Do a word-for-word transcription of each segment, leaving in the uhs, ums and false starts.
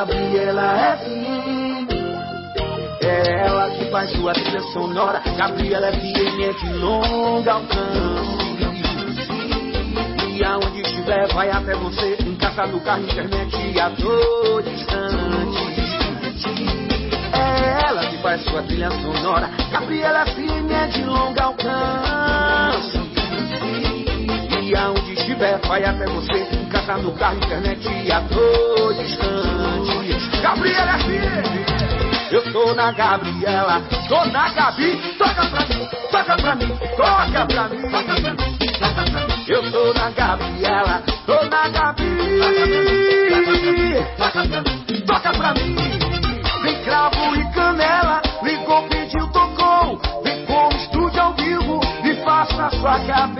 Gabriela F M. É ela que faz sua trilha sonora. Gabriela F M é de longa alcance. E aonde estiver vai até você. Em casa, no carro, internet e a todo instante. É ela que faz sua trilha sonora. Gabriela F M é de longa alcance. E aonde estiver vai até você. Em casa, no carro, internet e a todo instante. Gabriela F M. Eu tô na Gabriela, tô na Gabi. Toca pra mim, toca pra mim, toca pra mim, toca pra mim. Eu tô na Gabriela, tô na Gabi. Toca pra mim. Vem cravo e canela, ligou, pediu, tocou. Vem com o estúdio ao vivo e faça a sua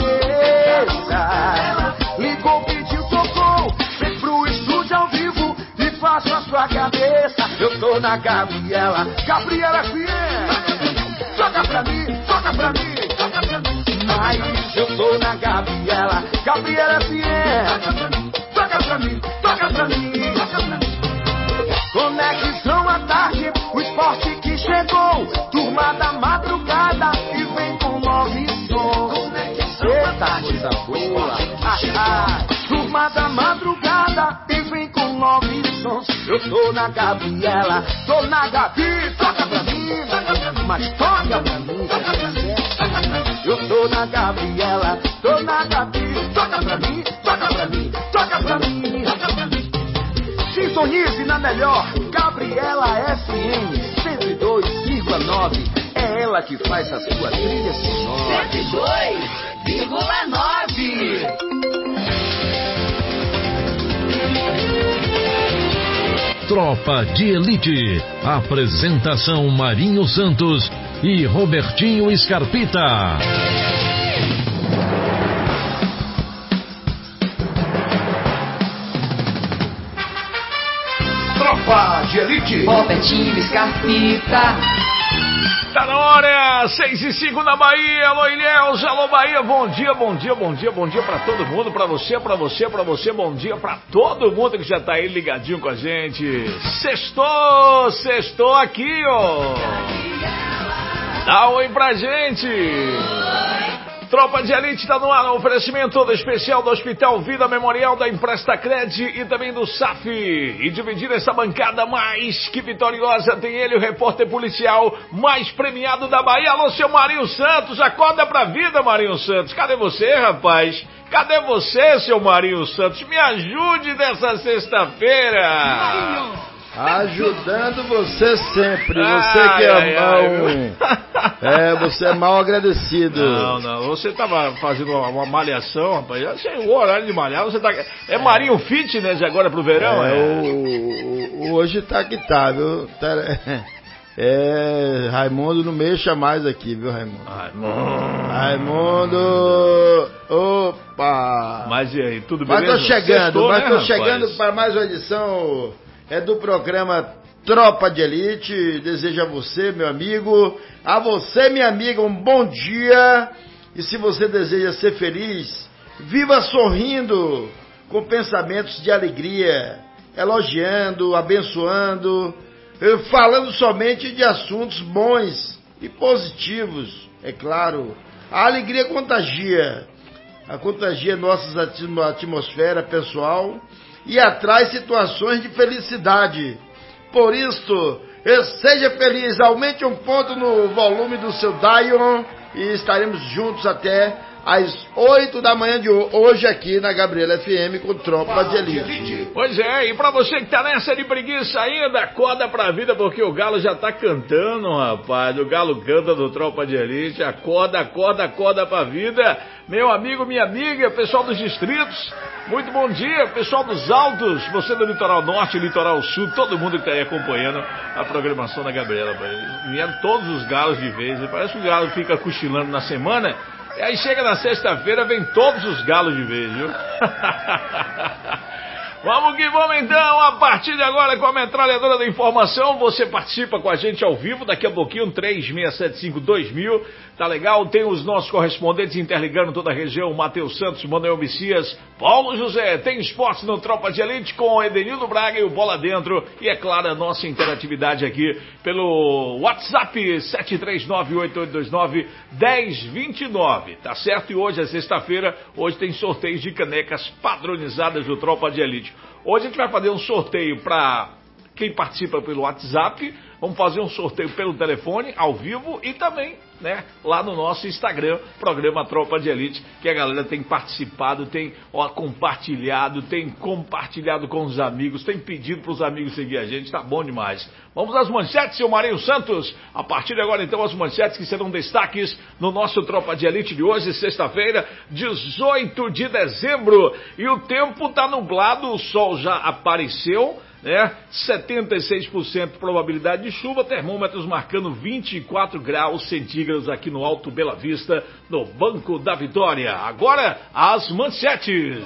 cabeça. Ligou, pediu, tocou. Vem pro estúdio ao vivo e faça a sua cabeça. Eu tô na Gabriela, Gabriela F M. Toca pra mim, toca pra mim, toca pra mim. Mas eu tô na Gabriela, Gabriela F M. Toca pra mim, toca pra mim, toca pra mim. Conexão à tarde, o esporte que chegou. Turma da madrugada e vem com nove sons. Eita, coisa boa. Ah, ah. Turma da madrugada e vem com nove sons. Eu tô na Gabriela, tô na Gabi. Toca pra mim, mas toca pra mim. Eu tô na Gabriela, tô na Gabi. Toca pra mim, toca pra mim, toca pra mim. Sintonize na melhor, Gabriela F M cento e dois vírgula nove. É ela que faz a sua trilha sonora. cento e dois vírgula nove. Tropa de Elite. Apresentação Marinho Santos e Robertinho Scarpita. Tropa de Elite. Robertinho Scarpita. Tá na hora, seis e cinco na Bahia. Alô, Ilhéus, alô, Bahia. Bom dia, bom dia, bom dia, bom dia pra todo mundo. Pra você, pra você, pra você. Bom dia pra todo mundo que já tá aí ligadinho com a gente. Sextou, sextou aqui, ó. Dá um oi pra gente. Tropa de Elite tá no ar, no oferecimento todo especial do Hospital Vida Memorial, da Emprestacred e também do S A F. E dividir essa bancada mais que vitoriosa tem ele, o repórter policial mais premiado da Bahia. Alô, seu Marinho Santos, acorda pra vida, Marinho Santos. Cadê você, rapaz? Cadê você, seu Marinho Santos? Me ajude nessa sexta-feira. Marinho. Ajudando você sempre, você ai, que é ai, mal, ai, é, você é mal agradecido. Não, não, você tava fazendo uma, uma malhação, rapaz, já sei o horário de malhar, você tá, é Marinho Fitness agora pro verão, é? é? O, o, hoje tá que tá, viu, tá, é, Raimundo não mexa mais aqui, viu, Raimundo? Raimundo, Raimundo, opa! Mas e aí, tudo beleza? Mas tô chegando, Sextou, mas né, tô rapaz? chegando para mais uma edição... É do programa Tropa de Elite. Desejo a você, meu amigo, a você, minha amiga, um bom dia. E se você deseja ser feliz, viva sorrindo, com pensamentos de alegria, elogiando, abençoando, falando somente de assuntos bons e positivos, é claro. A alegria contagia, a contagia nossa atmosfera pessoal e atrai situações de felicidade. Por isso, seja feliz, aumente um ponto no volume do seu Dion e estaremos juntos até às oito da manhã de hoje aqui na Gabriela F M com Tropa de Elite. Pois é, e pra você que tá nessa de preguiça ainda, acorda pra vida porque o Galo já tá cantando, rapaz. O Galo canta do Tropa de Elite. Acorda, acorda, acorda pra vida. Meu amigo, minha amiga, pessoal dos distritos, muito bom dia. Pessoal dos altos, você do Litoral Norte, Litoral Sul, todo mundo que tá aí acompanhando a programação da Gabriela. Vieram todos os galos de vez. Parece que o Galo fica cochilando na semana. E aí chega na sexta-feira, vem todos os galos de vez, viu? Vamos que vamos então, a partir de agora com a metralhadora da informação, você participa com a gente ao vivo, daqui a pouquinho, três seis sete cinco dois mil, tá legal? Tem os nossos correspondentes interligando toda a região, Matheus Santos, Manuel Messias, Paulo José, tem esportes no Tropa de Elite com o Edenildo Braga e o Bola Dentro, e é claro, a nossa interatividade aqui pelo WhatsApp sete três nove oito oito dois nove um zero dois nove, tá certo? E hoje é sexta-feira, hoje tem sorteios de canecas padronizadas do Tropa de Elite. Hoje a gente vai fazer um sorteio para quem participa pelo WhatsApp, vamos fazer um sorteio pelo telefone, ao vivo, e também, né, lá no nosso Instagram, programa Tropa de Elite, que a galera tem participado, tem ó, compartilhado, tem compartilhado com os amigos, tem pedido para os amigos seguir a gente, tá bom demais. Vamos às manchetes, seu Marinho Santos. A partir de agora, então, as manchetes que serão destaques no nosso Tropa de Elite de hoje, sexta-feira, dezoito de dezembro. E o tempo tá nublado, o sol já apareceu, né? setenta e seis por cento probabilidade de chuva, termômetros marcando vinte e quatro graus centígrados aqui no Alto Bela Vista, no Banco da Vitória. Agora, as manchetes.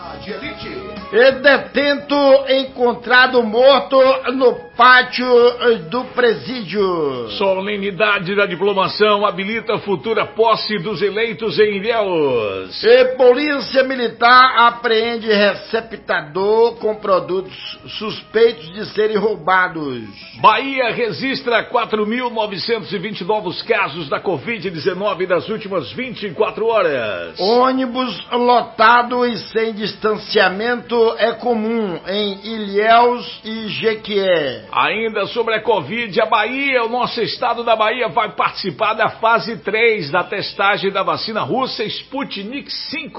E detento encontrado morto no pátio do presídio. Solenidade da diplomação habilita a futura posse dos eleitos em Ilhéus. E polícia militar apreende receptador com produtos suspeitos de serem roubados. Bahia registra quatro mil novecentos e vinte novos casos da covid dezenove nas últimas vinte e quatro horas. Ônibus lotado e sem distanciamento é comum em Ilhéus e Jequié. Ainda sobre a Covid, a Bahia, o nosso estado da Bahia vai participar da fase três da testagem da vacina russa Sputnik cinco.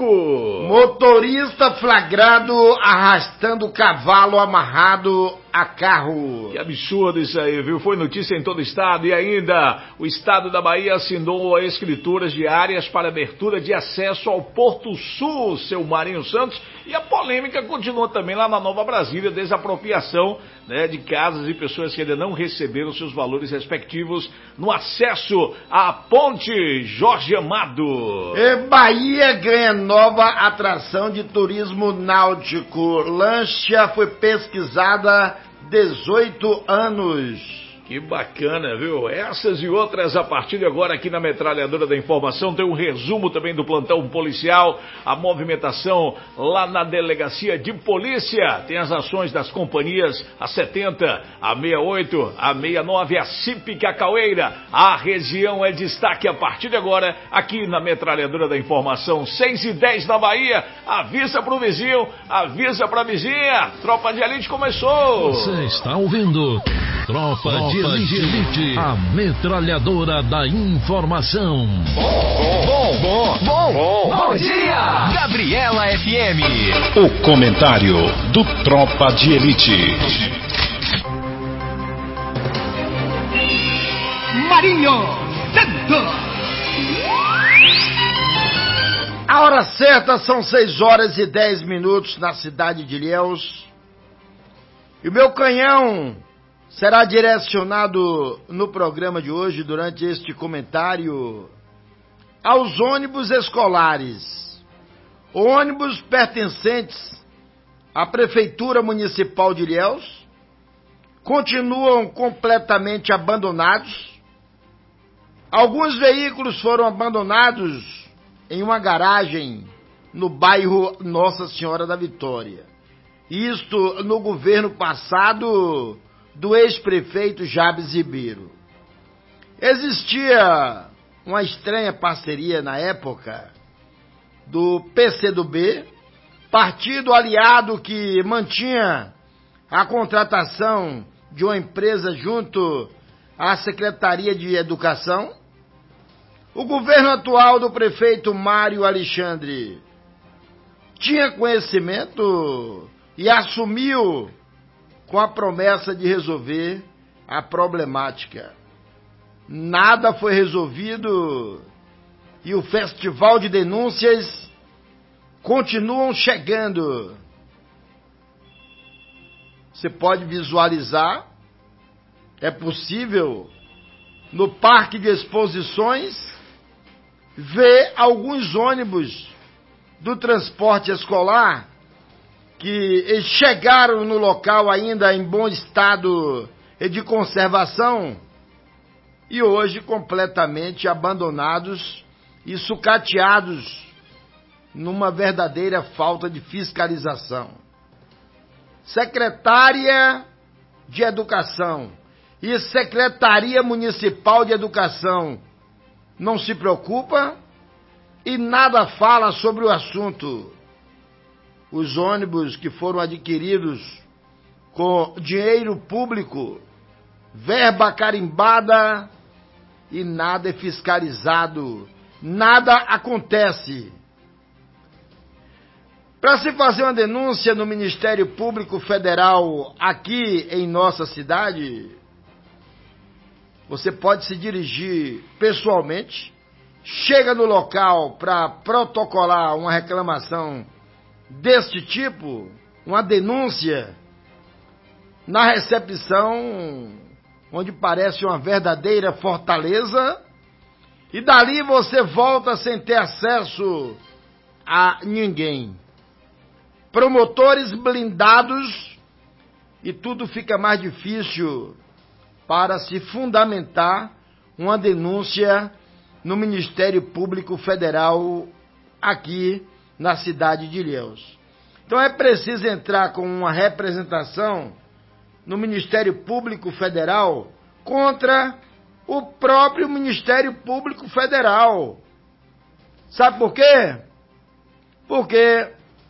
Motorista flagrado arrastando cavalo amarrado a carro. Que absurdo isso aí, viu? Foi notícia em todo o estado. E ainda, o estado da Bahia assinou escrituras diárias para abertura de acesso ao Porto Sul, seu Marinho Santos. E a polêmica continua também lá na Nova Brasília, desapropriação, né, de casas e pessoas que ainda não receberam seus valores respectivos no acesso à Ponte Jorge Amado. E Bahia ganha nova atração de turismo náutico. Lancha foi pesquisada dezoito anos. Que bacana, viu? Essas e outras a partir de agora aqui na Metralhadora da Informação. Tem um resumo também do plantão policial, a movimentação lá na delegacia de polícia. Tem as ações das companhias, a setenta, a sessenta e oito, a sessenta e nove, a Cip Cacaueira. A região é destaque a partir de agora aqui na Metralhadora da Informação. seis e dez na Bahia. Avisa pro vizinho, avisa pra vizinha. Tropa de Elite começou. Você está ouvindo Tropa, Tropa de Elite, Elite, a metralhadora da informação. Bom, bom, bom, bom, bom, bom dia! Gabriela F M. O comentário do Tropa de Elite. Marinho Santos. A hora certa são seis horas e dez minutos na cidade de Ilhéus. E o meu canhão será direcionado no programa de hoje, durante este comentário, aos ônibus escolares. Ônibus pertencentes à Prefeitura Municipal de Ilhéus continuam completamente abandonados. Alguns veículos foram abandonados em uma garagem no bairro Nossa Senhora da Vitória. Isto no governo passado do ex-prefeito Jabes Ribeiro. Existia uma estranha parceria na época do P C do B, partido aliado que mantinha a contratação de uma empresa junto à Secretaria de Educação. O governo atual do prefeito Mário Alexandre tinha conhecimento e assumiu com a promessa de resolver a problemática. Nada foi resolvido e o festival de denúncias continuam chegando. Você pode visualizar, é possível, no parque de exposições, ver alguns ônibus do transporte escolar que chegaram no local ainda em bom estado de conservação e hoje completamente abandonados e sucateados numa verdadeira falta de fiscalização. Secretária de Educação e Secretaria Municipal de Educação não se preocupa e nada fala sobre o assunto. Os ônibus que foram adquiridos com dinheiro público, verba carimbada e nada é fiscalizado, nada acontece. Para se fazer uma denúncia no Ministério Público Federal aqui em nossa cidade, você pode se dirigir pessoalmente, chega no local para protocolar uma reclamação deste tipo, uma denúncia, na recepção, onde parece uma verdadeira fortaleza, e dali você volta sem ter acesso a ninguém. Promotores blindados e tudo fica mais difícil para se fundamentar uma denúncia no Ministério Público Federal aqui na cidade de Ilhéus. Então é preciso entrar com uma representação no Ministério Público Federal contra o próprio Ministério Público Federal. Sabe por quê? Porque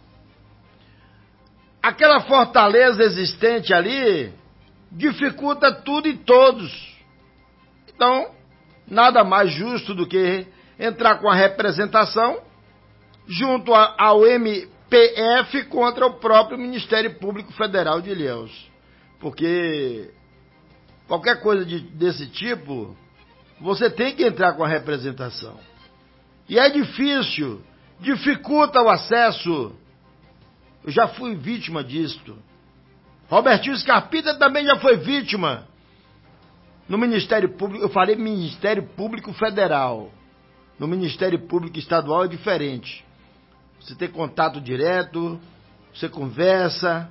aquela fortaleza existente ali dificulta tudo e todos. Então, nada mais justo do que entrar com a representação junto a, ao M P F contra o próprio Ministério Público Federal de Ilhéus. Porque qualquer coisa de, desse tipo, você tem que entrar com a representação. E é difícil, dificulta o acesso. Eu já fui vítima disto. Robertinho Scarpita também já foi vítima no Ministério Público. Eu falei Ministério Público Federal. No Ministério Público Estadual é diferente. Você tem contato direto, você conversa,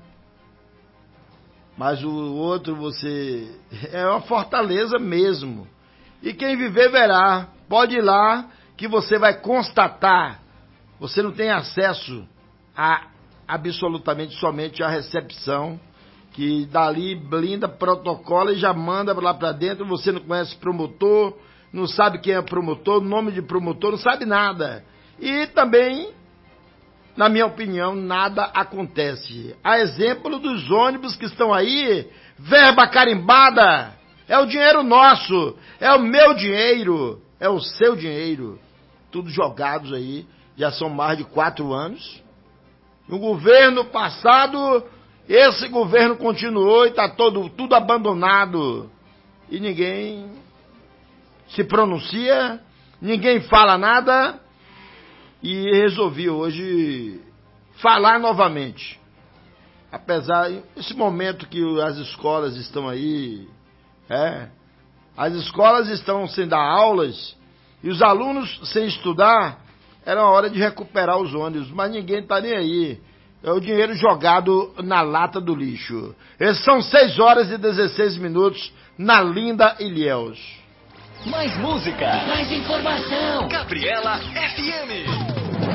mas o outro você... é uma fortaleza mesmo. E quem viver verá. Pode ir lá que você vai constatar. Você não tem acesso a absolutamente somente a recepção, que dali blinda, protocola e já manda lá para dentro. Você não conhece promotor, não sabe quem é promotor, nome de promotor, não sabe nada. E também, na minha opinião, nada acontece. A exemplo dos ônibus que estão aí, verba carimbada, é o dinheiro nosso, é o meu dinheiro, é o seu dinheiro, tudo jogados aí, já são mais de quatro anos. No governo passado, esse governo continuou e está todo, tudo abandonado. E ninguém se pronuncia, ninguém fala nada. E resolvi hoje falar novamente. Apesar, esse momento que as escolas estão aí, é, as escolas estão sem dar aulas e os alunos sem estudar, era hora de recuperar os ônibus, mas ninguém está nem aí. É o dinheiro jogado na lata do lixo. Esses são seis horas e dezesseis minutos na linda Ilhéus. Mais música, mais informação. Gabriela F M.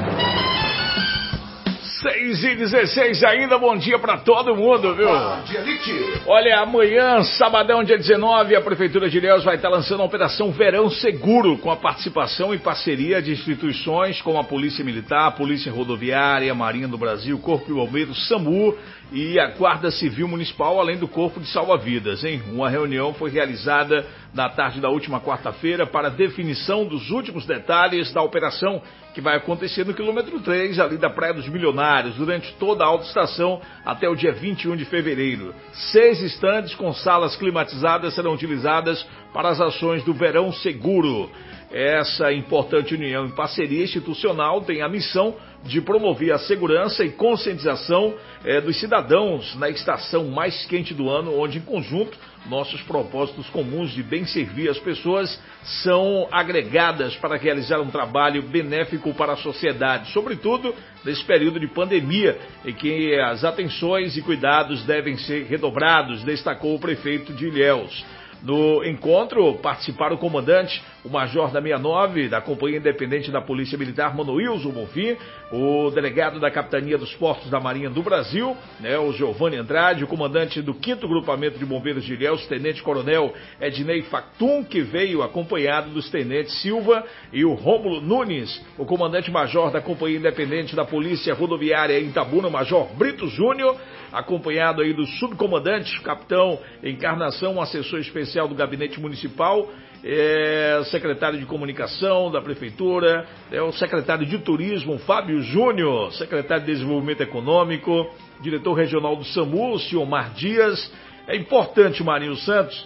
seis e dezesseis ainda, bom dia pra todo mundo, viu? Olha, amanhã, sabadão, dia dezenove, a Prefeitura de Ilhéus vai estar lançando a Operação Verão Seguro, com a participação e parceria de instituições como a Polícia Militar, a Polícia Rodoviária, a Marinha do Brasil, Corpo de Bombeiros, SAMU e a Guarda Civil Municipal, além do Corpo de Salva-Vidas, hein? Uma reunião foi realizada na tarde da última quarta-feira para definição dos últimos detalhes da operação, que vai acontecer no quilômetro três, ali da Praia dos Milionários, durante toda a autoestação até o dia vinte e um de fevereiro. Seis estandes com salas climatizadas serão utilizadas para as ações do Verão Seguro. Essa importante união em parceria institucional tem a missão de promover a segurança e conscientização é, dos cidadãos na estação mais quente do ano, onde, em conjunto, nossos propósitos comuns de bem servir as pessoas são agregadas para realizar um trabalho benéfico para a sociedade, sobretudo nesse período de pandemia, em que as atenções e cuidados devem ser redobrados, destacou o prefeito de Ilhéus. No encontro participaram o comandante, o major da sessenta e nove, da Companhia Independente da Polícia Militar, Manoilson Bonfim, o delegado da Capitania dos Portos da Marinha do Brasil, né, o Giovanni Andrade, o comandante do quinto Grupamento de Bombeiros de Ilhéus, Tenente Coronel Ednei Factum, que veio acompanhado dos tenentes Silva e o Rômulo Nunes, o comandante-major da Companhia Independente da Polícia Rodoviária em Itabuna, Major Brito Júnior, acompanhado aí do subcomandante, capitão Encarnação, assessor especial do Gabinete Municipal, é, secretário de Comunicação da Prefeitura, é, o secretário de Turismo, Fábio Júnior, secretário de Desenvolvimento Econômico, diretor regional do SAMU, Ciomar Dias. É importante, Marinho Santos,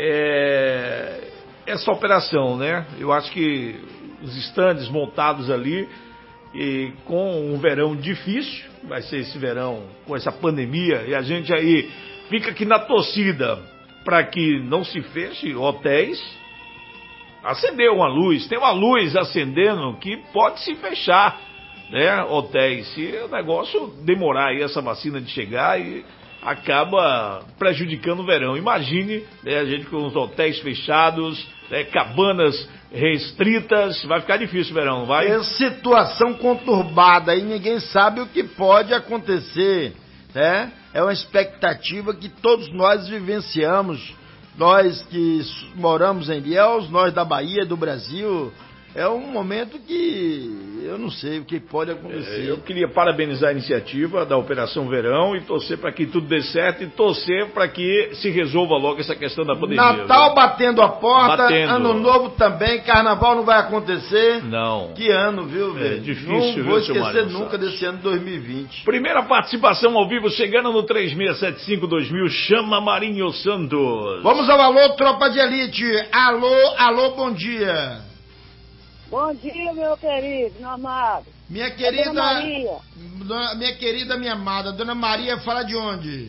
é, essa operação, né? Eu acho que os estandes montados ali, e com um verão difícil, vai ser esse verão com essa pandemia, e a gente aí fica aqui na torcida para que não se feche hotéis. Acendeu uma luz, tem uma luz acendendo que pode se fechar, né, hotéis, se o negócio demorar aí essa vacina de chegar e acaba prejudicando o verão. Imagine, né, a gente com os hotéis fechados, né, cabanas restritas, vai ficar difícil o verão, não vai? É situação conturbada e ninguém sabe o que pode acontecer, né? É uma expectativa que todos nós vivenciamos, nós que moramos em Ilhéus, nós da Bahia, do Brasil. É um momento que eu não sei o que pode acontecer. É, eu queria parabenizar a iniciativa da Operação Verão e torcer para que tudo dê certo e torcer para que se resolva logo essa questão da pandemia. Natal viu? Batendo a porta, batendo. Ano Novo também, Carnaval não vai acontecer. Não. Que ano, viu, velho? É difícil, não vou viu, esquecer nunca desse ano dois mil e vinte. Primeira participação ao vivo chegando no três seis sete cinco dois mil, chama Marinho Santos. Vamos ao alô, tropa de elite. Alô, alô, bom dia. Bom dia, meu querido, meu amado. Minha querida... Dona Maria. Dona, minha querida, minha amada. Dona Maria fala de onde?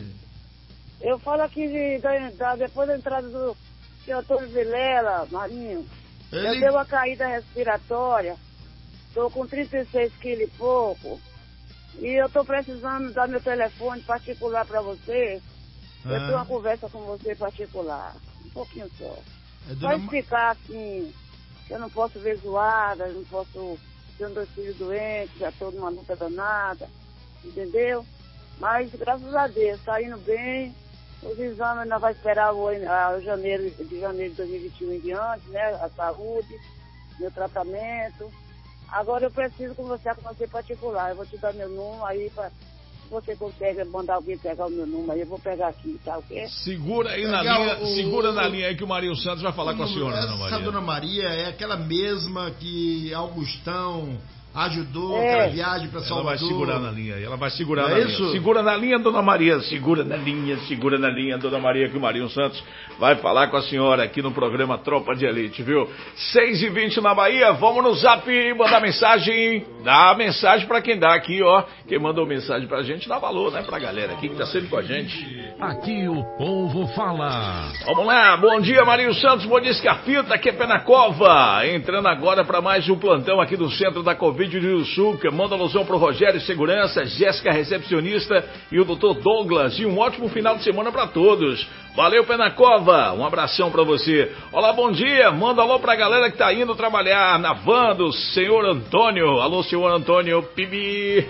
Eu falo aqui de, da, da, depois da entrada do senhor Antônio Vilela, Marinho. Ele... Eu dei uma caída respiratória. Estou com trinta e seis quilos e pouco. E eu estou precisando dar meu telefone particular para você. Ah. Eu tenho uma conversa com você particular. Um pouquinho só. É dona... Pode ficar assim... Eu não posso ver zoada, não posso ter dois filhos doentes, já estou numa luta danada, entendeu? Mas, graças a Deus, está indo bem. Os exames ainda vai esperar o, a, janeiro, de janeiro de dois mil e vinte e um em diante, né? A saúde, meu tratamento. Agora eu preciso conversar com você particular. Eu vou te dar meu número aí para... Você consegue mandar alguém pegar o meu número aí, eu vou pegar aqui, tá ok? Segura aí na linha, o, segura o, na linha aí que o Marinho Santos vai falar o, com a senhora, Dona Maria. Essa Dona Maria é aquela mesma que Augustão ajudou, é. aquela viagem para Salvador. Ela vai segurar na linha, ela vai segurar é na isso? linha. Segura na linha, Dona Maria, segura na linha, segura na linha, Dona Maria, que o Marinho Santos vai falar com a senhora aqui no programa Tropa de Elite, viu? seis e vinte na Bahia, vamos no Zap mandar mensagem, dá mensagem pra quem dá aqui, ó. Quem mandou mensagem pra gente dá valor, né, pra galera aqui que tá sempre com a gente. Aqui o povo fala. Vamos lá, bom dia Marinho Santos, bom dia Escarpita, aqui é Pé na Cova, entrando agora pra mais um plantão aqui do Centro da Covid de Rio Sul. Manda alusão pro Rogério Segurança, Jéssica Recepcionista e o doutor Douglas. E um ótimo final de semana para todos. Valeu, Pé na Cova. Um abração para você. Olá, bom dia. Manda alô pra galera que tá indo trabalhar na van do senhor Antônio. Alô, senhor Antônio. Pibi.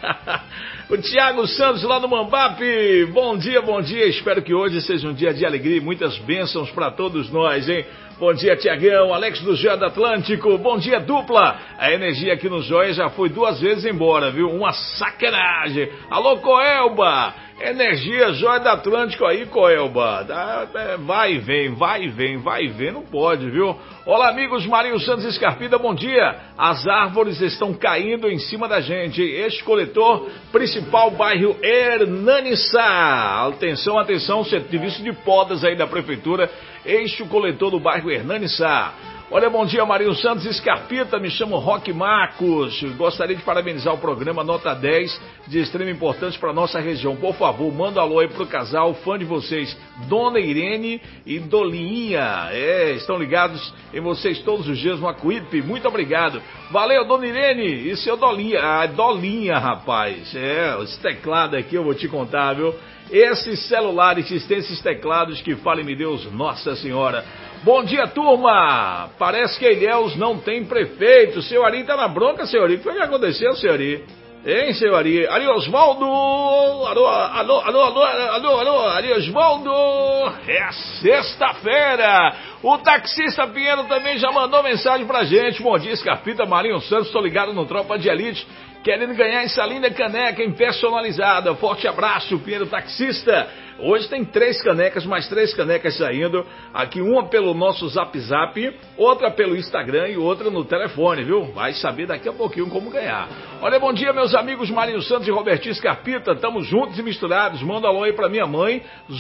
O Tiago Santos lá no Mambape. Bom dia, bom dia. Espero que hoje seja um dia de alegria e muitas bênçãos para todos nós, hein? Bom dia, Tiagão, Alex do Joia do Atlântico, bom dia, dupla. A energia aqui no Joia já foi duas vezes embora, viu? Uma sacanagem. Alô, Coelba, energia Joia do Atlântico aí, Coelba. Vai e vem, vai e vem, vai e vem, não pode, viu? Olá, amigos, Marinho Santos Escarpida, bom dia. As árvores estão caindo em cima da gente. Este coletor principal, bairro Hernanissá. Atenção, atenção, serviço de podas aí da prefeitura. Este o coletor do bairro Hernanissá. Olha, bom dia, Marinho Santos Escarpita, me chamo Roque Marcos, gostaria de parabenizar o programa Nota dez, de extrema importância para nossa região. Por favor, manda um alô aí pro casal, fã de vocês, Dona Irene e Dolinha. É, estão ligados em vocês todos os dias no Acuípe, muito obrigado. Valeu, Dona Irene e seu Dolinha. Ah, Dolinha, rapaz. É, esse teclado aqui eu vou te contar, viu? Esses celulares, esses teclados que falem-me Deus, Nossa Senhora. Bom dia, turma! Parece que Ilhéus não tem prefeito. Seu Ari tá na bronca, seu Ari. O que foi que aconteceu, seu Ari? Hein, seu Ari? Ari Osvaldo! Alô, alô, alô, alô, alô, alô, Ari Osvaldo! É sexta-feira! O taxista Pinheiro também já mandou mensagem pra gente. Bom dia, Escarpita, Marinho Santos, tô ligado no Tropa de Elite, querendo ganhar essa linda caneca personalizada. Forte abraço, Pinheiro Taxista. Hoje tem três canecas, mais três canecas saindo. Aqui uma pelo nosso Zap Zap, outra pelo Instagram e outra no telefone, viu? Vai saber daqui a pouquinho como ganhar. Olha, bom dia, meus amigos Marinho Santos e Robertinho Escarpita. Tamo juntos e misturados. Manda alô aí pra minha mãe,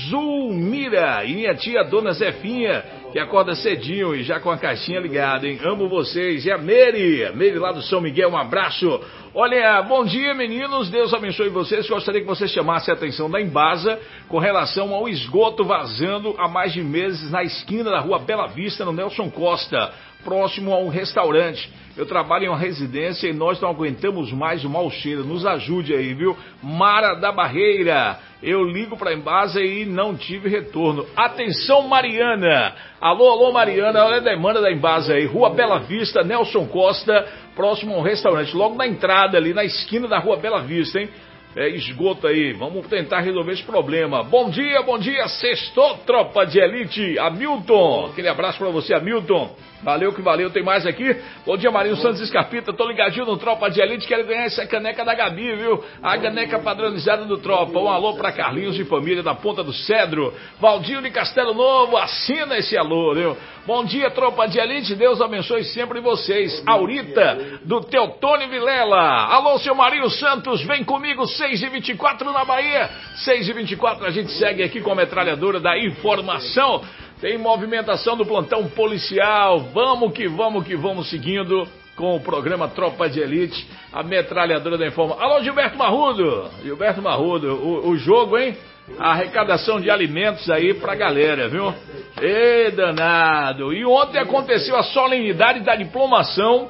Zulmira, e minha tia, Dona Zefinha, que acorda cedinho e já com a caixinha ligada, hein? Amo vocês. E a Mary, a Mary lá do São Miguel, um abraço. Olha, bom dia, meninos, Deus abençoe vocês. Gostaria que você chamasse a atenção da Embasa com relação ao esgoto vazando há mais de meses na esquina da rua Bela Vista, no Nelson Costa, próximo a um restaurante. Eu trabalho em uma residência e nós não aguentamos mais o mau cheiro. Nos ajude aí, viu? Mara da Barreira. Eu ligo pra Embasa e não tive retorno. Atenção, Mariana. Alô, alô, Mariana. Olha a demanda da Embasa aí. Rua Bela Vista, Nelson Costa, próximo a um restaurante. Logo na entrada ali, na esquina da Rua Bela Vista, hein? É, esgoto aí, vamos tentar resolver esse problema. Bom dia, bom dia, sextou, Tropa de Elite, Hamilton, aquele abraço pra você, Hamilton, valeu que valeu, tem mais aqui. Bom dia, Marinho Santos Escarpita, tô ligadinho no Tropa de Elite, quero ganhar essa caneca da Gabi, viu? A caneca padronizada do Tropa. Um alô pra Carlinhos e família da Ponta do Cedro. Valdinho de Castelo Novo, assina esse alô, viu? Bom dia, Tropa de Elite, Deus abençoe sempre vocês. Aurita, do Teotônio Vilela. Alô, seu Marinho Santos, vem comigo, seis e vinte e quatro na Bahia. seis e vinte e quatro, a gente segue aqui com a metralhadora da informação. Tem movimentação do plantão policial. Vamos que vamos que vamos seguindo com o programa Tropa de Elite, a metralhadora da informação. Alô, Gilberto Marrudo. Gilberto Marrudo, o, o jogo, hein? A arrecadação de alimentos aí pra galera, viu? Ê, danado. E ontem aconteceu a solenidade da diplomação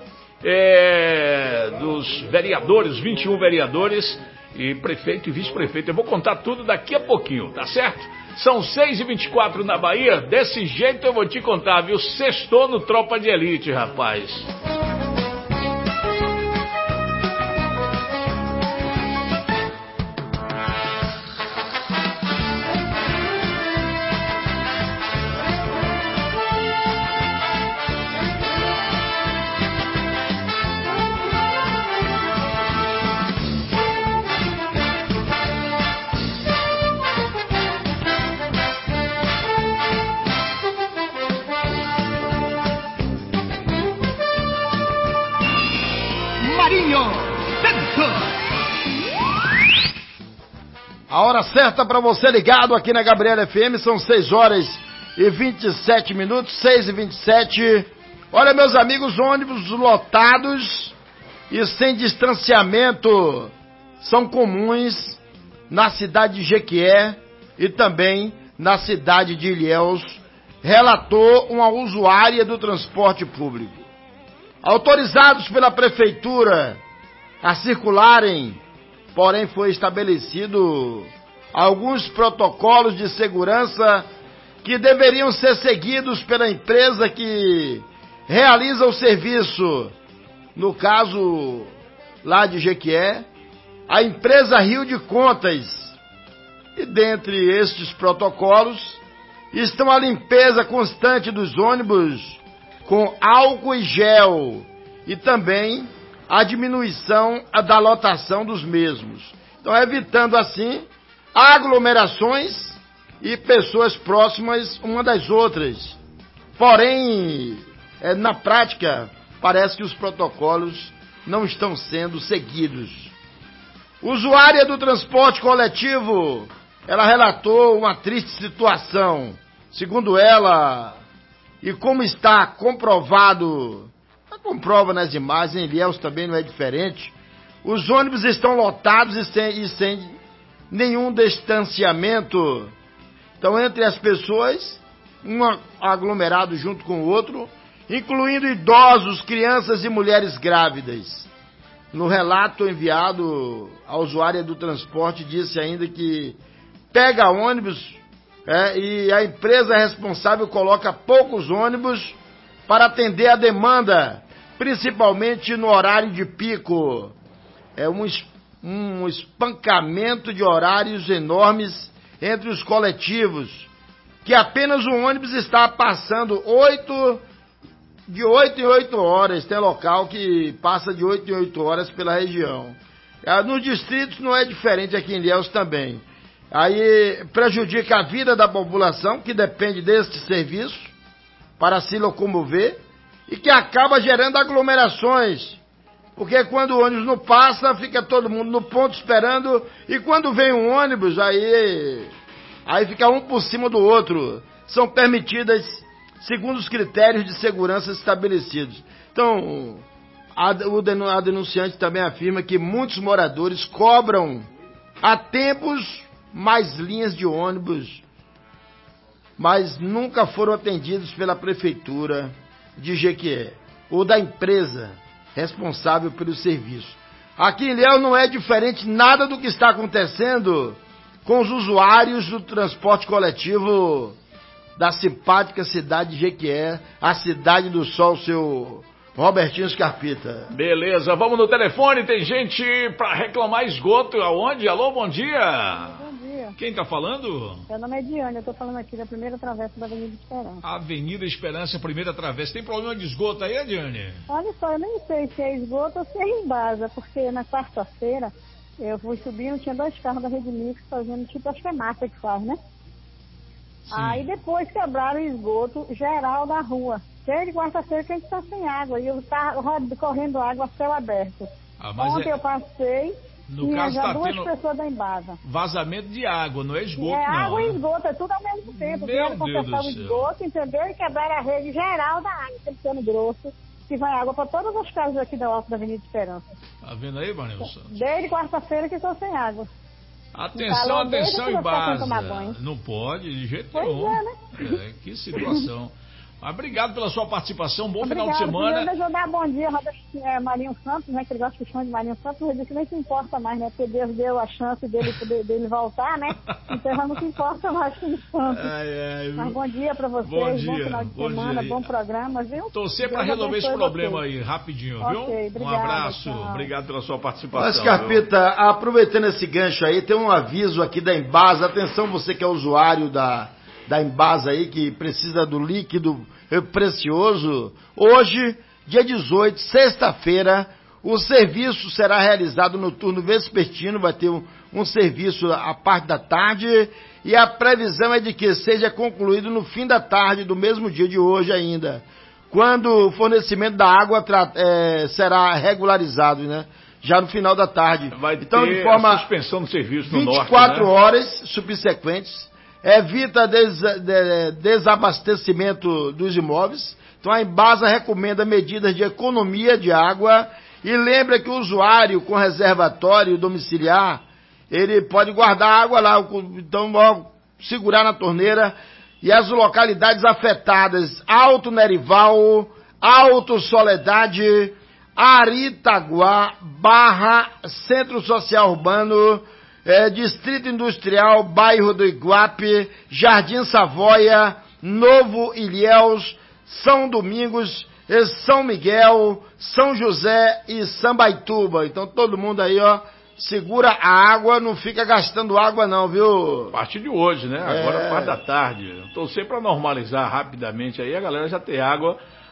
é, dos vereadores, vinte e um vereadores e prefeito e vice-prefeito. Eu vou contar tudo daqui a pouquinho, tá certo? São seis e vinte e quatro na Bahia, desse jeito eu vou te contar, viu? Sextou no Tropa de Elite, rapaz. A hora certa para você ligado aqui na Gabriela F M, são seis horas e vinte e sete minutos, seis e vinte e sete. Olha, meus amigos, ônibus lotados e sem distanciamento são comuns na cidade de Jequié e também na cidade de Ilhéus, relatou uma usuária do transporte público. Autorizados pela prefeitura a circularem, porém foi estabelecido alguns protocolos de segurança que deveriam ser seguidos pela empresa que realiza o serviço. No caso lá de Jequié, a empresa Rio de Contas. E dentre estes protocolos estão a limpeza constante dos ônibus com álcool e gel e também a diminuição da lotação dos mesmos. Então, evitando assim aglomerações e pessoas próximas uma das outras. Porém, é, na prática, parece que os protocolos não estão sendo seguidos. Usuária do transporte coletivo, ela relatou uma triste situação. Segundo ela, e como está comprovado, comprova nas imagens, em Ilhéus também não é diferente, os ônibus estão lotados e sem, e sem nenhum distanciamento. Então, entre as pessoas, um aglomerado junto com o outro, incluindo idosos, crianças e mulheres grávidas. No relato enviado, a usuária do transporte disse ainda que pega ônibus é, e a empresa responsável coloca poucos ônibus para atender a demanda, principalmente no horário de pico. É um, um espancamento de horários enormes entre os coletivos, que apenas um ônibus está passando oito, de oito em oito horas. Tem local que passa de oito em oito horas pela região. Nos distritos não é diferente, aqui em Ilhéus também. Aí prejudica a vida da população, que depende deste serviço para se locomover, e que acaba gerando aglomerações, porque quando o ônibus não passa, fica todo mundo no ponto esperando, e quando vem um ônibus, aí, aí fica um por cima do outro. São permitidas segundo os critérios de segurança estabelecidos. Então, a, o, a denunciante também afirma que muitos moradores cobram há tempos mais linhas de ônibus, mas nunca foram atendidos pela prefeitura de Jequié ou da empresa responsável pelo serviço. Aqui em Ilhéus não é diferente nada do que está acontecendo com os usuários do transporte coletivo da simpática cidade de Jequié, a cidade do sol, seu Robertinho Scarpita. Beleza, vamos no telefone, tem gente para reclamar esgoto. Aonde? Alô, bom dia. Bom dia. Quem tá falando? Meu nome é Diane, eu tô falando aqui da primeira travessa da Avenida Esperança. Avenida Esperança, primeira travessa. Tem problema de esgoto aí, Diane? Olha só, eu nem sei se é esgoto ou se é embasa, porque na quarta-feira eu fui subindo, tinha dois carros da Rede Mix fazendo tipo, acho que é massa que faz, né? Sim. Aí depois quebraram o esgoto geral da rua. Desde quarta-feira que a gente está sem água. E eu estava correndo água a céu aberto. Ah, Ontem é... eu passei no e caso já tá duas tendo pessoas da Embasa. Vazamento de água, não é esgoto, é, não. É água né? e esgoto, é tudo ao mesmo tempo. Meu Vieram consertar o esgoto, entendeu? E quebraram a rede geral da água, aquele cano grosso, que vai água para todas as casas aqui da Alta da Avenida Esperança. Tá vendo aí, Marinho Santos? Desde quarta-feira que estou sem água. Atenção, atenção, Embasa. Não, não pode, de jeito pois nenhum. É, né? É, que situação. Mas obrigado pela sua participação, bom Obrigado, final de semana. Deixa eu dar bom dia ao é, Marinho Santos, né? Que ele gosta de chama de Marinho Santos, mas ele nem se importa mais, né? Porque Deus deu a chance dele, dele voltar, né? Então já não se importa mais com o Santos. Ai, ai, mas bom dia pra vocês, bom, dia, bom final de bom semana, dia. Bom programa, viu? Torcer pra resolver esse problema vocês. Aí, rapidinho, viu? Okay, obrigado, um abraço, tchau. Obrigado pela sua participação. Mas, Scarpita, aproveitando esse gancho aí, tem um aviso aqui da Embasa. Atenção, você que é usuário da, da Embasa aí, que precisa do líquido precioso. Hoje, dia dezoito, sexta-feira, o serviço será realizado no turno vespertino, vai ter um, um serviço à parte da tarde, e a previsão é de que seja concluído no fim da tarde do mesmo dia de hoje ainda, quando o fornecimento da água é, será regularizado, né? Já no final da tarde. Vai então, ter de forma a suspensão do serviço no vinte e quatro norte, né? horas subsequentes, evita des, de, desabastecimento dos imóveis. Então a Embasa recomenda medidas de economia de água e lembra que o usuário com reservatório domiciliar, ele pode guardar água lá, então vamos segurar na torneira. E as localidades afetadas: Alto Nerival, Alto Soledade, Aritaguá, Barra, Centro Social Urbano, É, Distrito Industrial, Bairro do Iguape, Jardim Savoia, Novo Ilhéus, São Domingos, São Miguel, São José e Sambaituba. Então todo mundo aí, ó, segura a água, não fica gastando água não, viu? A partir de hoje, né? Agora, é... parte da tarde. Torcer para normalizar rapidamente aí, a galera já ter água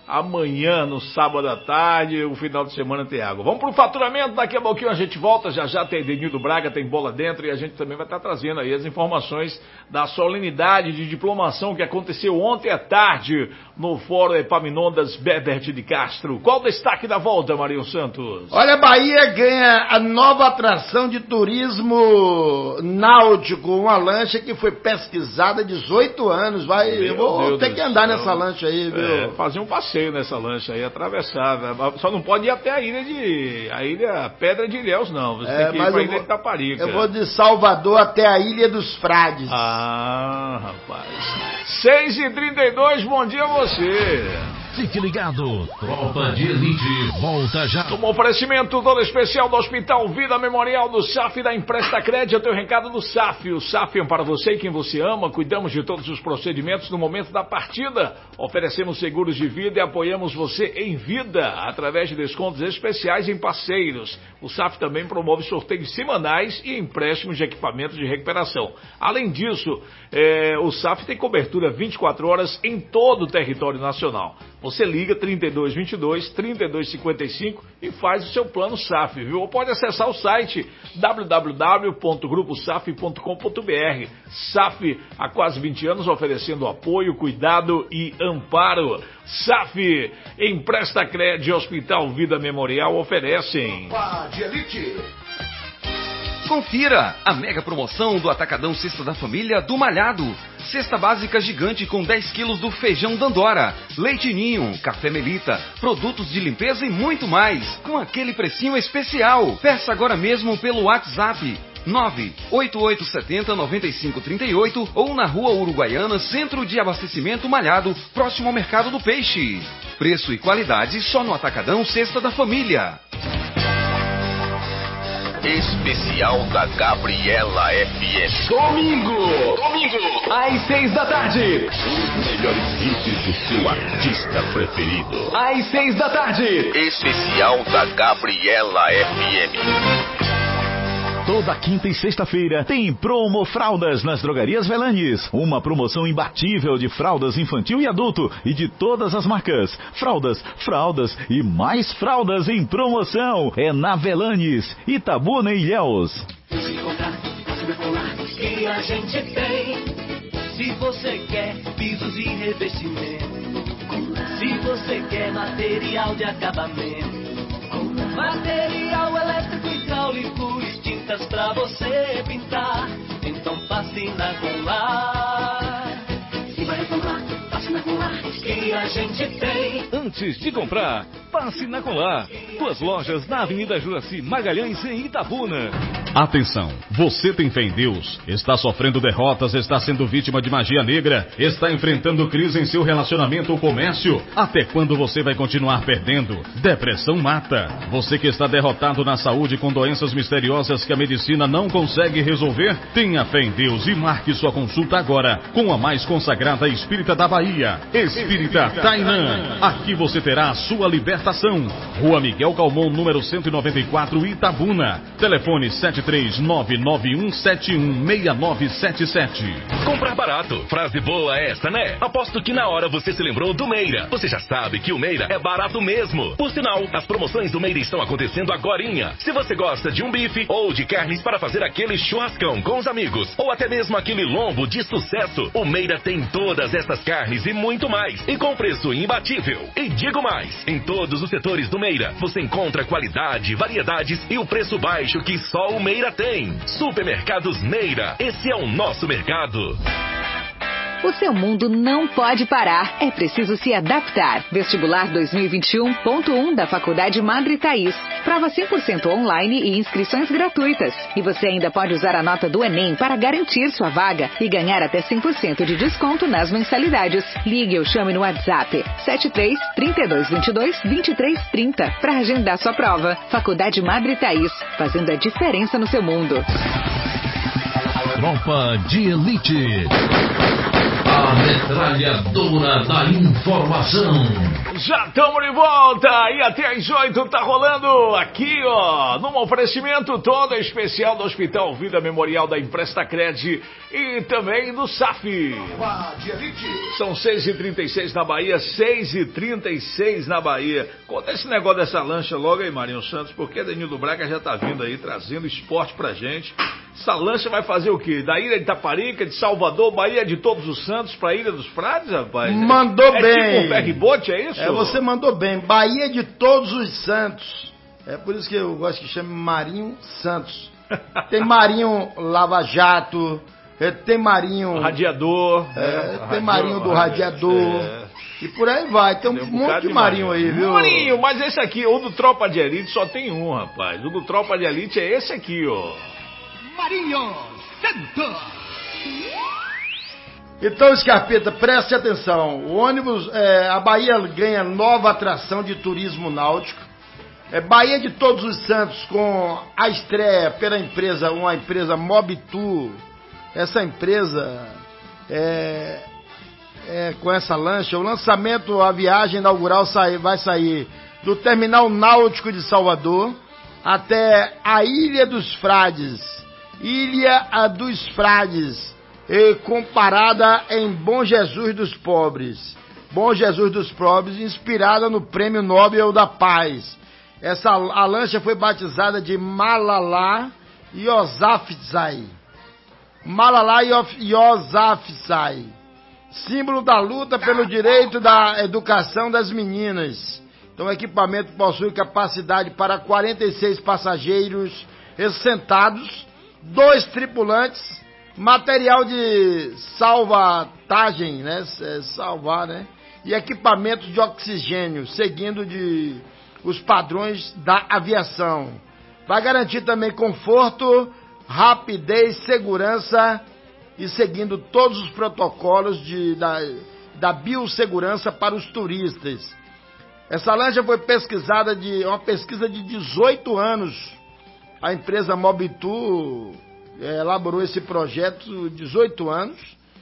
amanhã, no sábado à tarde, o final de semana tem água. Vamos pro faturamento, daqui a pouquinho a gente volta, já já tem Denildo Braga, tem bola dentro, e a gente também vai estar trazendo aí as informações da solenidade de diplomação que aconteceu ontem à tarde no Fórum Epaminondas Bebert de Castro. Qual o destaque da volta, Marinho Santos? Olha, a Bahia ganha a nova atração de turismo náutico, uma lancha que foi pesquisada há dezoito anos. Vai, Meu eu vou Deus ter que andar nessa lancha aí, viu? É, fazer um passeio nessa lancha aí, atravessar. Só não pode ir até a ilha de. a ilha Pedra de Ilhéus, não. Você É, tem que ir mas pra eu ilha vou- de Taparica. Eu vou de Salvador até a Ilha dos Frades. Ah, rapaz. seis e trinta e dois, bom dia a você. Fique ligado, Tropa de Elite volta já. Um oferecimento todo especial do Hospital Vida Memorial do S A F e da Empresta Crédito. Eu tenho o recado do S A F. O S A F é para você e quem você ama. Cuidamos de todos os procedimentos no momento da partida. Oferecemos seguros de vida e apoiamos você em vida através de descontos especiais em parceiros. O S A F também promove sorteios semanais e empréstimos de equipamentos de recuperação. Além disso, é, o S A F tem cobertura vinte e quatro horas em todo o território nacional. Você liga trinta e dois, vinte e dois, trinta e dois, cinquenta e cinco e faz o seu plano S A F, viu? Ou pode acessar o site w w w ponto grupo saf ponto com ponto b r. S A F há quase vinte anos oferecendo apoio, cuidado e amparo. S A F, Empresta Crédito, Hospital Vida Memorial oferecem. Tropa de Elite. Confira a mega promoção do Atacadão Cesta da Família do Malhado. Cesta básica gigante com dez quilos do feijão Dandora, leite ninho, café Melita, produtos de limpeza e muito mais, com aquele precinho especial. Peça agora mesmo pelo WhatsApp nove oito oito sete zero nove cinco três oito ou na Rua Uruguaiana, Centro de Abastecimento Malhado, próximo ao Mercado do Peixe. Preço e qualidade só no Atacadão Cesta da Família. Especial da Gabriela F M. Domingo! Domingo! Às seis da tarde. Os melhores hits do seu artista preferido. Às seis da tarde. Especial da Gabriela F M. Toda quinta e sexta-feira tem Promo Fraldas nas Drogarias Velanes. Uma promoção imbatível de fraldas infantil e adulto e de todas as marcas. Fraldas, fraldas e mais fraldas em promoção. É na Velanes, Itabuna e Ilhéus. Se comprar, passa na colar que a gente tem. Se você quer pisos e revestimento, se você quer material de acabamento, material elétrico e hidráulico, tintas pra você pintar, então passe na Colar. Se vai reclamar, passe na Colar, que a gente tem. Antes de comprar, passe na Colar. Duas lojas na Avenida Juraci Magalhães, em Itabuna. Atenção, você tem fé em Deus? Está sofrendo derrotas? Está sendo vítima de magia negra? Está enfrentando crise em seu relacionamento ou comércio? Até quando você vai continuar perdendo? Depressão mata. Você que está derrotado na saúde com doenças misteriosas que a medicina não consegue resolver? Tenha fé em Deus e marque sua consulta agora com a mais consagrada espírita da Bahia, Espírita Tainã. Aqui você terá a sua libertação. Rua Miguel Calmon, número cento e noventa e quatro, Itabuna. Telefone sete três nove nove um sete um seis nove sete sete. Comprar barato. Frase boa essa, né? Aposto que na hora você se lembrou do Meira. Você já sabe que o Meira é barato mesmo. Por sinal, as promoções do Meira estão acontecendo agorinha. Se você gosta de um bife ou de carnes para fazer aquele churrascão com os amigos, ou até mesmo aquele lombo de sucesso, o Meira tem todas essas carnes e muito mais. E com preço imbatível. E digo mais, em todos os setores do Meira, você encontra qualidade, variedades e o preço baixo que só o Meira tem. Supermercados Meira, esse é o nosso mercado. O seu mundo não pode parar, é preciso se adaptar. Vestibular dois mil e vinte e um ponto um da Faculdade Madre Thaís. Prova cem por cento online e inscrições gratuitas. E você ainda pode usar a nota do Enem para garantir sua vaga e ganhar até cem por cento de desconto nas mensalidades. Ligue ou chame no WhatsApp sete três, trinta e dois, vinte e dois, vinte e três, trinta para agendar sua prova. Faculdade Madre Thaís, fazendo a diferença no seu mundo. Tropa de Elite. A metralhadora da informação. Já estamos de volta e até às oito tá rolando aqui, ó, num oferecimento todo especial do Hospital Vida Memorial da Emprestacred e também do S A F. São seis e trinta e seis na Bahia, seis e trinta e seis na Bahia. Conta esse negócio dessa lancha logo aí, Marinho Santos, porque Denildo Braga já tá vindo aí trazendo esporte pra gente. Essa lancha vai fazer o quê? Da Ilha de Itaparica, de Salvador, Bahia de Todos os Santos pra Ilha dos Frades, rapaz? Mandou é, bem. É tipo um ferry-boat, é isso? É, você mandou bem. Bahia de Todos os Santos. É por isso que eu gosto que chame Marinho Santos. Tem Marinho Lava Jato, tem Marinho... Radiador. É, né? tem Marinho do Radiador. É. E por aí vai. Tem um, tem um monte de Marinho, Marinho aí, viu? Marinho, mas esse aqui, o do Tropa de Elite, só tem um, rapaz. O do Tropa de Elite é esse aqui, ó. Marinho Santos. Então, Scarpeta, preste atenção. O ônibus, é, a Bahia ganha nova atração de turismo náutico. É, Bahia de Todos os Santos com a estreia pela empresa, uma empresa Mobitu. Essa empresa, é, é, com essa lancha, o lançamento, a viagem inaugural sai, vai sair do Terminal Náutico de Salvador até a Ilha dos Frades. Ilha dos Frades. E comparada em Bom Jesus dos Pobres. Bom Jesus dos Pobres, inspirada no Prêmio Nobel da Paz. Essa, a lancha foi batizada de Malala Yousafzai. Malala Yousafzai, símbolo da luta pelo direito da educação das meninas. Então o equipamento possui capacidade para quarenta e seis passageiros sentados, dois tripulantes, material de salvatagem, né? Salvar, né? E equipamentos de oxigênio, seguindo de os padrões da aviação. Vai garantir também conforto, rapidez, segurança e seguindo todos os protocolos de, da, da biossegurança para os turistas. Essa lancha foi pesquisada de uma pesquisa de dezoito anos. A empresa Mobitu elaborou esse projeto dezoito anos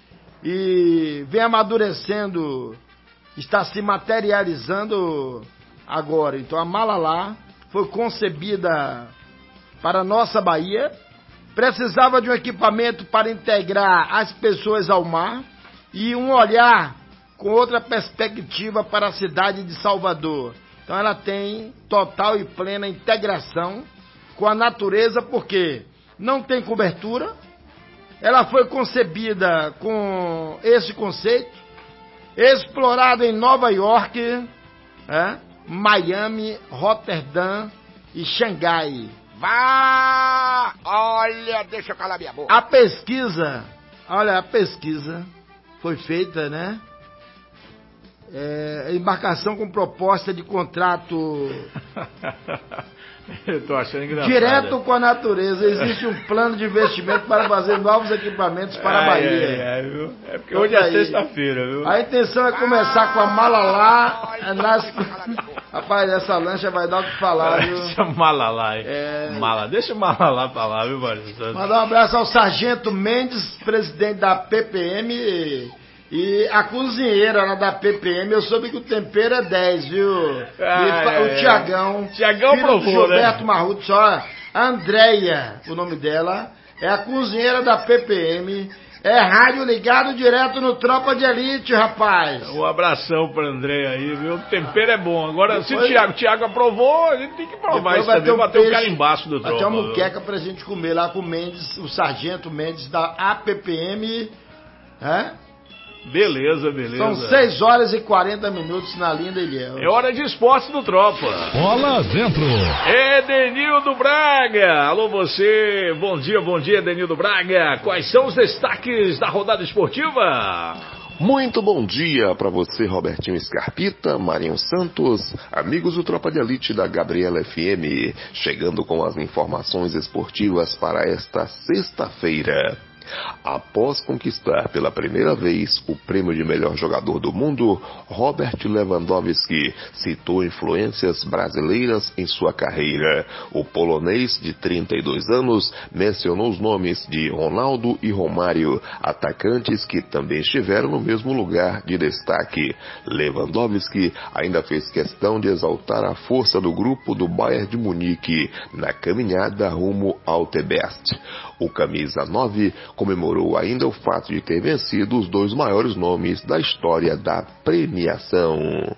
e vem amadurecendo, está se materializando agora. Então a Malala foi concebida para a nossa Bahia, precisava de um equipamento para integrar as pessoas ao mar e um olhar com outra perspectiva para a cidade de Salvador. Então ela tem total e plena integração com a natureza, porque não tem cobertura. Ela foi concebida com esse conceito, explorado em Nova York, é, Miami, Roterdã e Xangai. Vá! Olha, deixa eu calar minha boca. A pesquisa, olha, a pesquisa foi feita, né? É, embarcação com proposta de contrato eu tô achando engraçado. Direto com a natureza. Existe um plano de investimento para fazer novos equipamentos para a Bahia. É, é, viu? É porque hoje é sexta-feira, viu? A intenção é começar com a Malala. Nas... Rapaz, essa lancha vai dar o que falar, viu? Deixa o Malala aí. É... Mala. Deixa o Malala pra lá, viu, Mário? Mandar um abraço ao Sargento Mendes, presidente da P P M. E a cozinheira lá da P P M, eu soube que o tempero é dez, viu? Ah, e, é, o Tiagão. Tiagão provou, Gilberto né? Marruto, só a Andréia, o nome dela, é a cozinheira da P P M. É rádio ligado direto no Tropa de Elite, rapaz. Um abração pra Andréia aí, viu? O tempero é bom. Agora, depois, se o Tiago, Tiago aprovou, a gente tem que provar isso também. Vai ter um carimbaço do Tropa. Vai ter uma muqueca pra gente comer lá com o Mendes, o Sargento Mendes da A P P M, é? Beleza, beleza. São seis horas e quarenta minutos na linda Ilhéus. É hora de esporte do Tropa. Bola dentro. Edenildo Braga. Alô você. Bom dia, bom dia, Edenildo Braga. Quais são os destaques da rodada esportiva? Muito bom dia para você, Robertinho Scarpita, Marinho Santos, amigos do Tropa de Elite da Gabriela F M, chegando com as informações esportivas para esta sexta-feira. Após conquistar pela primeira vez o prêmio de melhor jogador do mundo, Robert Lewandowski citou influências brasileiras em sua carreira. O polonês de trinta e dois anos mencionou os nomes de Ronaldo e Romário, atacantes que também estiveram no mesmo lugar de destaque. Lewandowski ainda fez questão de exaltar a força do grupo do Bayern de Munique na caminhada rumo ao The Best. O camisa nove comemorou ainda o fato de ter vencido os dois maiores nomes da história da premiação.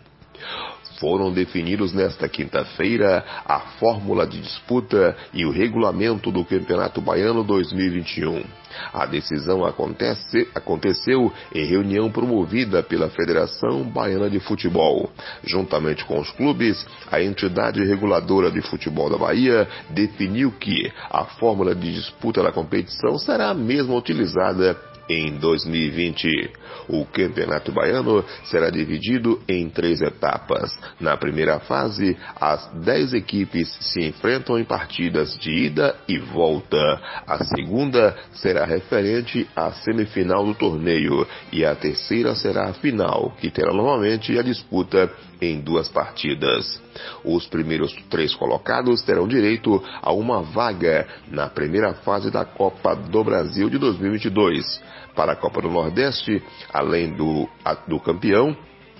Foram definidos nesta quinta-feira a fórmula de disputa e o regulamento do Campeonato Baiano dois mil e vinte e um. A decisão acontece, aconteceu em reunião promovida pela Federação Baiana de Futebol. Juntamente com os clubes, a entidade reguladora de futebol da Bahia definiu que a fórmula de disputa da competição será a mesma utilizada em dois mil e vinte. O Campeonato Baiano será dividido em três etapas. Na primeira fase, as dez equipes se enfrentam em partidas de ida e volta. A segunda será referente à semifinal do torneio e a terceira será a final, que terá novamente a disputa em duas partidas. Os primeiros três colocados terão direito a uma vaga na primeira fase da Copa do Brasil de dois mil e vinte e dois. Para a Copa do Nordeste, além do, a, do campeão,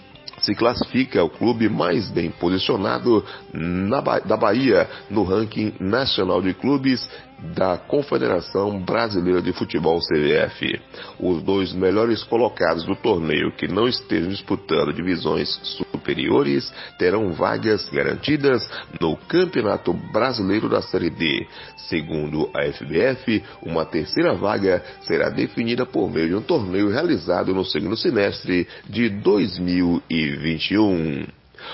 se classifica o clube mais bem posicionado na, da Bahia no ranking nacional de clubes da Confederação Brasileira de Futebol C B F. Os dois melhores colocados do torneio que não estejam disputando divisões superiores terão vagas garantidas no Campeonato Brasileiro da Série D. Segundo a F B F, uma terceira vaga será definida por meio de um torneio realizado no segundo semestre de dois mil e vinte e um.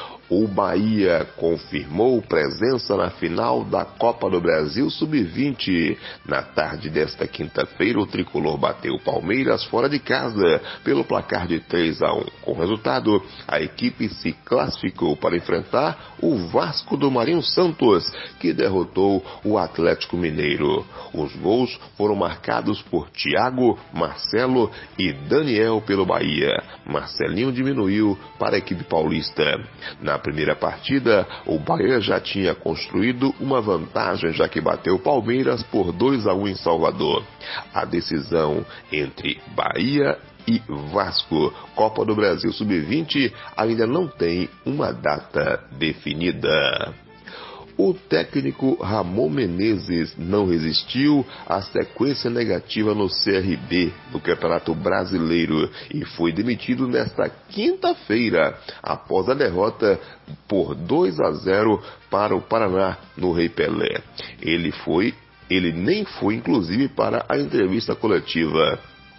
O Bahia confirmou presença na final da Copa do Brasil sub vinte. Na tarde desta quinta-feira, o tricolor bateu o Palmeiras fora de casa pelo placar de três a um. Com o resultado, a equipe se classificou para enfrentar o Vasco do Marinho Santos, que derrotou o Atlético Mineiro. Os gols foram marcados por Thiago, Marcelo e Daniel pelo Bahia. Marcelinho diminuiu para a equipe paulista. Na primeira partida, o Bahia já tinha construído uma vantagem, já que bateu o Palmeiras por dois a um em Salvador. A decisão entre Bahia e Vasco, Copa do Brasil sub vinte, ainda não tem uma data definida. O técnico Ramon Menezes não resistiu à sequência negativa no C R B do Campeonato Brasileiro e foi demitido nesta quinta-feira após a derrota por dois a zero para o Paraná no Rei Pelé. Ele foi, ele nem foi inclusive para a entrevista coletiva.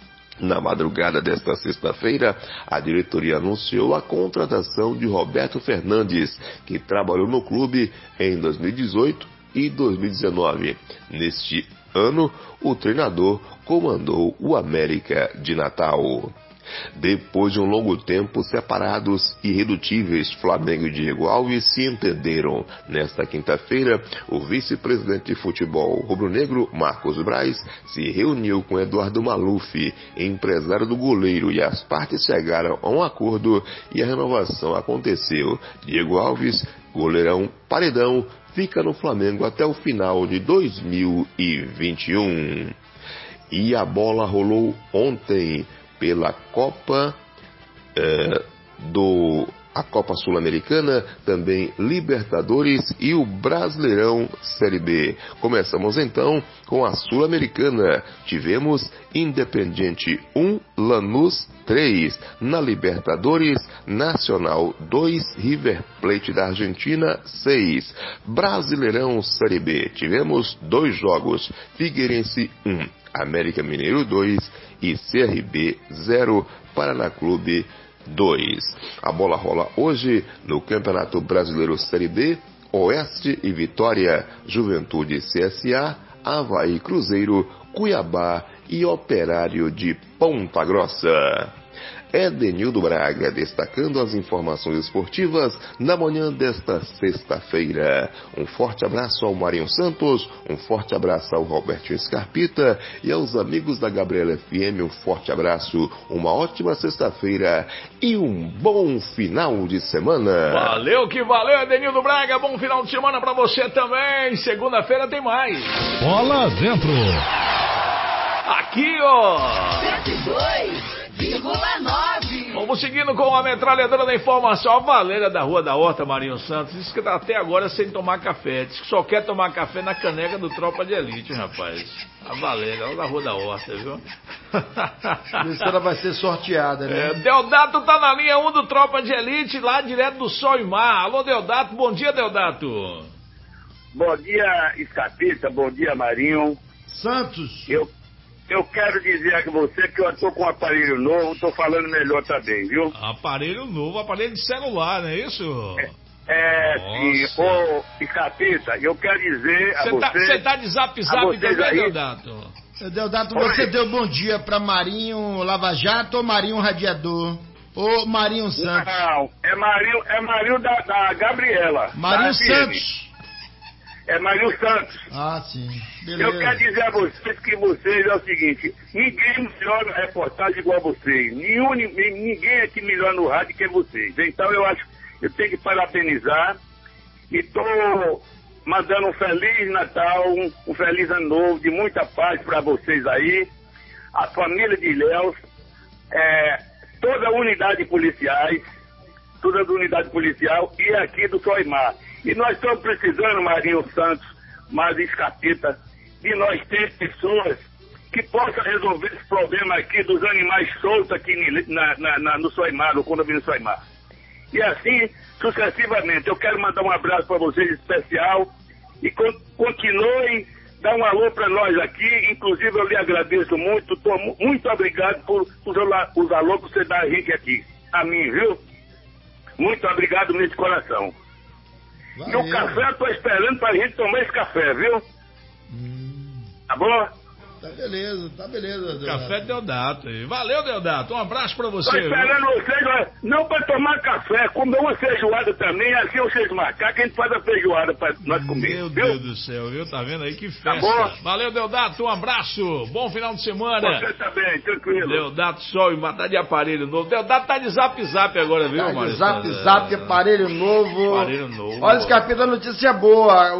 Na madrugada desta sexta-feira, a diretoria anunciou a contratação de Roberto Fernandes, que trabalhou no clube em dois mil e dezoito e dois mil e dezenove. Neste ano, o treinador comandou o América de Natal. Depois de um longo tempo separados e irredutíveis, Flamengo e Diego Alves se entenderam. Nesta quinta-feira, o vice-presidente de futebol rubro-negro, Marcos Braz, se reuniu com Eduardo Maluf, empresário do goleiro, e as partes chegaram a um acordo e a renovação aconteceu. Diego Alves, goleirão paredão, fica no Flamengo até o final de dois mil e vinte e um. E a bola rolou ontem pela Copa eh, do a Copa Sul-Americana, também Libertadores e o Brasileirão Série B. Começamos então com a Sul-Americana. Tivemos Independiente um, Lanús três. Na Libertadores, Nacional dois, River Plate da Argentina seis. Brasileirão Série B. Tivemos dois jogos, Figueirense um, América Mineiro dois e C R B zero, Paraná Clube dois. A bola rola hoje no Campeonato Brasileiro Série B, Oeste e Vitória, Juventude C S A, Avaí Cruzeiro, Cuiabá e Operário de Ponta Grossa. Edenildo Braga, destacando as informações esportivas na manhã desta sexta-feira. Um forte abraço ao Marinho Santos, um forte abraço ao Roberto Scarpita e aos amigos da Gabriela F M, um forte abraço, uma ótima sexta-feira e um bom final de semana. Valeu que valeu, Edenildo Braga, bom final de semana pra você também. Segunda-feira tem mais. Bola dentro. Aqui, ó. cento e dois vírgula nove. Vamos seguindo com a metralhadora da informação. A Valéria da Rua da Horta, Marinho Santos, disse que tá até agora sem tomar café. Diz que só quer tomar café na caneca do Tropa de Elite, rapaz. A Valéria, lá da Rua da Horta, viu? Isso ela vai ser sorteada, né? É, Deodato tá na linha um do Tropa de Elite, lá direto do Sol e Mar. Alô, Deodato, bom dia, Deodato. Bom dia, Escapista, bom dia, Marinho. Santos. Eu, eu quero dizer a você que eu tô com um aparelho novo, tô falando melhor também, viu? Aparelho novo, aparelho de celular, não é isso? É, é sim. Ô, Escapista, eu quero dizer a Cê você... Tá, você tá de zap zap também, aí... Deodato? Deodato, você deu bom dia pra Marinho Lava Jato ou Marinho Radiador? Ô, Marinho Santos. Não, é Marinho, é Marinho da, da Gabriela. Marinho Santos. É Marinho Santos. Ah, sim. Beleza. Eu quero dizer a vocês que vocês é o seguinte, ninguém melhor na reportagem igual a vocês. Nenhum, ninguém aqui melhor no rádio que vocês. Então eu acho que eu tenho que parabenizar e tô mandando um Feliz Natal, um, um Feliz Ano Novo, de muita paz para vocês aí, a família de Ilhéus, é, toda a unidade policiais, toda a unidade policial e aqui do Soimar. E nós estamos precisando, Marinho Santos, Marinho Escapita, de nós ter pessoas que possam resolver esse problema aqui dos animais soltos aqui na, na, na, no Soimar, no condomínio Soimar. E assim, sucessivamente. Eu quero mandar um abraço para vocês especial e con continuem, dar um alô para nós aqui. Inclusive, eu lhe agradeço muito, tô muito obrigado por usar os alô que você dá a gente aqui. A mim, viu? Muito obrigado nesse coração. Valeu. E o café eu tô esperando pra gente tomar esse café, viu? Hum. Tá bom? Tá beleza, tá beleza. Deodato. Café Deodato. Valeu, Deodato. Um abraço pra você. Tô esperando viu? vocês, não pra tomar café, comer uma feijoada também, assim vocês marcar que a gente faz a feijoada pra nós comer. Meu viu? Deus do céu, viu? Tá vendo aí que festa. Tá bom? Valeu, Deodato. Um abraço. Bom final de semana. Você também, tranquilo. Deodato Sol e tá de aparelho novo. Deodato tá de zap zap agora, viu, tá Mário? De zap zap, aparelho novo. Aparelho novo. Olha, Escapita, notícia boa.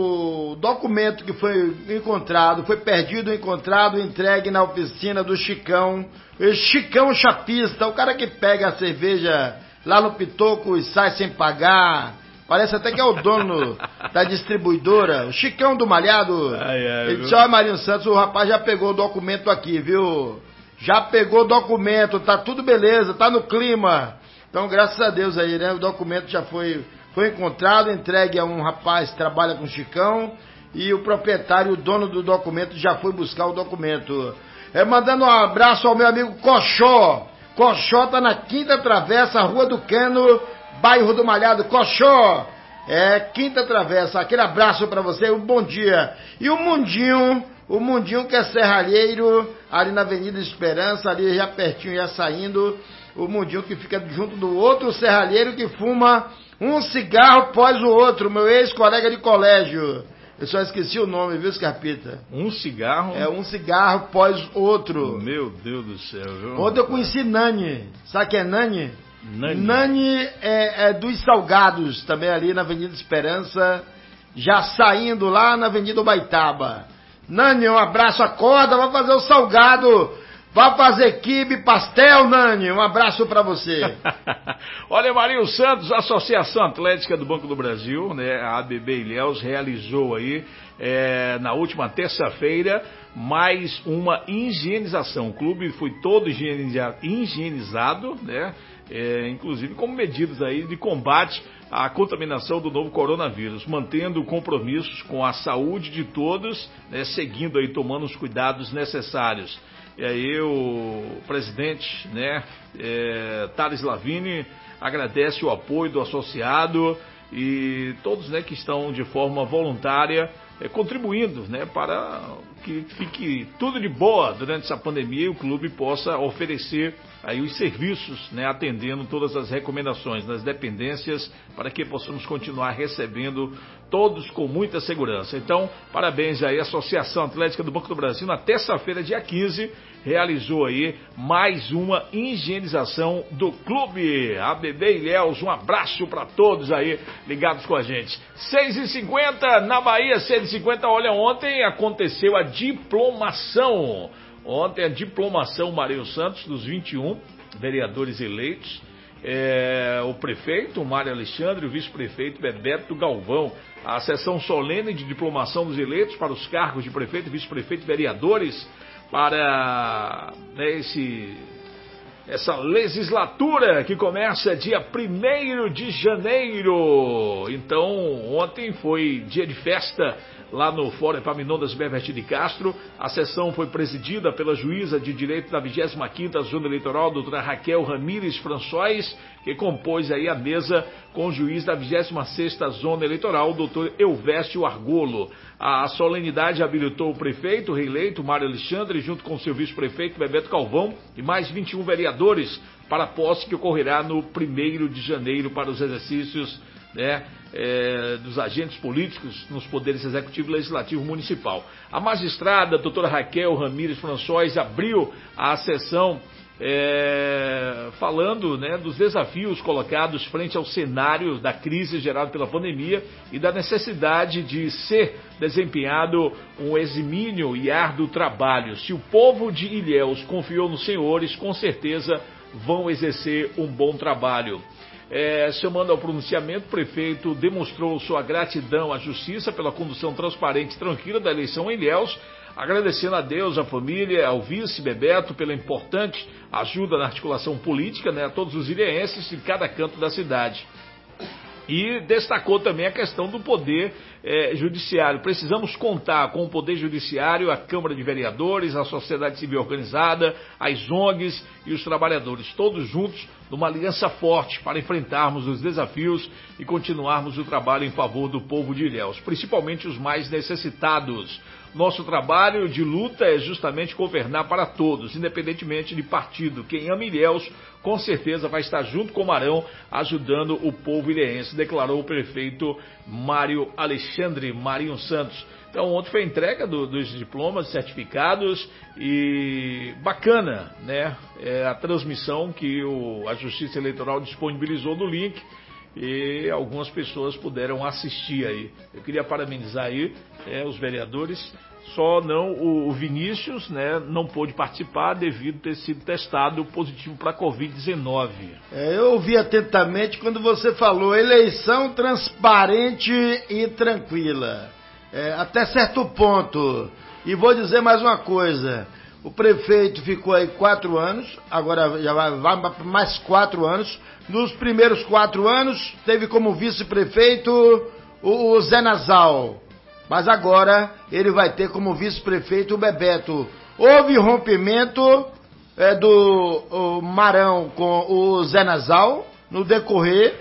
O documento que foi encontrado, foi perdido, encontrado, entregue na oficina do Chicão. Chicão Chapista, o cara que pega a cerveja lá no Pitoco e sai sem pagar. Parece até que é o dono da distribuidora, o Chicão do Malhado. Ai, ai, ele disse, ó, Marinho Santos, o rapaz já pegou o documento aqui, viu? Já pegou o documento, tá tudo beleza, tá no clima. Então, graças a Deus aí, né? O documento já foi, foi encontrado, entregue a um rapaz que trabalha com o Chicão. E o proprietário, o dono do documento, já foi buscar o documento. É, mandando um abraço ao meu amigo Coxó. Coxó tá na Quinta Travessa, Rua do Cano, bairro do Malhado. Coxó, é, Quinta Travessa. Aquele abraço pra você, um bom dia. E o Mundinho, o Mundinho que é serralheiro, ali na Avenida Esperança, ali já pertinho, já saindo. O Mundinho que fica junto do outro serralheiro que fuma um cigarro após o outro, meu ex-colega de colégio. Eu só esqueci o nome, viu, Scarpita? Um cigarro? É, um cigarro após outro. Meu Deus do céu, viu? Ontem eu conheci Nani. Sabe quem é Nani? Nani. Nani é, é dos Salgados, também ali na Avenida Esperança, já saindo lá na Avenida Ubaitaba. Nani, um abraço, acorda, vai fazer o salgado. Vai fazer quibe, pastel, Nani. Um abraço pra você. Olha, Marinho Santos, a Associação Atlética do Banco do Brasil, né, a A B B Ilhéus, realizou aí, é, na última terça-feira, mais uma higienização. O clube foi todo higienizado, né, é, inclusive como medidas aí de combate à contaminação do novo coronavírus, mantendo compromissos com a saúde de todos, né, seguindo aí, tomando os cuidados necessários. E aí o presidente, né, é, Thales Lavini, agradece o apoio do associado e todos, né, que estão de forma voluntária é, contribuindo, né, para que fique tudo de boa durante essa pandemia e o clube possa oferecer aí os serviços, né, atendendo todas as recomendações das dependências para que possamos continuar recebendo todos com muita segurança. Então, parabéns aí à Associação Atlética do Banco do Brasil, na terça-feira, dia quinze, realizou aí mais uma higienização do clube. A Bebê Ilhéus, um abraço para todos aí ligados com a gente. seis e cinquenta na Bahia, seis e cinquenta, olha, ontem aconteceu a diplomação. Ontem a diplomação Marinho Santos dos vinte e um vereadores eleitos. É, o prefeito, Mário Alexandre, o vice-prefeito Bebeto Galvão. A sessão solene de diplomação dos eleitos para os cargos de prefeito, vice-prefeito e vereadores para, né, esse, essa legislatura que começa dia primeiro de janeiro. Então, ontem foi dia de festa lá no Fórum Epaminondas Beverti de Castro. A sessão foi presidida pela juíza de direito da vigésima quinta Zona Eleitoral, doutora Raquel Ramírez François, que compôs aí a mesa com o juiz da vigésima sexta Zona Eleitoral, doutor Elvésio Argolo. A solenidade habilitou o prefeito reeleito, Mário Alexandre, junto com seu vice-prefeito, Bebeto Galvão, e mais vinte e um vereadores para a posse que ocorrerá no primeiro de janeiro para os exercícios, né, é, dos agentes políticos nos poderes executivo e legislativo municipal. A magistrada, a doutora Raquel Ramírez François, abriu a sessão é, falando, né, dos desafios colocados frente ao cenário da crise gerada pela pandemia e da necessidade de ser desempenhado um eximínio e árduo trabalho. Se o povo de Ilhéus confiou nos senhores, com certeza vão exercer um bom trabalho. É, chamando ao pronunciamento, o prefeito demonstrou sua gratidão à justiça pela condução transparente e tranquila da eleição em Ilhéus, agradecendo a Deus, à família, ao vice Bebeto pela importante ajuda na articulação política, né, a todos os ilhéenses de cada canto da cidade. E destacou também a questão do poder é, judiciário. Precisamos contar com o poder judiciário, a Câmara de Vereadores, a sociedade civil organizada, as O N Gs e os trabalhadores, todos juntos numa aliança forte para enfrentarmos os desafios e continuarmos o trabalho em favor do povo de Ilhéus, principalmente os mais necessitados. Nosso trabalho de luta é justamente governar para todos, independentemente de partido. Quem ama Ilhéus, com certeza vai estar junto com o Marão, ajudando o povo ilhéense, declarou o prefeito Mário Alexandre Marinho Santos. Então, ontem foi a entrega do, dos diplomas, certificados e bacana, né? É a transmissão que o, a Justiça Eleitoral disponibilizou no link e algumas pessoas puderam assistir aí. Eu queria parabenizar aí é, os vereadores, só não o, o Vinícius, né, não pôde participar devido a ter sido testado positivo para a covid dezenove. É, eu ouvi atentamente quando você falou eleição transparente e tranquila. É, até certo ponto. E vou dizer mais uma coisa. O prefeito ficou aí quatro anos, agora já vai, vai mais quatro anos. Nos primeiros quatro anos, teve como vice-prefeito o, o Zé Nasal. Mas agora ele vai ter como vice-prefeito o Bebeto. Houve rompimento é, do o Marão com o Zé Nasal no decorrer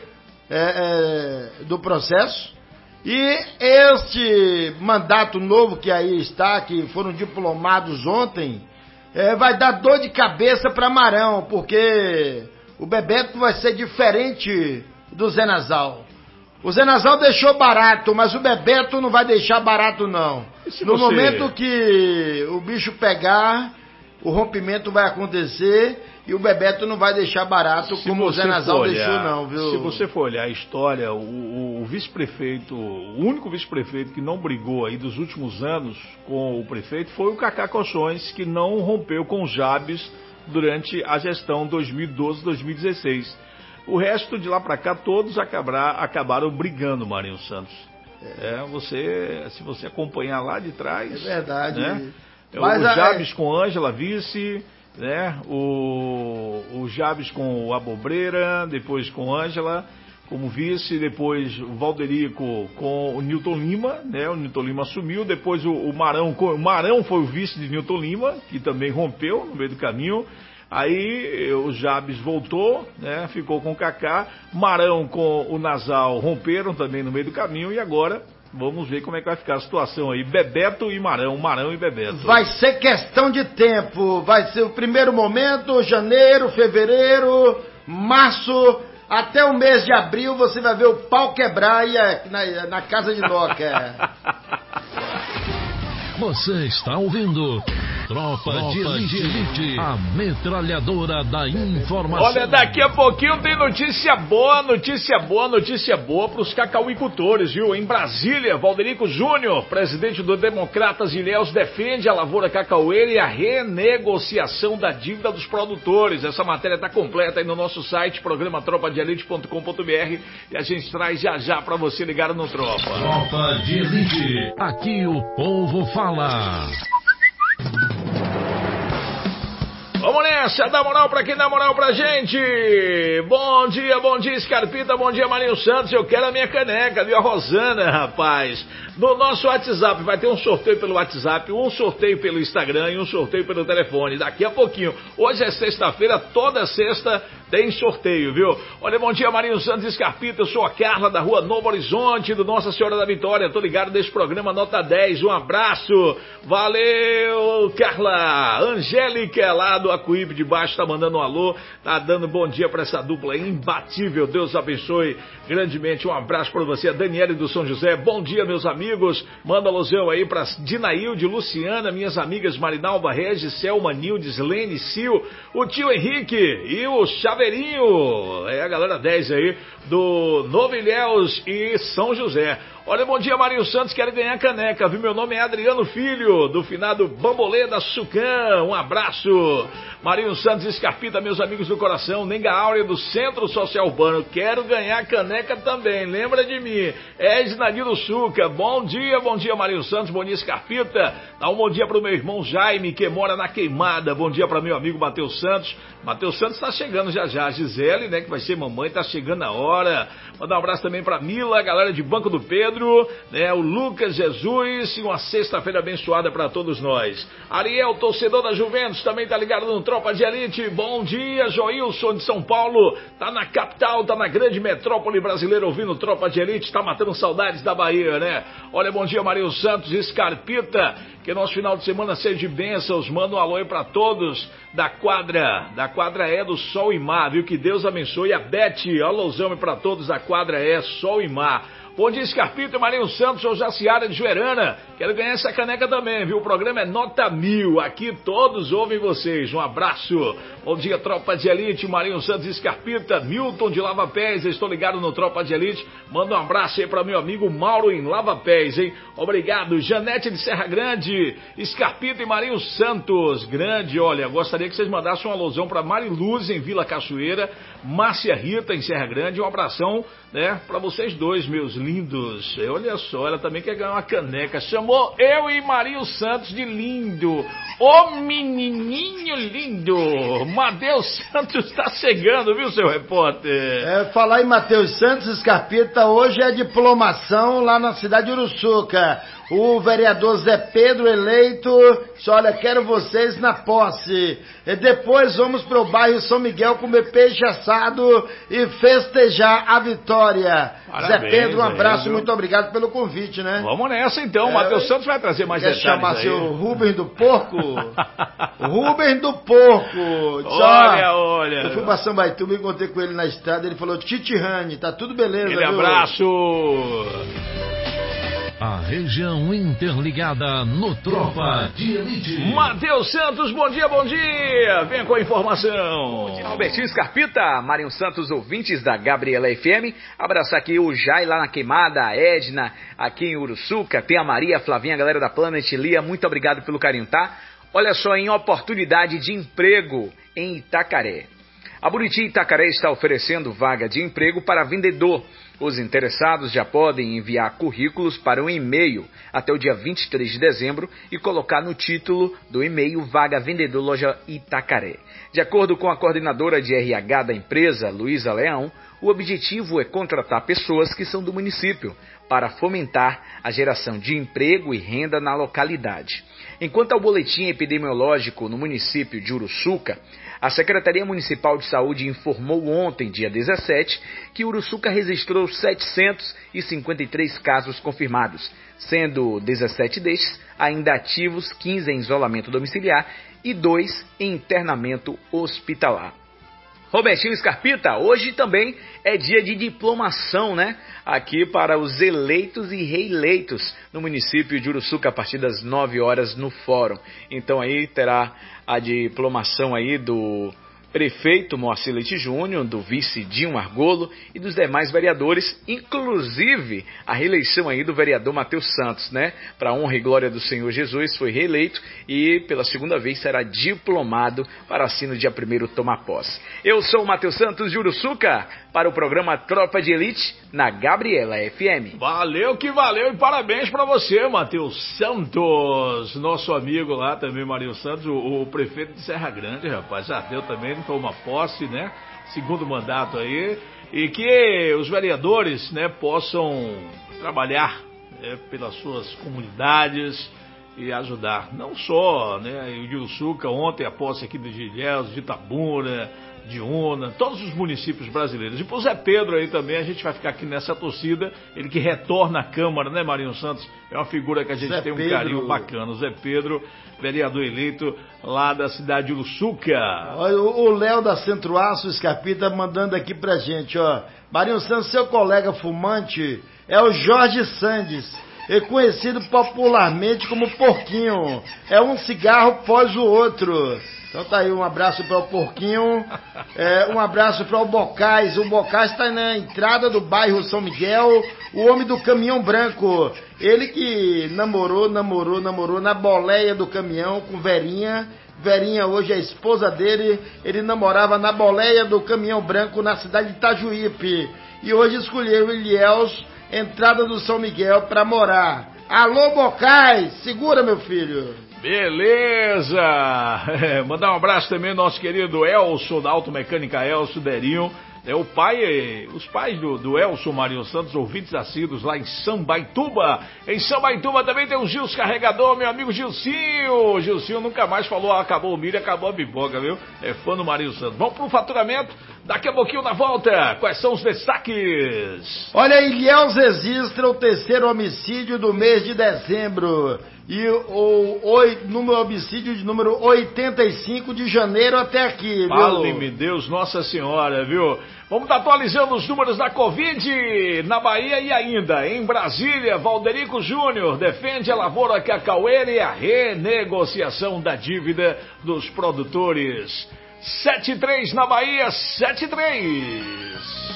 é, é, do processo. E este mandato novo que aí está, que foram diplomados ontem, é, vai dar dor de cabeça para Marão, porque o Bebeto vai ser diferente do Zé Nasal. O Zé Nasal deixou barato, mas o Bebeto não vai deixar barato não. No você... momento que o bicho pegar, o rompimento vai acontecer e o Bebeto não vai deixar barato se como o Zé Nasal olhar, deixou não, viu? Se você for olhar a história, o, o, o vice-prefeito, o único vice-prefeito que não brigou aí dos últimos anos com o prefeito foi o Cacá Colchões, que não rompeu com o Jabes durante a gestão dois mil e doze, dois mil e dezesseis. O resto de lá para cá, todos acabar, acabaram brigando, Marinho Santos. É. É, você, se você acompanhar lá de trás... É verdade. Né? Mas o Jabes a... com Ângela, vice, né? O, o Jabes com o Abobreira, depois com Ângela como vice, depois o Valderico com o Newton Lima, né? O Newton Lima assumiu, depois o, o Marão, o Marão foi o vice de Newton Lima, que também rompeu no meio do caminho. Aí o Jabes voltou, né, ficou com o Cacá, Marão com o Nasal romperam também no meio do caminho e agora Vamos ver como é que vai ficar a situação aí. Bebeto e Marão, Marão e Bebeto. Vai ser questão de tempo. Vai ser o primeiro momento, janeiro, fevereiro, março, até o mês de abril você vai ver o pau quebrar aí na, na casa de Noca. Você está ouvindo Tropa, Tropa de Elite, Elite, a metralhadora da informação. Olha, daqui a pouquinho tem notícia boa, notícia boa, notícia boa para os cacauicultores, viu? Em Brasília, Valderico Júnior, presidente do Democratas Ilhéus, defende a lavoura cacaueira e a renegociação da dívida dos produtores. Essa matéria está completa aí no nosso site, programa tropa de elite ponto com ponto br, e a gente traz já já para você ligar no Tropa. Tropa de Elite, aqui o povo fala. Vamos nessa, dá moral pra quem dá moral pra gente. Bom dia, bom dia, Scarpita, bom dia, Marinho Santos. Eu quero a minha caneca, viu? A Rosana, rapaz. No nosso WhatsApp, vai ter um sorteio pelo WhatsApp, um sorteio pelo Instagram e um sorteio pelo telefone. Daqui a pouquinho. Hoje é sexta-feira, toda sexta tem sorteio, viu? Olha, bom dia, Marinho Santos e Scarpita. Eu sou a Carla da rua Novo Horizonte, do Nossa Senhora da Vitória. Tô ligado nesse programa Nota dez. Um abraço. Valeu, Carla. Angélica, lá do Acuípe de Baixo, tá mandando um alô. Tá dando bom dia pra essa dupla imbatível. Deus abençoe grandemente. Um abraço pra você, a Daniele do São José. Bom dia, meus amigos. Manda alusão aí pra Dinailde, Luciana, minhas amigas Marinalva, Regis, Selma, Nildes, Lene, Sil, o tio Henrique e o Chaveirinho. É a galera dez aí do Novo Ilhéus e São José. Olha, bom dia, Marinho Santos, quero ganhar caneca, viu? Meu nome é Adriano Filho, do finado Bambolê da Sucã. Um abraço. Marinho Santos e Scarpita, meus amigos do coração. Nenga Áurea do Centro Social Urbano, quero ganhar caneca também, lembra de mim. Edna do Suca, bom dia, bom dia, Marinho Santos, bom dia, Scarpita. Dá um bom dia pro meu irmão Jaime, que mora na Queimada. Bom dia para meu amigo Matheus Santos. Matheus Santos tá chegando já já. A Gisele, né, que vai ser mamãe, tá chegando na hora. Mandar um abraço também pra Mila, a galera de Banco do Pedro, né, o Lucas Jesus, e uma sexta-feira abençoada pra todos nós. Ariel, torcedor da Juventus, também tá ligado no Tropa de Elite. Bom dia, Joilson de São Paulo, tá na capital, tá na grande metrópole brasileira ouvindo Tropa de Elite, tá matando saudades da Bahia, né? Olha, bom dia, Marinho Santos e Scarpita, que nosso final de semana seja de bênçãos. Manda um alô aí pra todos da quadra, da quadra é do Sol e Mar, viu? Que Deus abençoe a Beth, alôzão pra todos da quadra é Sol e Mar. Bom dia, Scarpita e Marinho Santos, sou Jaciara de Joerana, quero ganhar essa caneca também, viu? O programa é Nota Mil, aqui todos ouvem vocês, um abraço. Bom dia, Tropa de Elite, Marinho Santos e Scarpita, Milton de Lava Pés, estou ligado no Tropa de Elite, manda um abraço aí para meu amigo Mauro em Lava Pés, hein? Obrigado. Janete de Serra Grande, Scarpita e Marinho Santos, grande, olha, gostaria que vocês mandassem uma alusão para Mariluz em Vila Cachoeira, Márcia Rita em Serra Grande, um abração, né, para vocês dois, meus lindos. Olha só, ela também quer ganhar uma caneca. Chamou eu e Marinho Santos de lindo. Ô menininho lindo. Matheus Santos está chegando, viu, seu repórter? É, falar em Matheus Santos, Scarpita, hoje é diplomação lá na cidade de Uruçuca. O vereador Zé Pedro eleito, olha, quero vocês na posse. E depois vamos pro bairro São Miguel comer peixe assado e festejar a vitória. Parabéns, Zé Pedro, um abraço, aí, muito obrigado pelo convite, né? Vamos nessa então, o é, Matheus Santos vai trazer mais detalhes. Quer chamar aí. seu Rubens do Porco? Rubens do Porco. Olha, olha. Eu fui pra Sambaituba e encontrei com ele na estrada, ele falou, Titi Rani, tá tudo beleza, Aquele viu? abraço. A região interligada no Tropa de Elite. Matheus Santos, bom dia, bom dia. Vem com a informação. Bom dia, Albertinho Scarpita, Marinho Santos, ouvintes da Gabriela F M. Abraçar aqui o Jai lá na Queimada, a Edna aqui em Uruçuca. Tem a Maria, a Flavinha, a galera da Planet Lia. Muito obrigado pelo carinho, tá? Olha só, em oportunidade de emprego em Itacaré. A Buriti Itacaré está oferecendo vaga de emprego para vendedor. Os interessados já podem enviar currículos para um e-mail até o dia vinte e três de dezembro e colocar no título do e-mail Vaga Vendedor Loja Itacaré. De acordo com a coordenadora de R H da empresa, Luísa Leão, o objetivo é contratar pessoas que são do município para fomentar a geração de emprego e renda na localidade. Enquanto ao boletim epidemiológico no município de Uruçuca, a Secretaria Municipal de Saúde informou ontem, dia dezessete, que Uruçuca registrou setecentos e cinquenta e três casos confirmados, sendo dezessete destes ainda ativos, quinze em isolamento domiciliar e dois em internamento hospitalar. Robertinho Scarpita, hoje também é dia de diplomação, né? Aqui para os eleitos e reeleitos no município de Uruçuca, a partir das nove horas no fórum. Então aí terá a diplomação aí do prefeito Moacir Leite Júnior, do vice Dinho Argolo e dos demais vereadores, inclusive a reeleição aí do vereador Matheus Santos, né? Para honra e glória do Senhor Jesus, foi reeleito e pela segunda vez será diplomado para assim no dia primeiro tomar posse. Eu sou o Matheus Santos de Uruçuca para o programa Tropa de Elite na Gabriela F M. Valeu que valeu e parabéns para você, Matheus Santos, nosso amigo lá também, Marinho Santos, o, o prefeito de Serra Grande, rapaz, já deu também, foi uma posse, né, segundo mandato aí, e que os vereadores, né, possam trabalhar, né, pelas suas comunidades e ajudar, não só, né, o de Uruçuca, ontem a posse aqui de Ilhéus, de Itabuna, de Una, todos os municípios brasileiros. E pro Zé Pedro aí também, a gente vai ficar aqui nessa torcida, ele que retorna à Câmara, né, Marinho Santos? É uma figura que a gente Zé tem um Pedro... carinho bacana. O Zé Pedro, vereador eleito lá da cidade de Uruçuca. Olha, o Léo da Centro-Aço, Scarpita, mandando aqui pra gente, ó. Marinho Santos, seu colega fumante é o Jorge Sandes, é conhecido popularmente como Porquinho. É um cigarro após o outro. Então tá aí, um abraço para o Porquinho, é, um abraço para o Bocais. O Bocais está na entrada do bairro São Miguel, o homem do caminhão branco. Ele que namorou, namorou, namorou na boleia do caminhão com Verinha. Verinha hoje é a esposa dele. Ele namorava na boleia do caminhão branco na cidade de Itajuípe. E hoje escolheu Ilhéus, entrada do São Miguel, para morar. Alô, Bocais, segura, meu filho. Beleza! É, mandar um abraço também ao nosso querido Elson, da Automecânica Elson Derinho. É o pai, os pais do, do Elson Marinho Santos, ouvintes assíduos lá em Sambaituba. Em Sambaituba também tem o Gils Carregador, meu amigo Gilcinho. Gilcinho nunca mais falou, ah, acabou o milho, acabou a pipoca, viu? É fã do Marinho Santos. Vamos pro faturamento, daqui a pouquinho na volta. Quais são os destaques? Olha, Ilhéus registra o terceiro homicídio do mês de dezembro. E o, o, o número, homicídio de número oitenta e cinco de janeiro até aqui, viu? Fale-me Deus, Nossa Senhora, viu? Vamos estar atualizando os números da Covid na Bahia e ainda em Brasília. Valderico Júnior defende a lavoura cacaueira e a renegociação da dívida dos produtores. sete três na Bahia, sete três.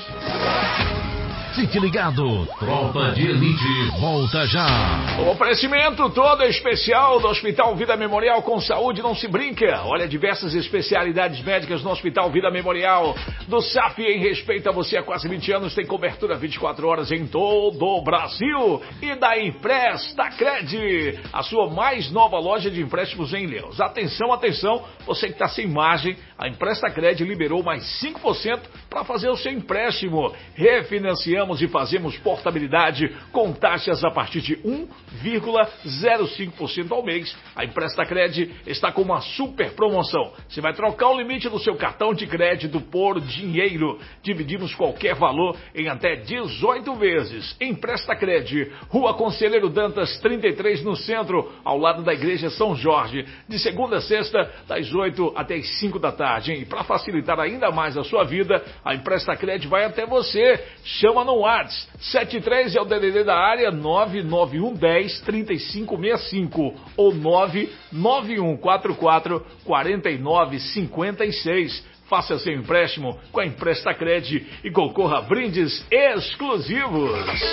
Fique ligado, Tropa de Elite volta já. O oferecimento todo especial do Hospital Vida Memorial, com saúde não se brinca. Olha, diversas especialidades médicas no Hospital Vida Memorial. Do S A P, em respeito a você há quase vinte anos, tem cobertura vinte e quatro horas em todo o Brasil. E da Emprestacred, a sua mais nova loja de empréstimos em Ilhéus. Atenção, atenção, você que está sem margem, a Emprestacred liberou mais cinco por cento para fazer o seu empréstimo. Refinanciamos e fazemos portabilidade com taxas a partir de um vírgula zero cinco por cento ao mês. A Emprestacred está com uma super promoção. Você vai trocar o limite do seu cartão de crédito por dinheiro. Dividimos qualquer valor em até dezoito vezes. Emprestacred, Rua Conselheiro Dantas, trinta e três, no centro, ao lado da Igreja São Jorge. De segunda a sexta, das oito até as cinco da tarde. E para facilitar ainda mais a sua vida, a Emprestacred vai até você. Chama no WhatsApp, sete três é o D D D da área, nove nove um um zero, três cinco seis cinco ou nove nove um quatro quatro, quatro nove cinco seis. Faça seu empréstimo com a Emprestacred e concorra a brindes exclusivos.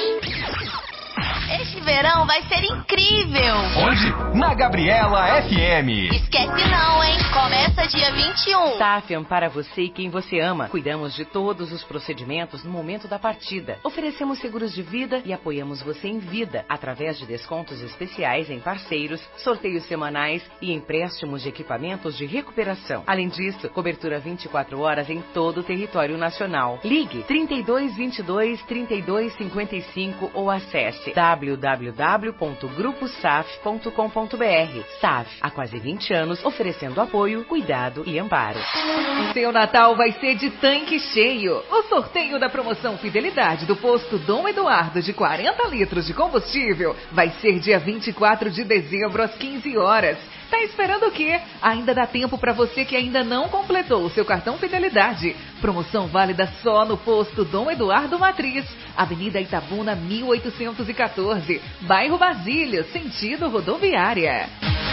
Este verão vai ser incrível! Onde? Na Gabriela F M. Esquece não, hein? Começa dia vinte e um. Safian, para você e quem você ama. Cuidamos de todos os procedimentos no momento da partida. Oferecemos seguros de vida e apoiamos você em vida, através de descontos especiais em parceiros, sorteios semanais e empréstimos de equipamentos de recuperação. Além disso, cobertura vinte e quatro horas em todo o território nacional. Ligue trinta e dois, vinte e dois, trinta e dois, cinquenta e cinco ou acesse w w w w ponto grupo saf ponto com ponto b r. S A F, há quase vinte anos, oferecendo apoio, cuidado e amparo. Seu Natal vai ser de tanque cheio. O sorteio da promoção Fidelidade do posto Dom Eduardo de quarenta litros de combustível vai ser dia vinte e quatro de dezembro às quinze horas. Tá esperando o quê? Ainda dá tempo para você que ainda não completou o seu cartão Fidelidade. Promoção válida só no posto Dom Eduardo Matriz, Avenida Itabuna mil oitocentos e quatorze, bairro Basílio, sentido rodoviária.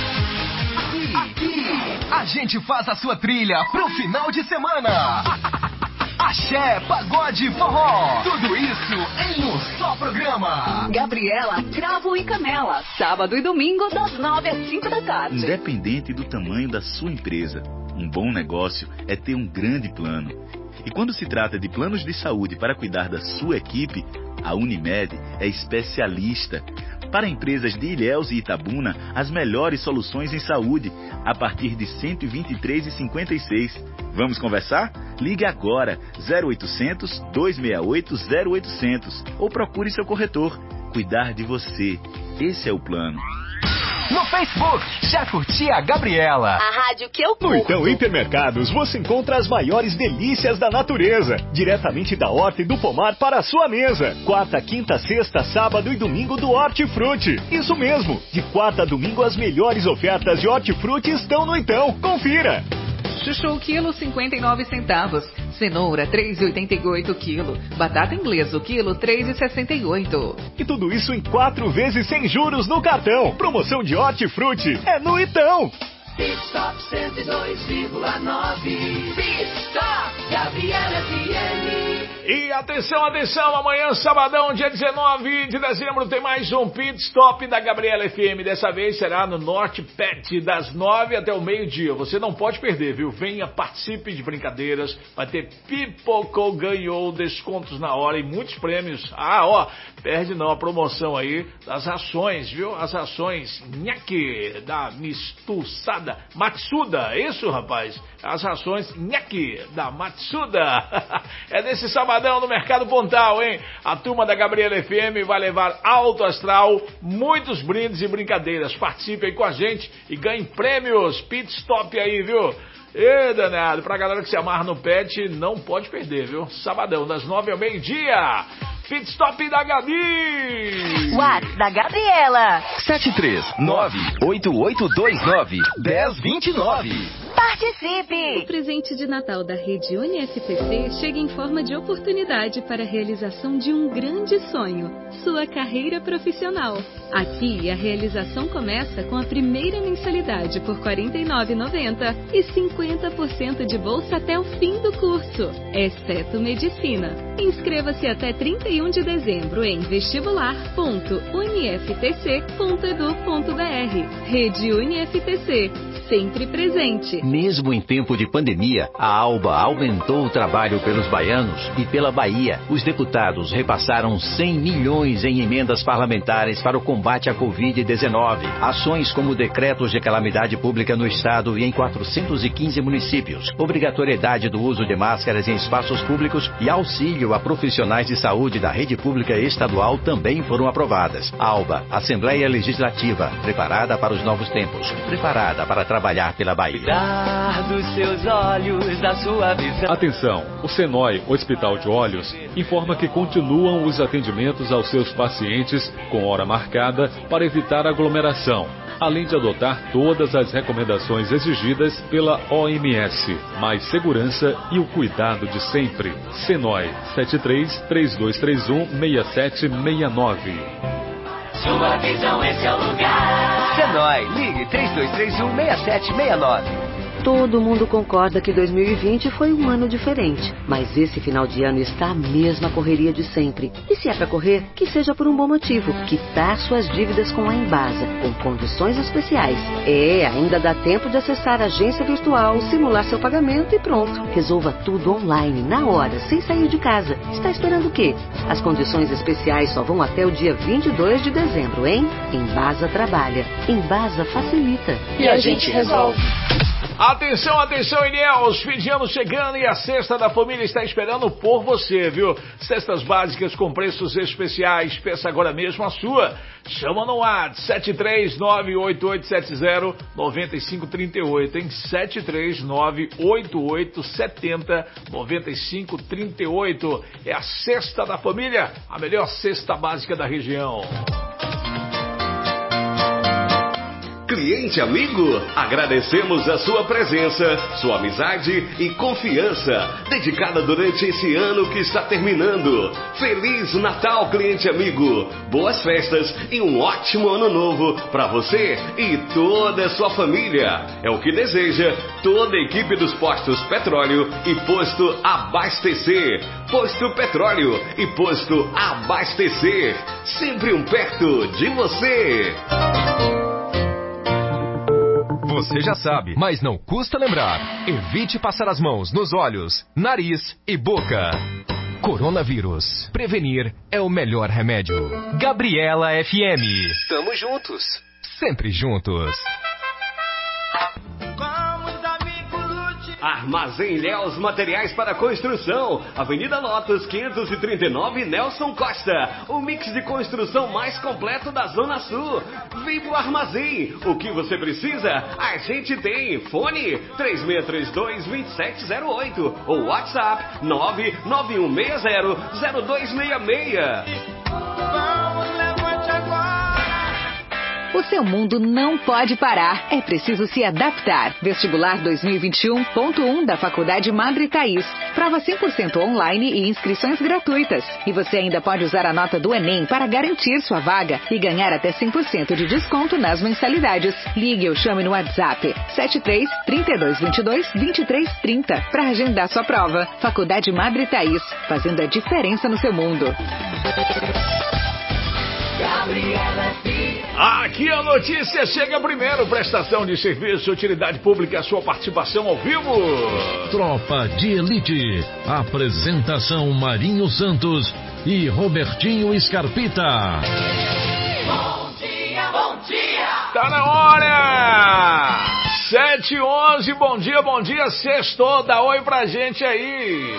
Aqui, aqui, a gente faz a sua trilha pro final de semana. Axé, pagode, forró, tudo isso em um só programa. Gabriela, Cravo e Canela, sábado e domingo das nove às cinco da tarde. Independente do tamanho da sua empresa, um bom negócio é ter um grande plano. E quando se trata de planos de saúde para cuidar da sua equipe, a Unimed é especialista. Para empresas de Ilhéus e Itabuna, as melhores soluções em saúde, a partir de cento e vinte e três reais e cinquenta e seis centavos. Vamos conversar? Ligue agora, zero oitocentos, dois seis oito, zero oitocentos, ou procure seu corretor. Cuidar de você. Esse é o plano. No Facebook, já curti a Gabriela. A rádio que eu curto. No Então Hipermercados você encontra as maiores delícias da natureza, diretamente da horta e do pomar para a sua mesa. Quarta, quinta, sexta, sábado e domingo do Hortifruti. Isso mesmo, de quarta a domingo as melhores ofertas de Hortifruti estão no Então. Confira! Chuchu quilo cinquenta e nove centavos. Cenoura três reais e oitenta e oito quilo. Batata inglesa o quilo três reais e sessenta e oito. E tudo isso em quatro vezes sem juros no cartão. Promoção de Hortifruti é no Então. Pit Stop cento e dois vírgula nove. Pit Stop Gabriela F M. E atenção, atenção, amanhã, sabadão, dia dezenove de dezembro, tem mais um Pit Stop da Gabriela F M. Dessa vez será no Norte Pet, das nove até o meio-dia. Você não pode perder, viu? Venha, participe de brincadeiras, vai ter Pipoco Ganhou, descontos na hora e muitos prêmios. Ah, ó, perde não a promoção aí das rações, viu? As rações Nhaque, da Mistuçada, Matsuda, isso, rapaz? As rações Nhaque, da Matsuda. É desse sabadão no Mercado Pontal, hein? A turma da Gabriela F M vai levar alto astral, muitos brindes e brincadeiras. Participe aí com a gente e ganhe prêmios. Pit Stop aí, viu? Ê, danado, pra galera que se amarra no pet, não pode perder, viu? Sabadão, das nove ao meio-dia. Pit Stop da Gabi! WhatsApp da Gabriela. sete três nove oito oito dois nove um zero dois nove. Participe! O presente de Natal da Rede Uni F T C chega em forma de oportunidade para a realização de um grande sonho, sua carreira profissional. Aqui, a realização começa com a primeira mensalidade por quarenta e nove reais e noventa centavos e cinquenta por cento de bolsa até o fim do curso, exceto medicina. Inscreva-se até trinta e um de dezembro em vestibular ponto uniftc ponto edu ponto br. Rede Uni F T C, sempre presente. Mesmo em tempo de pandemia, a ALBA aumentou o trabalho pelos baianos e pela Bahia. Os deputados repassaram cem milhões em emendas parlamentares para o combate à covid dezenove. Ações como decretos de calamidade pública no estado e em quatrocentos e quinze municípios, obrigatoriedade do uso de máscaras em espaços públicos e auxílio a profissionais de saúde da rede pública estadual também foram aprovadas. ALBA, Assembleia Legislativa, preparada para os novos tempos, preparada para trabalhar pela Bahia. Cuidar dos seus olhos, da sua visão. Atenção, o Senoi Hospital de Olhos informa que continuam os atendimentos aos seus pacientes com hora marcada para evitar aglomeração, além de adotar todas as recomendações exigidas pela O M S. Mais segurança e o cuidado de sempre. Senoi sete três três dois três um seis sete seis nove. Sua visão, esse é o lugar. Senoi, ligue três dois três um seis sete seis nove. Todo mundo concorda que dois mil e vinte foi um ano diferente, mas esse final de ano está a mesma correria de sempre. E se é para correr, que seja por um bom motivo, quitar suas dívidas com a Embasa, com condições especiais. É, ainda dá tempo de acessar a agência virtual, simular seu pagamento e pronto. Resolva tudo online, na hora, sem sair de casa. Está esperando o quê? As condições especiais só vão até o dia vinte e dois de dezembro, hein? Embasa trabalha, Embasa facilita. E a gente resolve. Atenção, atenção, Ilhéus, fim de ano chegando e a Cesta da Família está esperando por você, viu? Cestas básicas com preços especiais, peça agora mesmo a sua. Chama no WhatsApp, sete três nove oito oito sete zero nove cinco três oito, hein? sete três nove oito oito sete zero nove cinco três oito. É a Cesta da Família, a melhor cesta básica da região. Cliente amigo, agradecemos a sua presença, sua amizade e confiança, dedicada durante esse ano que está terminando. Feliz Natal, cliente amigo! Boas festas e um ótimo ano novo para você e toda a sua família. É o que deseja toda a equipe dos Postos Petróleo e Posto Abastecer. Posto Petróleo e Posto Abastecer, sempre um perto de você. Você já sabe, mas não custa lembrar. Evite passar as mãos nos olhos, nariz e boca. Coronavírus. Prevenir é o melhor remédio. Gabriela F M. Tamo juntos. Sempre juntos. Armazém Ilhéus Materiais para Construção, Avenida Lotus quinhentos e trinta e nove, Nelson Costa, o mix de construção mais completo da Zona Sul. Vem pro Armazém, o que você precisa, a gente tem. Fone três seis três dois, dois sete zero oito ou WhatsApp nove nove um seis zero zero dois seis seis. O seu mundo não pode parar. É preciso se adaptar. Vestibular dois mil e vinte e um ponto um da Faculdade Madre Thaís. Prova cem por cento online e inscrições gratuitas. E você ainda pode usar a nota do Enem para garantir sua vaga e ganhar até cem por cento de desconto nas mensalidades. Ligue ou chame no WhatsApp sete três, trinta e dois, vinte e dois, vinte e três, trinta para agendar sua prova. Faculdade Madre Thaís, fazendo a diferença no seu mundo. Gabriela Aqui a notícia chega primeiro. Prestação de serviço, utilidade pública, sua participação ao vivo. Tropa de Elite. Apresentação Marinho Santos e Robertinho Scarpita. Bom dia, bom dia. Tá na hora. sete e onze, bom dia, bom dia. Sextou, dá oi pra gente aí.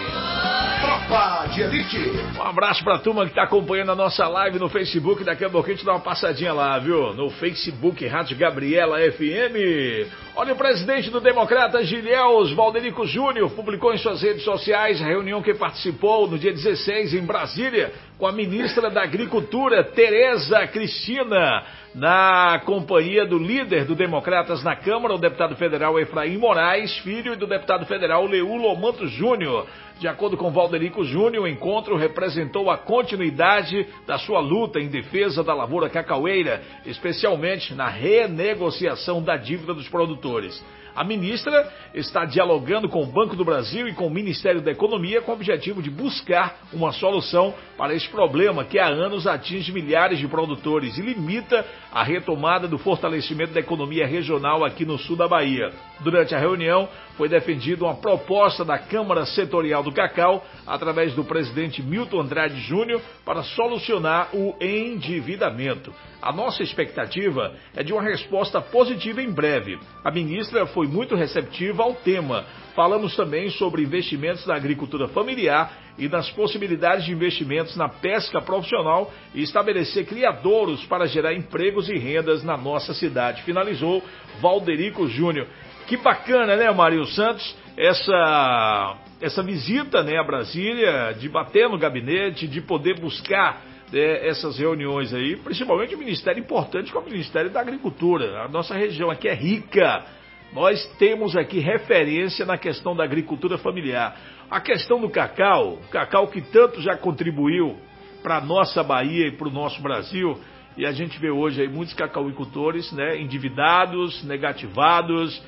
Tropa de Elite. Um abraço pra turma que tá acompanhando a nossa live no Facebook. Daqui a pouquinho a gente dá uma passadinha lá, viu? No Facebook, Rádio Gabriela F M. Olha, o presidente do Democratas, Ilhéus, Valderico Júnior, publicou em suas redes sociais a reunião que participou no dia dezesseis em Brasília com a ministra da Agricultura, Tereza Cristina, na companhia do líder do Democratas na Câmara, o deputado federal Efraim Moraes, filho, e do deputado federal Leulo Manto Júnior. De acordo com Valderico Júnior, o encontro representou a continuidade da sua luta em defesa da lavoura cacaueira, especialmente na renegociação da dívida dos produtores. A ministra está dialogando com o Banco do Brasil e com o Ministério da Economia com o objetivo de buscar uma solução para esse problema que há anos atinge milhares de produtores e limita a retomada do fortalecimento da economia regional aqui no sul da Bahia. Durante a reunião, foi defendida uma proposta da Câmara Setorial do Cacau, através do presidente Milton Andrade Júnior, para solucionar o endividamento. A nossa expectativa é de uma resposta positiva em breve. A ministra foi muito receptiva ao tema. Falamos também sobre investimentos na agricultura familiar e nas possibilidades de investimentos na pesca profissional e estabelecer criadouros para gerar empregos e rendas na nossa cidade. Finalizou Valderico Júnior. Que bacana, né, Mário Santos? Essa, essa visita, né, a Brasília, de bater no gabinete, de poder buscar É, essas reuniões aí, principalmente o Ministério importante como o Ministério da Agricultura. A nossa região aqui é rica. Nós temos aqui referência na questão da agricultura familiar. A questão do cacau, o cacau que tanto já contribuiu para a nossa Bahia e para o nosso Brasil, e a gente vê hoje aí muitos cacauicultores, né, endividados, negativados,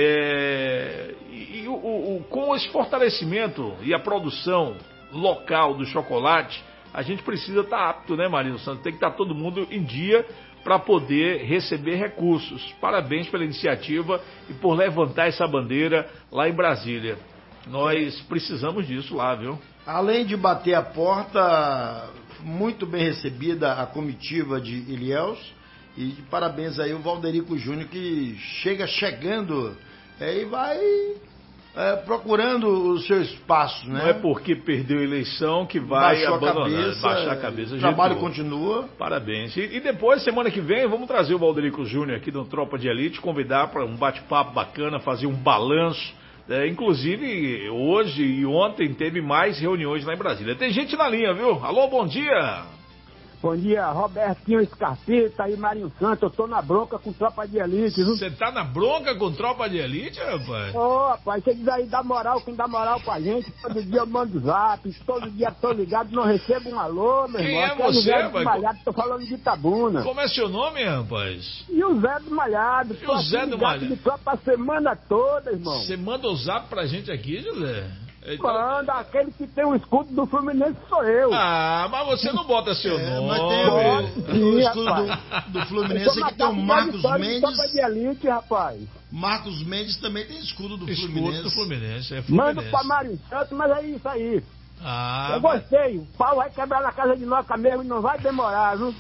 é, e, e o, o, com esse fortalecimento e a produção local do chocolate, a gente precisa estar apto, né, Marino Santos? Tem que estar todo mundo em dia para poder receber recursos. Parabéns pela iniciativa e por levantar essa bandeira lá em Brasília. Nós precisamos disso lá, viu? Além de bater a porta, muito bem recebida a comitiva de Ilhéus. E parabéns aí o Valderico Júnior, que chega chegando Aí vai é, procurando o seu espaço, né? Não é porque perdeu a eleição que vai Baixou abandonar, a cabeça, baixar a cabeça. O trabalho Getúlio. continua. Parabéns. E, e depois, semana que vem, vamos trazer o Valderico Júnior aqui do Tropa de Elite, convidar para um bate-papo bacana, fazer um balanço. É, inclusive, hoje e ontem teve mais reuniões lá em Brasília. Tem gente na linha, viu? Alô, bom dia! Bom dia, Robertinho Scarpeta e Marinho Santos. Eu tô na bronca com Tropa de Elite, viu? Você tá na bronca com Tropa de Elite, rapaz? Ô, oh, rapaz, você diz aí, dá moral, quem dá moral pra gente. Todo dia eu mando zap, todo dia tô ligado, não recebo um alô, meu quem irmão. É Aqui é você, Zé do rapaz? Malhado, tô falando de Itabuna. Como é seu nome, rapaz? E o Zé do Malhado. E o Zé do Malhado? De tropa a semana toda, irmão. Você manda o zap pra gente aqui, José? Então... Manda, aquele que tem o escudo do Fluminense sou eu. Ah, mas você não bota seu é, nome. Mas tem o, o escudo do, do Fluminense aqui, tem o Marcos Mendes. De elite, rapaz. Marcos Mendes também tem escudo do escudo Fluminense. Escudo do Fluminense, é Fluminense. Manda pra Mário Santos, mas é isso aí. Ah, eu mas... gostei. O pau vai quebrar na casa de Noca mesmo e não vai demorar, viu?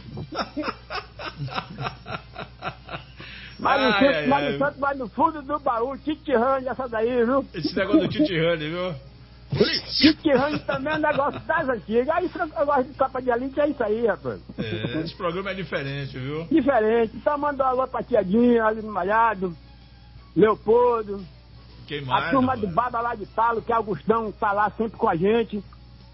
Mário Santos, Mário Santos vai no fundo do baú, Titi Rani, essa daí, viu? Esse negócio do Titi Rani, viu? Titi Rani também é um negócio das antigas. Aí eu gosto de Tropa de Elite, é isso aí, rapaz. É, esse programa é diferente, viu? Diferente. Então manda um alô pra Tiadinha, ali no Malhado, Leopoldo. Quem mais? A turma do Baba lá de Talo, que Augustão tá lá sempre com a gente.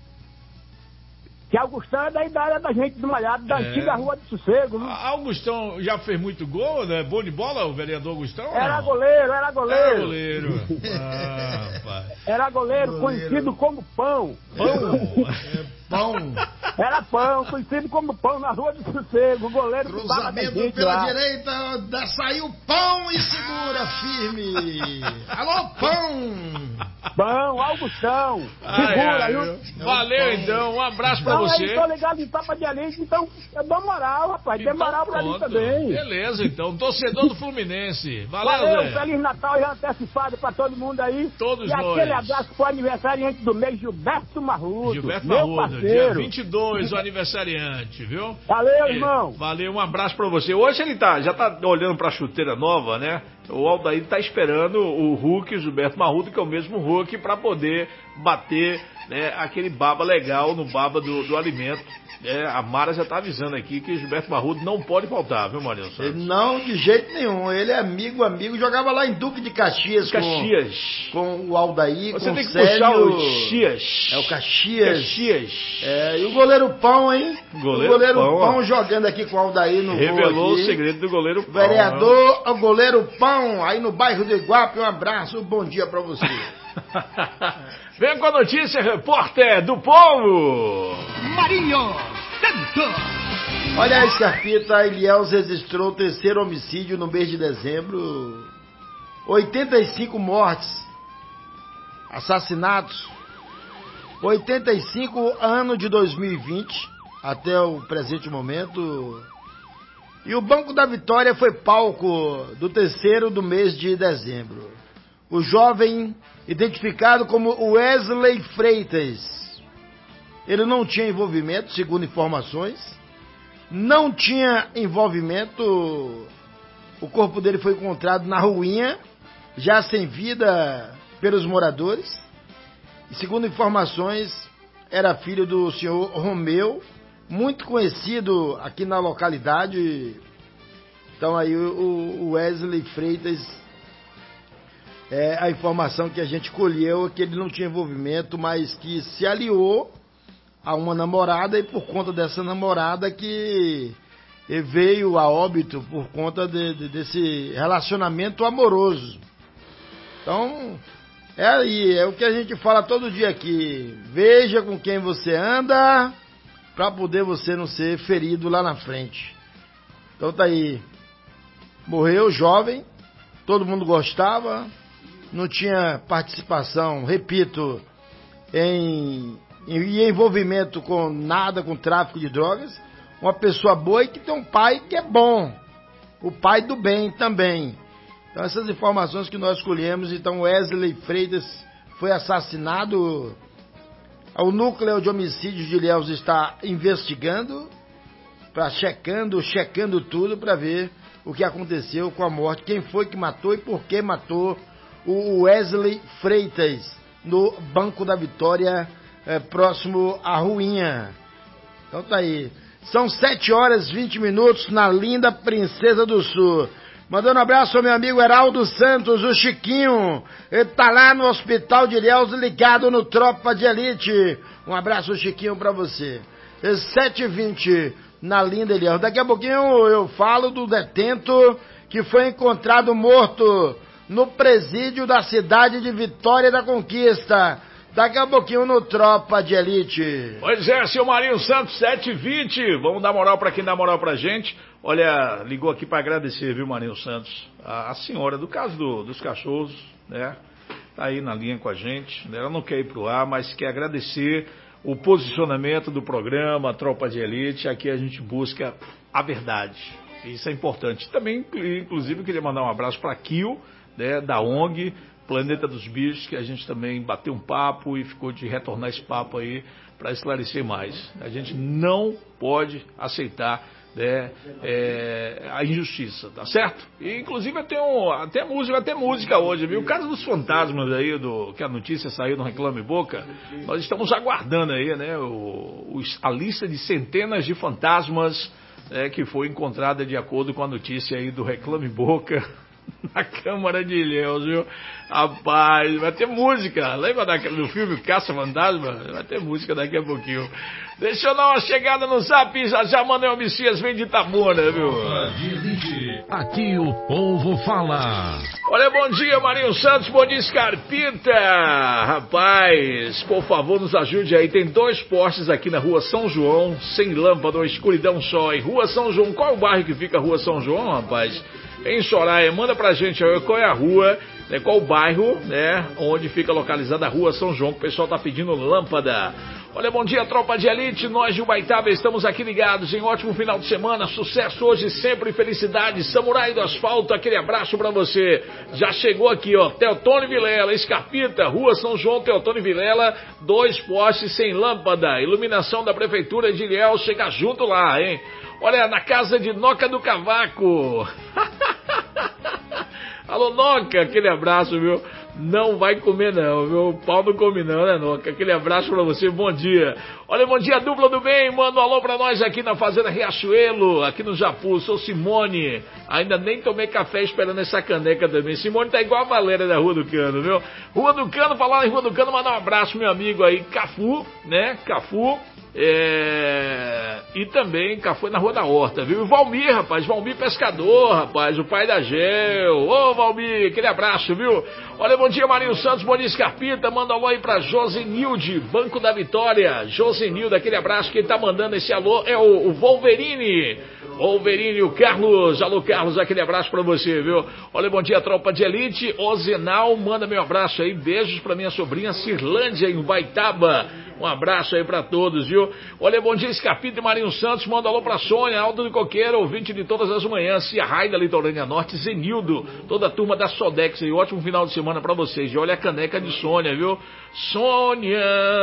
Que Augustão é da idade da gente do Malhado, da é. antiga Rua do Sossego. Viu? Augustão já fez muito gol, né? Bom de bola, o vereador Augustão? Era goleiro, era goleiro. Era goleiro. Ah, rapaz. Era goleiro, goleiro, conhecido como Pão. Pão? É, pão. Era Pão, conhecido como Pão na Rua do Sossego. O goleiro cruzamento que pela lá. direita, da, saiu Pão e segura firme. Alô, Pão! Pão, Augustão. Ai, segura, ai, viu? Valeu, então. Um abraço pra então, você. Eu tô ligado em Tropa de Elite, então eu dou moral, rapaz. Então, dê moral pra mim também. Beleza, então. Torcedor do Fluminense. Valeu, Valeu, Zé. Feliz Natal já antecipado pra todo mundo aí. Todos e nós. E aquele abraço pro aniversariante do mês, Gilberto Marrudo. Gilberto meu Marrudo, parceiro. dia vinte e dois, o aniversariante, viu? Valeu, irmão. Valeu, um abraço pra você. Hoje ele tá, já tá olhando pra chuteira nova, né? O Aldair tá esperando o Hulk, o Gilberto Marrudo, que é o mesmo Hulk, pra poder bater, né, aquele baba legal no baba do, do alimento. É, a Mara já tá avisando aqui que Gilberto Marrudo não pode faltar, viu, Marinho Santos? Não, de jeito nenhum. Ele é amigo, amigo. Jogava lá em Duque de Caxias. Caxias. Com, com o Aldair, Você com tem que Célio, puxar o Chias. É o Caxias. Caxias. É, e o goleiro Pão, hein? Goleiro o goleiro Pão, Pão jogando aqui com o Aldair no revelou o segredo do goleiro Pão. Vereador, o goleiro Pão, aí no bairro do Iguape. Um abraço, um bom dia pra você. Vem com a notícia, repórter do povo. Marinho Santos. Olha a Scarpeta, Ilhéus registrou o terceiro homicídio no mês de dezembro. oitenta e cinco mortes, assassinatos. oitenta e cinco ano de dois mil e vinte, até o presente momento. E o Banco da Vitória foi palco do terceiro do mês de dezembro. O jovem, identificado como Wesley Freitas, ele não tinha envolvimento, segundo informações. Não tinha envolvimento. O corpo dele foi encontrado na ruinha, já sem vida pelos moradores. E segundo informações, era filho do senhor Romeu, muito conhecido aqui na localidade. Então aí o Wesley Freitas, é, a informação que a gente colheu é que ele não tinha envolvimento, mas que se aliou a uma namorada, e por conta dessa namorada que veio a óbito por conta de, de, desse relacionamento amoroso. Então, é aí, é o que a gente fala todo dia aqui. Veja com quem você anda, para poder você não ser ferido lá na frente. Então tá aí. Morreu jovem, todo mundo gostava, não tinha participação, repito, em... e envolvimento com nada, com tráfico de drogas. Uma pessoa boa e que tem um pai que é bom. O pai do bem também. Então essas informações que nós colhemos. Então Wesley Freitas foi assassinado. O núcleo de homicídios de Ilhéus está investigando, para checando, checando tudo para ver o que aconteceu com a morte, quem foi que matou e por que matou o Wesley Freitas, no Banco da Vitória, é, próximo à Ruinha. Então tá aí. São sete horas e vinte minutos na linda Princesa do Sul. Mandando um abraço ao meu amigo Heraldo Santos, o Chiquinho. Ele tá lá no Hospital de Ilhéus, ligado no Tropa de Elite. Um abraço, Chiquinho, pra você. sete e vinte na linda Ilhéus. Daqui a pouquinho eu falo do detento que foi encontrado morto no presídio da cidade de Vitória da Conquista. Daqui a pouquinho no Tropa de Elite. Pois é, seu Marinho Santos, sete e vinte. Vamos dar moral pra quem dá moral pra gente. Olha, ligou aqui pra agradecer, viu, Marinho Santos? A, a senhora, do caso do, dos cachorros, né? Tá aí na linha com a gente. Ela não quer ir pro ar, mas quer agradecer o posicionamento do programa Tropa de Elite. Aqui a gente busca a verdade. Isso é importante. Também, inclusive, eu queria mandar um abraço pra Kio, né, da O N G Planeta dos Bichos, que a gente também bateu um papo e ficou de retornar esse papo aí para esclarecer mais. A gente não pode aceitar, né, é, a injustiça, tá certo? E, inclusive até, um, até música, até música hoje, viu? O caso dos fantasmas aí, do, que a notícia saiu no Reclame Boca, nós estamos aguardando aí, né, o, os, a lista de centenas de fantasmas, é, que foi encontrada de acordo com a notícia aí do Reclame Boca na Câmara de Ilhéus, viu? Rapaz, vai ter música. Lembra daquele do filme Caça Fantasma? Vai ter música daqui a pouquinho. Deixa eu dar uma chegada no zap. Já já Manuel Messias vem de Itabuna, viu? Aqui o povo fala. Olha, bom dia, Marinho Santos. Bom dia, Scarpita. Rapaz, por favor, nos ajude aí. Tem dois postes aqui na rua São João, sem lâmpada, escuridão só. Em rua São João, qual é o bairro que fica a rua São João, rapaz? Em Soraya, manda pra gente aí qual é a rua, né, qual o bairro, né, onde fica localizada a rua São João, que o pessoal tá pedindo lâmpada. Olha, bom dia, Tropa de Elite, nós de Ubaitaba estamos aqui ligados em ótimo final de semana, sucesso hoje sempre, felicidade, Samurai do Asfalto, aquele abraço pra você. Já chegou aqui, ó, Teotônio Vilela, Escarpita, rua São João, Teotônio Vilela, dois postes sem lâmpada, iluminação da Prefeitura de Ilhéus, chega junto lá, hein. Olha, na casa de Noca do Cavaco. Alô, Noca, aquele abraço, viu? Não vai comer não, viu? O pau não come não, né, Noca? Aquele abraço pra você, bom dia. Olha, bom dia, dupla do bem, manda um alô pra nós aqui na Fazenda Riachuelo, aqui no Japu. Sou Simone, ainda nem tomei café esperando essa caneca também. Simone tá igual a Valéria da Rua do Cano, viu? Rua do Cano, falar em Rua do Cano, mandar um abraço, meu amigo aí, Cafu, né? Cafu. É... E também foi na Rua da Horta, viu? E Valmir, rapaz, Valmir Pescador, rapaz, o pai da Gel. Ô, Valmir, aquele abraço, viu? Olha, bom dia, Marinho Santos, bom dia, Scarpita. Manda um alô aí pra Josenilde, Banco da Vitória. Josenilde, aquele abraço. Quem tá mandando esse alô é o, o Wolverine. Wolverine, o Carlos. Alô, Carlos, aquele abraço pra você, viu? Olha, bom dia, Tropa de Elite. Ozenal, manda meu abraço aí. Beijos pra minha sobrinha Cirlândia, em Ubaitaba. Um abraço aí pra todos, viu? Olha, bom dia, Escapito e Marinho Santos. Manda alô pra Sônia, Aldo do Coqueiro, ouvinte de todas as manhãs. Cia Rai da Litorânea Norte, Zenildo, toda a turma da Sodex aí. Ótimo final de semana pra vocês. E olha a caneca de Sônia, viu? Sônia,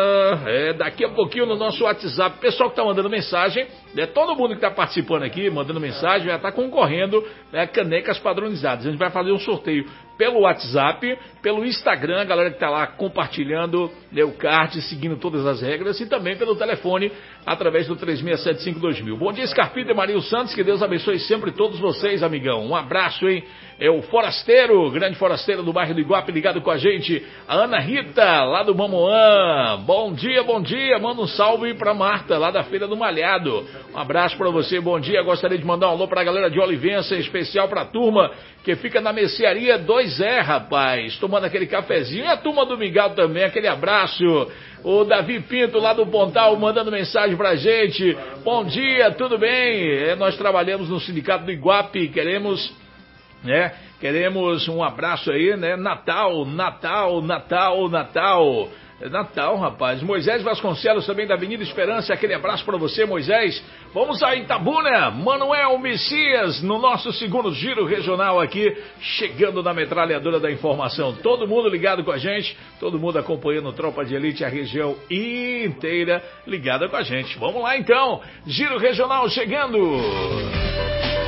é, daqui a pouquinho no nosso WhatsApp. Pessoal que tá mandando mensagem, né? Todo mundo que tá participando aqui, mandando mensagem, já tá concorrendo, né? Canecas padronizadas. A gente vai fazer um sorteio pelo WhatsApp, pelo Instagram, a galera que tá lá compartilhando, né, o card, seguindo todas as regras, e também pelo telefone, através do três seis sete cinco dois mil. Bom dia, Scarpita e Marinho Santos, que Deus abençoe sempre todos vocês, amigão. Um abraço, hein? É o Forasteiro, grande Forasteiro do bairro do Iguape, ligado com a gente. A Ana Rita, lá do Mamoã. Bom dia, bom dia. Manda um salve pra Marta, lá da Feira do Malhado. Um abraço pra você, bom dia. Gostaria de mandar um alô pra galera de Olivença, em especial pra turma que fica na mercearia dois E, rapaz, tomando aquele cafezinho. E a turma do Mingau também, aquele abraço. O Davi Pinto, lá do Pontal, mandando mensagem pra gente. Bom dia, tudo bem? É, nós trabalhamos no Sindicato do Iguape, queremos... né? Queremos um abraço aí, né? Natal, Natal, Natal, Natal. É Natal, rapaz. Moisés Vasconcelos, também da Avenida Esperança. Aquele abraço pra você, Moisés. Vamos a Itabuna. Manuel Messias, no nosso segundo giro regional aqui, chegando na metralhadora da informação. Todo mundo ligado com a gente, todo mundo acompanhando Tropa de Elite, a região inteira ligada com a gente. Vamos lá, então. Giro regional chegando.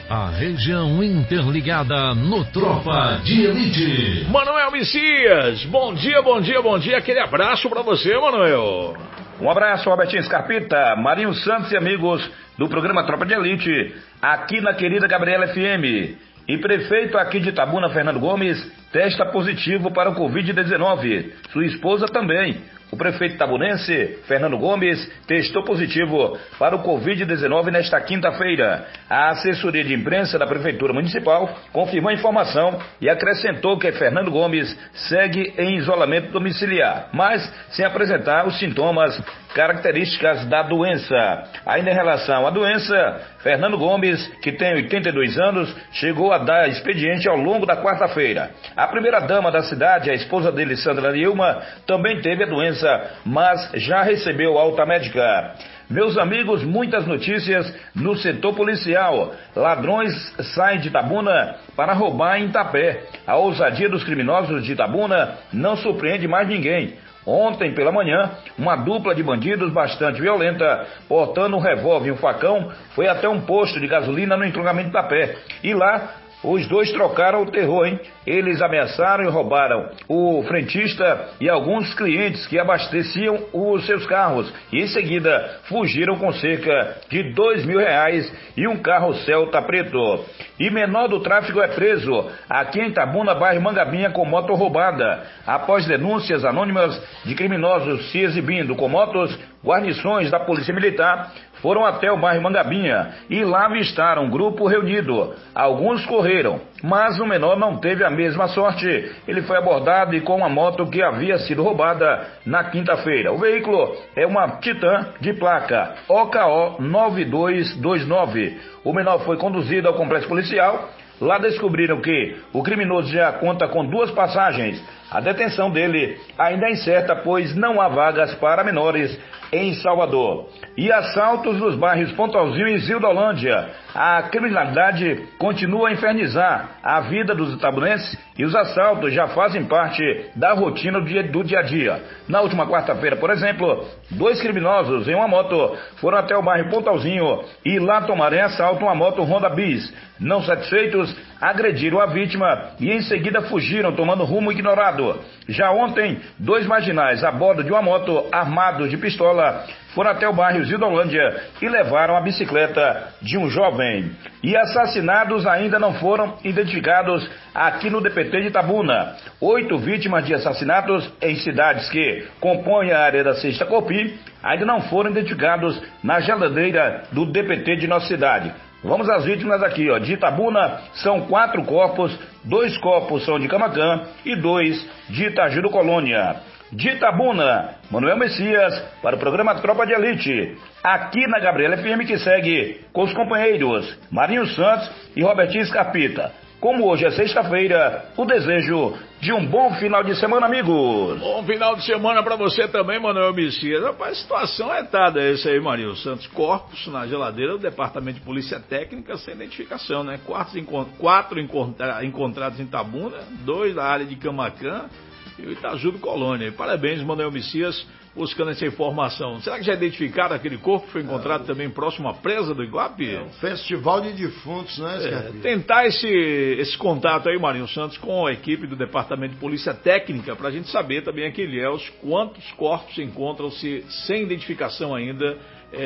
A região interligada no Tropa de Elite. Manuel Messias, bom dia, bom dia, bom dia. Aquele abraço pra você, Manuel. Um abraço, Robertinho Scarpita, Marinho Santos e amigos do programa Tropa de Elite, aqui na querida Gabriela F M. E prefeito aqui de Itabuna, Fernando Gomes, testa positivo para o covid dezenove. Sua esposa também. O prefeito itabunense, Fernando Gomes, testou positivo para o covid dezenove nesta quinta-feira. A assessoria de imprensa da Prefeitura Municipal confirmou a informação e acrescentou que Fernando Gomes segue em isolamento domiciliar, mas sem apresentar os sintomas características da doença. Ainda em relação à doença, Fernando Gomes, que tem oitenta e dois anos, chegou a dar expediente ao longo da quarta-feira. A primeira-dama da cidade, a esposa dele, Sandra Nilma, também teve a doença, mas já recebeu alta médica. Meus amigos, muitas notícias no setor policial. Ladrões saem de Itabuna para roubar em Itapé. A ousadia dos criminosos de Itabuna não surpreende mais ninguém. Ontem, pela manhã, uma dupla de bandidos bastante violenta, portando um revólver e um facão, foi até um posto de gasolina no entroncamento de Itapé. E lá, os dois trocaram o terror, hein? Eles ameaçaram e roubaram o frentista e alguns clientes que abasteciam os seus carros. E em seguida fugiram com cerca de dois mil reais e um carro Celta preto. E menor do tráfico é preso aqui em Itabuna, bairro Mangabinha, com moto roubada. Após denúncias anônimas de criminosos se exibindo com motos, guarnições da Polícia Militar foram até o bairro Mangabinha e lá avistaram um grupo reunido. Alguns correram, mas o menor não teve a mesma sorte. Ele foi abordado e com uma moto que havia sido roubada na quinta-feira. O veículo é uma Titan de placa O K O nove dois dois nove. O menor foi conduzido ao complexo policial. Lá descobriram que o criminoso já conta com duas passagens. A detenção dele ainda é incerta, pois não há vagas para menores em Salvador. E assaltos nos bairros Pontalzinho e Zildolândia. A criminalidade continua a infernizar a vida dos itabunenses e os assaltos já fazem parte da rotina do dia, do dia a dia. Na última quarta-feira, por exemplo, dois criminosos em uma moto foram até o bairro Pontalzinho e lá tomaram em assalto uma moto Honda Bis. Não satisfeitos, agrediram a vítima e em seguida fugiram tomando rumo ignorado. Já ontem, dois marginais a bordo de uma moto armados de pistola foram até o bairro Zildolândia e levaram a bicicleta de um jovem. E assassinados ainda não foram identificados aqui no D P T de Itabuna. Oito vítimas de assassinatos em cidades que compõem a área da Sexta Copi ainda não foram identificados na geladeira do D P T de nossa cidade. Vamos às vítimas aqui, ó. De Itabuna são quatro corpos, dois corpos são de Camaquã e dois de Itajudo Colônia. De Itabuna, Manuel Messias, para o programa Tropa de Elite, aqui na Gabriela F M, que segue com os companheiros Marinho Santos e Robertinho Scarpita. Como hoje é sexta-feira, o desejo de um bom final de semana, amigos. Bom final de semana pra você também, Manuel Messias. Rapaz, a situação é dada essa aí, Marinho Santos. Corpos na geladeira do Departamento de Polícia Técnica sem identificação, né? Quatro, quatro encontra, encontrados em Itabuna, dois na área de Camaquã e o Itajudo Colônia. Parabéns, Manuel Messias, buscando essa informação. Será que já identificaram aquele corpo que foi encontrado é, também próximo à presa do Iguape? É um festival de defuntos, né, é, tentar esse, esse contato aí, Marinho Santos, com a equipe do Departamento de Polícia Técnica, para a gente saber também aqui, Ilhéus, quantos corpos encontram-se sem identificação ainda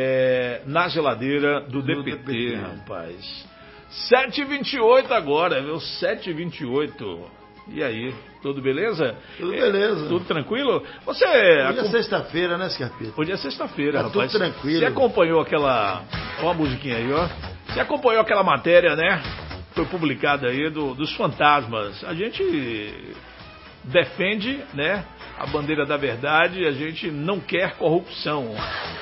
é, na geladeira do D P T, D P T, rapaz. sete e vinte e oito agora, viu? sete e vinte e oito. E aí, tudo beleza? Tudo beleza. É, tudo tranquilo? Você... Hoje acom... é sexta-feira, né, Scarpita? Hoje é sexta-feira, tá rapaz. Tudo tranquilo. Você acompanhou aquela... Olha a musiquinha aí, ó. Você acompanhou aquela matéria, né? Foi publicada aí do, dos fantasmas. A gente defende, né, a bandeira da verdade, a gente não quer corrupção.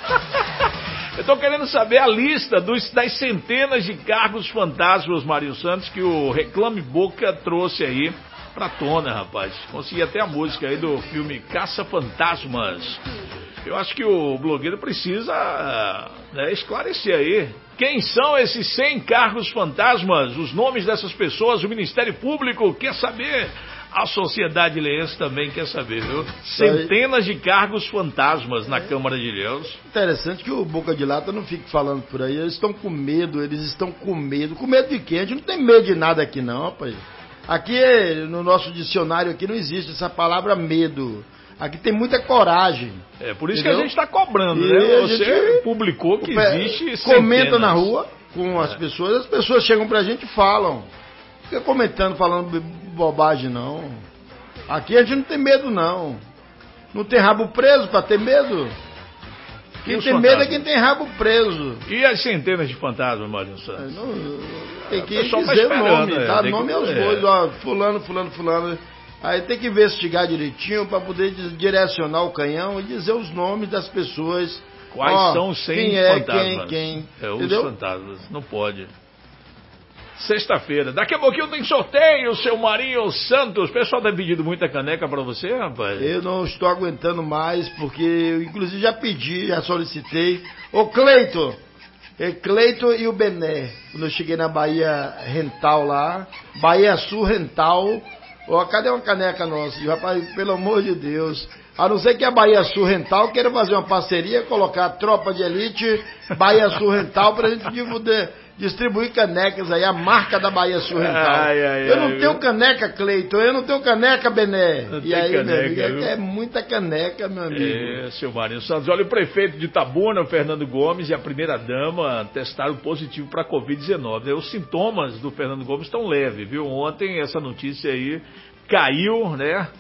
Eu tô querendo saber a lista dos, das centenas de cargos fantasmas, Mário Santos, que o Reclame Boca trouxe aí pra tona, rapaz. Consegui até a música aí do filme Caça Fantasmas. Eu acho que o blogueiro precisa, né, esclarecer aí quem são esses cem cargos fantasmas, os nomes dessas pessoas. O Ministério Público quer saber A sociedade ilhéense também quer saber, viu? Centenas de cargos fantasmas na Câmara de Ilhéus. Interessante que o Boca de Lata não fique falando por aí. Eles estão com medo, eles estão com medo. Com medo de quê? A gente não tem medo de nada aqui não, rapaz. Aqui, no nosso dicionário, aqui não existe essa palavra medo. Aqui tem muita coragem. É, por isso entendeu? que a gente está cobrando, e né? a Você gente publicou que existe comenta centenas. na rua com as é. pessoas, as pessoas chegam pra gente e falam. Fica comentando, falando bobagem, não. Aqui a gente não tem medo, não. Não tem rabo preso pra ter medo. Quem tem medo é quem tem rabo preso. E as centenas de fantasmas, Mário Santos? Não, tem que dizer tá o nome, é, tá? Nome que... aos bois, ó, fulano, fulano, fulano. Aí tem que investigar direitinho pra poder direcionar o canhão e dizer os nomes das pessoas. Quais ó, são os cem quem é, fantasmas? Quem, quem, é, os entendeu? fantasmas, não pode. Sexta-feira, daqui a pouquinho tem sorteio, seu Marinho Santos. O pessoal tá pedindo muita caneca pra você, rapaz? Eu não estou aguentando mais, porque eu inclusive já pedi, já solicitei. Ô Cleito, é Cleito e o Bené, quando eu cheguei na Bahia Rental lá, Bahia Sul Rental, ó, cadê uma caneca nossa? Rapaz, pelo amor de Deus, a não ser que a Bahia Sul Rental queira fazer uma parceria, colocar a Tropa de Elite, Bahia Sul Rental, pra gente poder distribuir canecas aí, a marca da Bahia Sul Rental. Ai, ai, eu não ai, tenho viu? caneca, Cleiton, eu não tenho caneca, Bené. Não e aí, caneca, meu amigo, é, é muita caneca, meu amigo. É, seu Marinho Santos. Olha, o prefeito de Itabuna, o Fernando Gomes, e a primeira-dama testaram positivo para covid dezenove. Os sintomas do Fernando Gomes estão leves, viu? Ontem essa notícia aí caiu, né?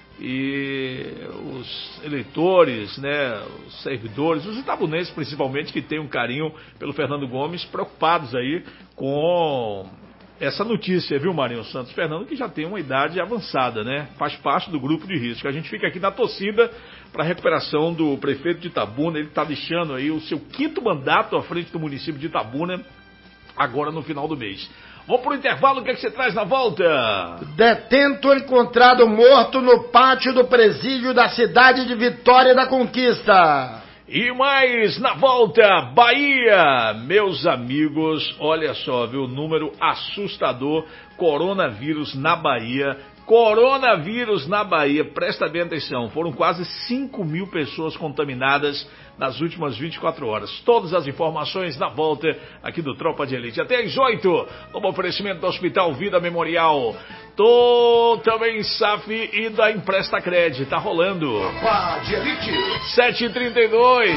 E os eleitores, né, os servidores, os itabunenses principalmente, que têm um carinho pelo Fernando Gomes, preocupados aí com essa notícia, viu, Marinho Santos? Fernando que já tem uma idade avançada, né? Faz parte do grupo de risco. A gente fica aqui na torcida para a recuperação do prefeito de Itabuna. Ele está deixando aí o seu quinto mandato à frente do município de Itabuna, agora no final do mês. Vamos pro intervalo, o que é que você traz na volta? Detento encontrado morto no pátio do presídio da cidade de Vitória da Conquista. E mais na volta, Bahia. Meus amigos, olha só, viu, número assustador, coronavírus na Bahia. Coronavírus na Bahia, presta bem atenção, foram quase cinco mil pessoas contaminadas nas últimas vinte e quatro horas. Todas as informações na volta aqui do Tropa de Elite. Até às oito, no oferecimento do Hospital Vida Memorial. Tô também S A F e da Empresta Cred, tá rolando. Tropa de Elite. sete e trinta e dois.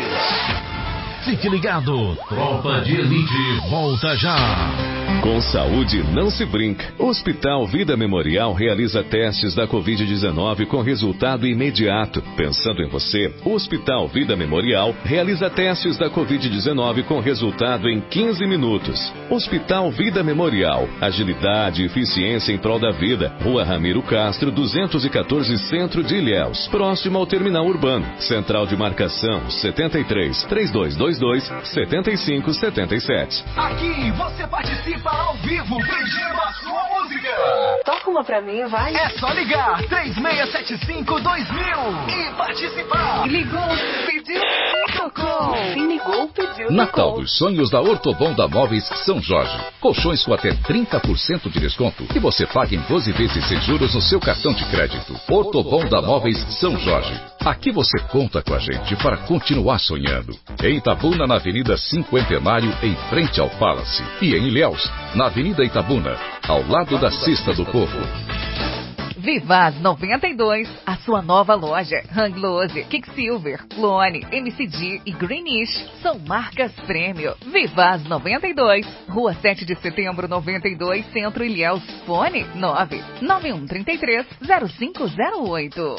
Fique ligado, Tropa de Elite volta já. Com saúde não se brinca. O Hospital Vida Memorial realiza testes da covid dezenove com resultado imediato. Pensando em você, o Hospital Vida Memorial realiza testes da covid dezenove com resultado em quinze minutos. Hospital Vida Memorial, agilidade e eficiência em prol da vida. Rua Ramiro Castro, duzentos e quatorze, Centro de Ilhéus, próximo ao Terminal Urbano. Central de marcação setenta e três, três dois dois dois, setenta e cinco setenta e sete. Aqui você participa ao vivo, pedindo a sua música. Toca uma pra mim, vai. É só ligar três seis sete cinco dois mil e participar. Ligou, pediu, tocou. Quem ligou, pediu, tocou. Natal dos sonhos da Ortobonda Móveis São Jorge. Colchões com até trinta por cento de desconto e você paga em doze vezes sem juros no seu cartão de crédito. Ortobonda Móveis São Jorge. Aqui você conta com a gente para continuar sonhando. Em Itabuna, na Avenida Cinquentenário, em frente ao Palace. E em Ilhéus, na Avenida Itabuna, ao lado da Cesta do Povo. Vivaz noventa e dois, a sua nova loja. Hanglose, Kicksilver, Clone, M C D e Greenish são marcas prêmio. Vivaz noventa e dois, Rua sete de Setembro noventa e dois, Centro Ilhéus. Fone nove nove um três três, zero cinco zero oito.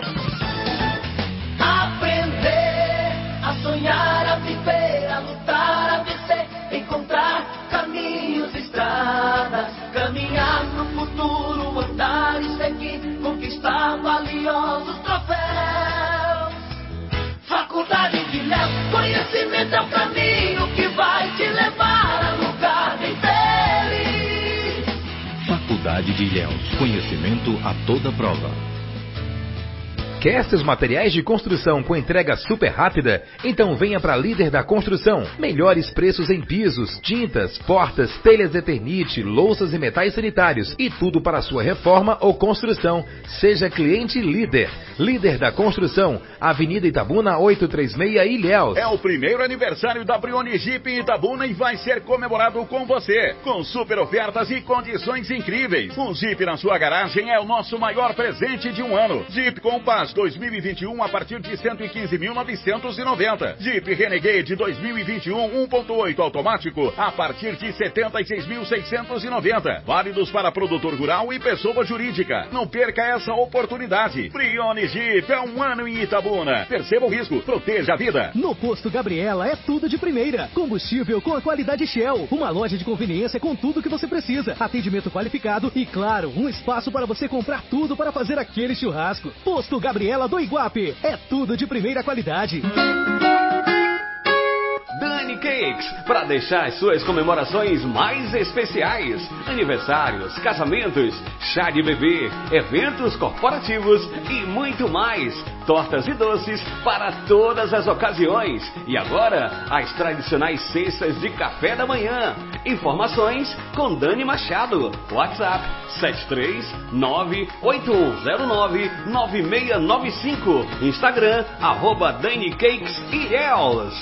Aprender a sonhar, a viver, a lutar, a vencer, encontrar caminhos, estradas, caminhar pro futuro, andar e seguir, conquistar valiosos troféus. Faculdade de Ilhéus, conhecimento é o caminho que vai te levar a lugar bem feliz. Faculdade de Ilhéus, conhecimento a toda prova. Esquece os materiais de construção com entrega super rápida? Então venha para Líder da Construção. Melhores preços em pisos, tintas, portas, telhas Eternite, louças e metais sanitários e tudo para sua reforma ou construção. Seja cliente Líder. Líder da Construção, Avenida Itabuna oitocentos e trinta e seis, Ilhéus. É o primeiro aniversário da Brioni Jeep em Itabuna e vai ser comemorado com você, com super ofertas e condições incríveis. Um Jeep na sua garagem é o nosso maior presente de um ano. Jeep Compass dois mil e vinte e um a partir de cento e quinze mil novecentos e noventa. Jeep Renegade dois mil e vinte e um um ponto oito automático a partir de setenta e seis mil seiscentos e noventa. Válidos para produtor rural e pessoa jurídica. Não perca essa oportunidade. Brioni Jeep é um ano em Itabuna. Perceba o risco, proteja a vida. No Posto Gabriela é tudo de primeira. Combustível com a qualidade Shell. Uma loja de conveniência com tudo que você precisa. Atendimento qualificado e, claro, um espaço para você comprar tudo para fazer aquele churrasco. Posto Gabriela do Iguape. É tudo de primeira qualidade. Dani Cakes, para deixar as suas comemorações mais especiais. Aniversários, casamentos, chá de bebê, eventos corporativos e muito mais. Tortas e doces para todas as ocasiões. E agora, as tradicionais cestas de café da manhã. Informações com Dani Machado. WhatsApp sete três nove oito um zero nove nove seis nove cinco. Instagram, arroba Dani Cakes Ilhéus.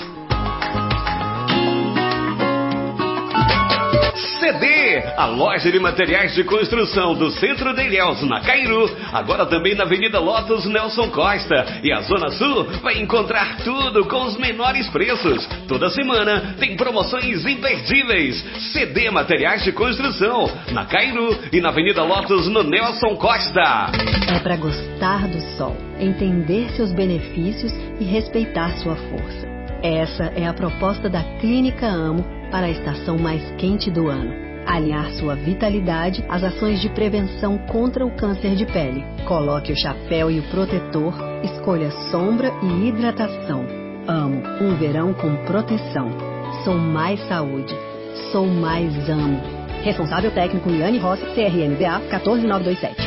C D, a loja de materiais de construção do centro de Ilhéus, na Cairu, agora também na Avenida Lotus Nelson Costa. E a Zona Sul vai encontrar tudo com os menores preços. Toda semana tem promoções imperdíveis. C D Materiais de Construção, na Cairu e na Avenida Lotus no Nelson Costa. É para gostar do sol, entender seus benefícios e respeitar sua força. Essa é a proposta da Clínica Amo para a estação mais quente do ano. Alinhar sua vitalidade às ações de prevenção contra o câncer de pele. Coloque o chapéu e o protetor, escolha sombra e hidratação. Amo um verão com proteção. Sou mais saúde. Sou mais amo. Responsável técnico Liane Rossi, C R M B A um quatro nove dois sete.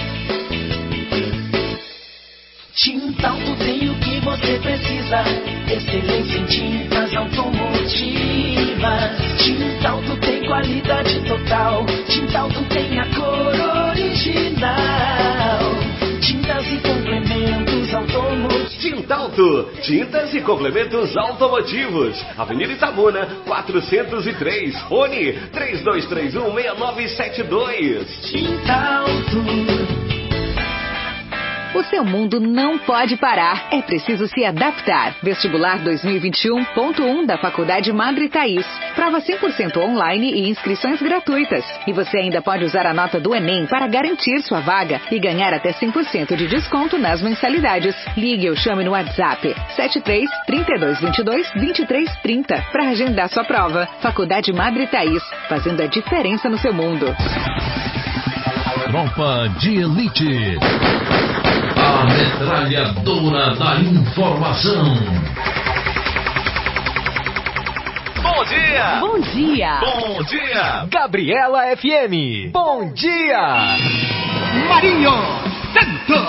Tintalto tem o que você precisa. Excelência em tintas automotivas. Tintalto tem qualidade total. Tintalto tem a cor original. Tintas e complementos automotivos. Tintalto, tintas e complementos automotivos. Avenida Itabuna, quatrocentos e três. Fone três dois três um seis nove sete dois. Tintalto. O seu mundo não pode parar. É preciso se adaptar. Vestibular dois mil e vinte e um ponto um da Faculdade Madre Thaís. Prova cem por cento online e inscrições gratuitas. E você ainda pode usar a nota do Enem para garantir sua vaga e ganhar até cem por cento de desconto nas mensalidades. Ligue ou chame no WhatsApp sete três, trinta e dois, vinte e dois, vinte e três, trinta para agendar sua prova. Faculdade Madre Thaís, fazendo a diferença no seu mundo. Tropa de Elite. A metralhadora da informação. Bom dia! Bom dia! Bom dia! Gabriela F M. Bom dia! Marinho Santos.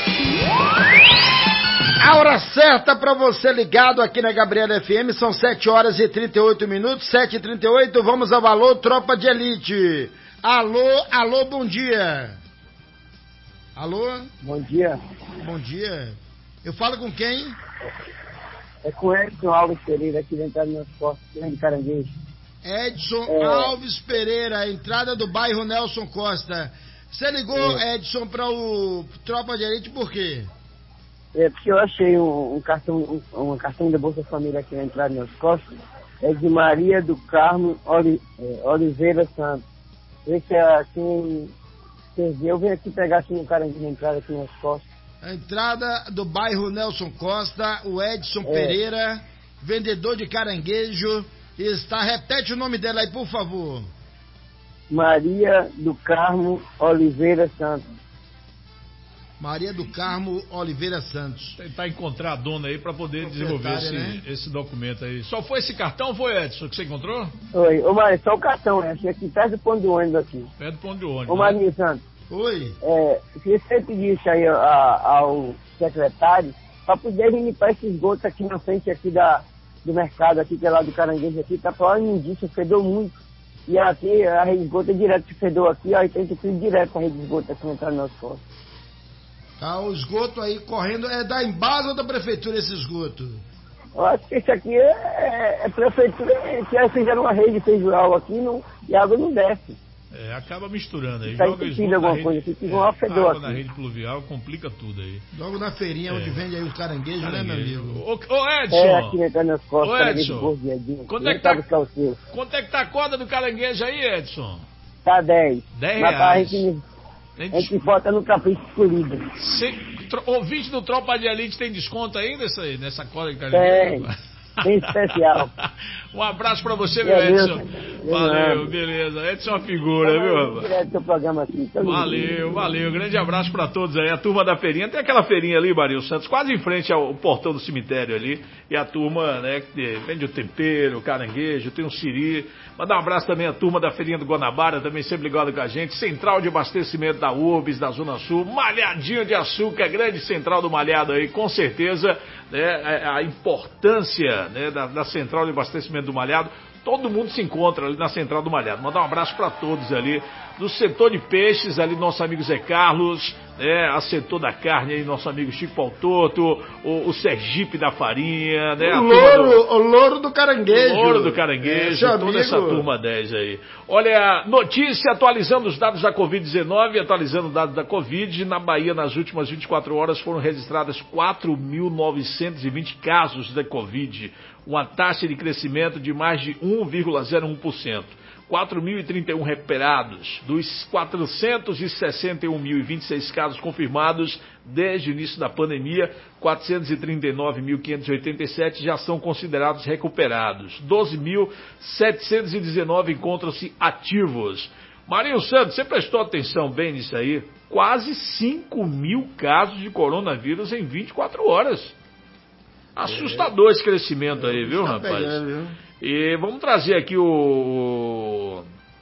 A hora certa para você ligado aqui na Gabriela F M, são sete horas e trinta e oito minutos, sete e trinta e oito, vamos ao Alô Tropa de Elite. Alô, alô, bom dia. Alô? Bom dia. Bom dia. Eu falo com quem? É com Edson Alves Pereira, aqui dentro das minhas costas, em Caranguejo. Edson é... Alves Pereira, entrada do bairro Nelson Costa. Você ligou, é. Edson, para o Tropa de Elite por quê? É porque eu achei um, um cartão, um, um cartão da Bolsa Família aqui na entrada das minhas costas. É de Maria do Carmo Oli, é, Oliveira Santos. Esse é quem... Eu vim aqui pegar assim um cara de entrada aqui nas costas. A entrada do bairro Nelson Costa, o Edson é. Pereira, vendedor de caranguejo, está... Repete o nome dela aí, por favor. Maria do Carmo Oliveira Santos. Maria do Carmo Oliveira Santos. Tentar encontrar a dona aí para poder desenvolver esse, né? esse documento aí. Só foi esse cartão ou foi, Edson, que você encontrou? Oi, ô Maria, só o cartão, né? Achei aqui perto do ponto de ônibus aqui. Perto do ponto de ônibus. Ô Maria Santos. Oi. É, se você pedisse aí a, ao, secretários para poderem limpar esse esgoto aqui na frente aqui da, do mercado, aqui, que é lá do Caranguejo, aqui, tá para imundícia, fedeu muito. E aqui a rede de esgoto é direto que fedeu aqui, aí tem que ir direto para a rede de esgoto aqui entrar no nosso posto. Tá, o esgoto aí correndo, é da Embasa ou da prefeitura esse esgoto? Eu acho que esse aqui é, é, é prefeitura, que aí fizeram uma rede fejual aqui não, e a água não desce. É, acaba misturando aí. Tá Joga esgoto alguma rede, coisa, fica igual uma fedor água aqui. na rede pluvial, complica tudo aí. Logo na feirinha, é. onde vende aí os caranguejos, Caranguejo. né, meu amigo? Ô, ô Edson! É, aqui entrando nas costas, ô, caranguejo Edson, gordiadinho. Quanto é, que tá, quanto é que tá a corda do caranguejo aí, Edson? Tá dez. dez Mas reais. A gente, a gente bota no capricho escolhido. Ouvinte do Tropa de Elite tem desconto aí nessa, nessa corda de caranguejo? Tem. Bem especial. Um abraço pra você, meu Edson. Valeu, beleza. Edson é uma figura, viu, rapaz? Seu programa aqui. Valeu, valeu. Grande abraço pra todos aí. A turma da feirinha. Tem aquela feirinha ali, Marinho Santos, quase em frente ao portão do cemitério ali. E a turma, né, que vende o tempero, o caranguejo, tem o siri. Mandar um abraço também à turma da feirinha do Guanabara, também sempre ligado com a gente. Central de abastecimento da U B S, da Zona Sul. Malhadinho de açúcar, grande central do malhado aí, com certeza, né, a importância, né, da, da central de abastecimento do malhado. Todo mundo se encontra ali na central do malhado. Mandar um abraço para todos ali. Do setor de peixes, ali nosso amigo Zé Carlos, né? A setor da carne aí, nosso amigo Chico Pautoto, o, o Sergipe da farinha, né? O louro, do, o louro do caranguejo. O louro do caranguejo, é, toda amigo. Essa turma dez aí. Olha, notícia atualizando os dados da covid dezenove, atualizando os dados da Covid. Na Bahia, nas últimas vinte e quatro horas, foram registradas quatro mil novecentos e vinte casos da Covid. Uma taxa de crescimento de mais de um vírgula zero um por cento. quatro mil e trinta e um recuperados. Dos quatrocentos e sessenta e um mil e vinte e seis casos confirmados desde o início da pandemia, quatrocentos e trinta e nove mil quinhentos e oitenta e sete já são considerados recuperados. doze mil setecentos e dezenove encontram-se ativos. Marinho Santos, você prestou atenção bem nisso aí? Quase cinco mil casos de coronavírus em vinte e quatro horas. Assustador esse crescimento aí, viu, rapaz? E vamos trazer aqui o,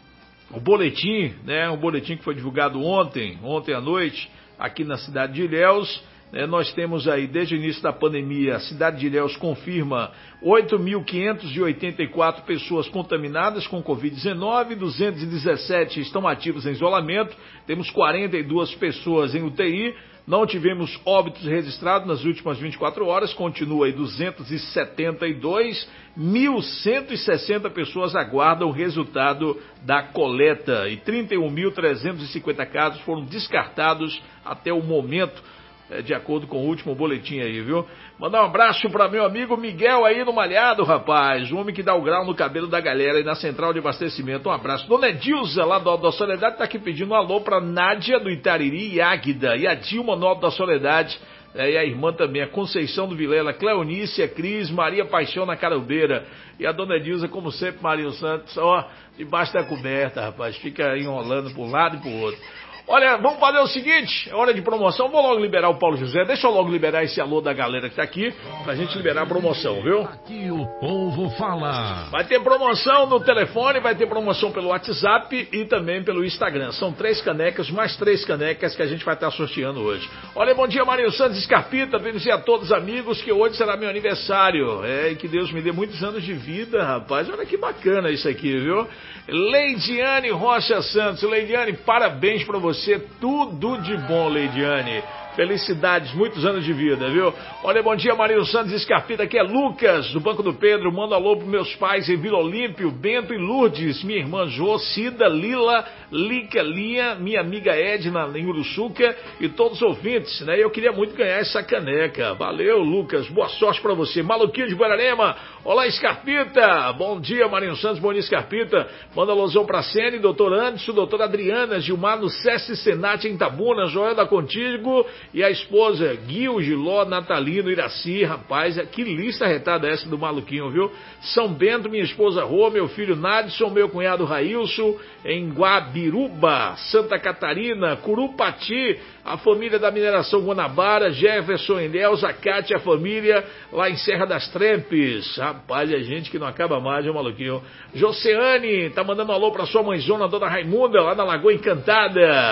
o boletim, né? Um boletim que foi divulgado ontem, ontem à noite, aqui na cidade de Ilhéus. Né? Nós temos aí, desde o início da pandemia, a cidade de Ilhéus confirma oito mil quinhentas e oitenta e quatro pessoas contaminadas com covid dezenove, duzentos e dezessete estão ativos em isolamento, temos quarenta e duas pessoas em U T I. Não tivemos óbitos registrados nas últimas vinte e quatro horas, continua aí duzentos e setenta e dois, mil cento e sessenta pessoas aguardam o resultado da coleta e trinta e um mil trezentos e cinquenta casos foram descartados até o momento, de acordo com o último boletim aí, viu? Mandar um abraço para meu amigo Miguel aí no Malhado, rapaz, o homem que dá o grau no cabelo da galera aí na central de abastecimento. Um abraço. Dona Edilza, lá do Alto da Soledade, tá aqui pedindo um alô pra Nádia do Itariri e Águida, e a Dilma no Alto da Soledade, é, e a irmã também, a Conceição do Vilela, Cleonícia, Cris, Maria Paixão na Carubeira, e a Dona Edilza, como sempre, Marinho Santos, ó, debaixo da coberta, rapaz, fica enrolando por um lado e pro outro. Olha, vamos fazer o seguinte, é hora de promoção, vou logo liberar o Paulo José, deixa eu logo liberar esse alô da galera que tá aqui, pra gente liberar a promoção, viu? Aqui o povo fala. Vai ter promoção no telefone, vai ter promoção pelo WhatsApp e também pelo Instagram. São três canecas, mais três canecas que a gente vai estar sorteando hoje. Olha, bom dia, Marinho Santos Escarpita, bem dizer a todos amigos que hoje será meu aniversário. É, e que Deus me dê muitos anos de vida, rapaz. Olha que bacana isso aqui, viu? Leidiane Rocha Santos. Leidiane, parabéns pra você. Tudo de bom, Leidiane. Felicidades, muitos anos de vida, viu? Olha, bom dia, Marinho Santos Escarpita, aqui é Lucas, do Banco do Pedro, manda alô pros meus pais em Vila Olímpio, Bento e Lourdes, minha irmã Jô, Cida, Lila, Lica, Linha, minha amiga Edna, em Uruçuca, e todos os ouvintes, né? Eu queria muito ganhar essa caneca. Valeu, Lucas, boa sorte pra você. Maluquinho de Guararema, olá, Escarpita, bom dia, Marinho Santos, bom dia, Escarpita, manda alôzão pra Sene, doutor Anderson, doutora Adriana, Gilmar no SESC Senat em Itabuna, Joel da Contigo, e a esposa, Guil, Giló, Natalino, Iraci, rapaz, que lista retada essa do maluquinho, viu? São Bento, minha esposa Rô, meu filho Nadson, meu cunhado Railson, em Guabiruba, Santa Catarina, Curupati, a família da mineração Guanabara, Jefferson, Ilhéus, a Cátia, a família, lá em Serra das Trempes. Rapaz, é gente que não acaba mais, é um maluquinho. Joceane, tá mandando um alô pra sua mãezona, Dona Raimunda, lá na Lagoa Encantada.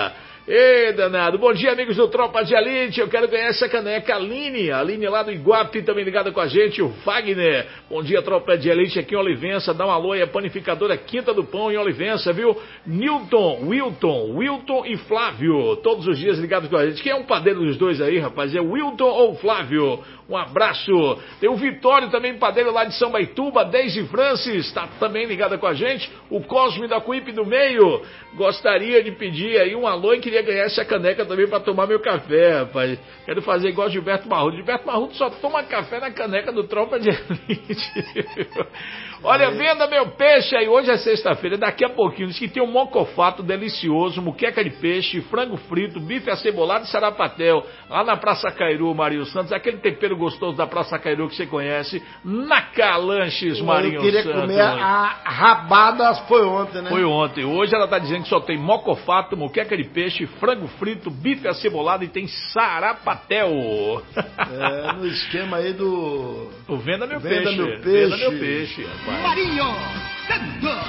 Ê, danado. Bom dia, amigos do Tropa de Elite. Eu quero ganhar essa caneca. Aline, a Aline lá do Iguape, também ligada com a gente. O Wagner. Bom dia, Tropa de Elite aqui em Olivença. Dá um alô aí, a panificadora Quinta do Pão em Olivença, viu? Newton, Wilton, Wilton e Flávio. Todos os dias ligados com a gente. Quem é um padeiro dos dois aí, rapaz? É Wilton ou Flávio? Um abraço. Tem o Vitório também, padeiro lá de São Baituba. Daisy Francis, tá também ligada com a gente. O Cosme da Cuípe do Meio. Gostaria de pedir aí um alô e queria ganhar essa caneca também para tomar meu café, rapaz. Quero fazer igual Gilberto Marrudo. Gilberto Marrudo só toma café na caneca do Tropa de Elite. Olha, venda meu peixe aí. Hoje é sexta-feira, daqui a pouquinho. Diz que tem um mocofato delicioso, muqueca de peixe, frango frito, bife acebolado e sarapatel. Lá na Praça Cairu, Marinho Santos. Aquele tempero gostoso da Praça Cairu que você conhece. Na Calanches, Marinho Santos. Eu queria comer a rabada, foi ontem, né? Foi ontem. Hoje ela tá dizendo que só tem mocofato, moqueca de peixe, frango frito, bife acebolado e tem sarapatel. É, no esquema aí do... O Venda Meu Venda Peixe. Meu Peixe. Venda Meu Peixe, rapaz. Marinho Santos.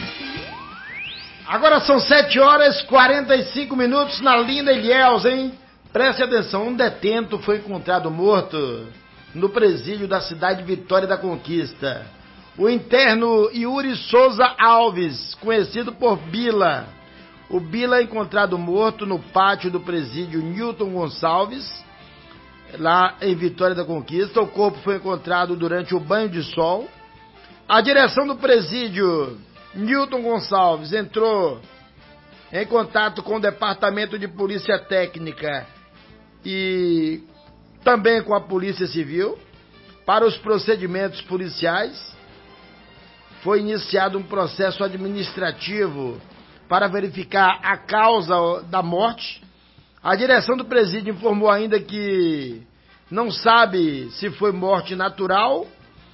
Agora são sete horas e quarenta e cinco minutos na linda Ilhéus, hein? Preste atenção, um detento foi encontrado morto no presídio da cidade de Vitória da Conquista. O interno Yuri Souza Alves, conhecido por Bila. O Bila é encontrado morto no pátio do presídio Newton Gonçalves, lá em Vitória da Conquista. O corpo foi encontrado durante o banho de sol. A direção do presídio Newton Gonçalves entrou em contato com o Departamento de Polícia Técnica e também com a Polícia Civil para os procedimentos policiais. Foi iniciado um processo administrativo para verificar a causa da morte. A direção do presídio informou ainda que não sabe se foi morte natural,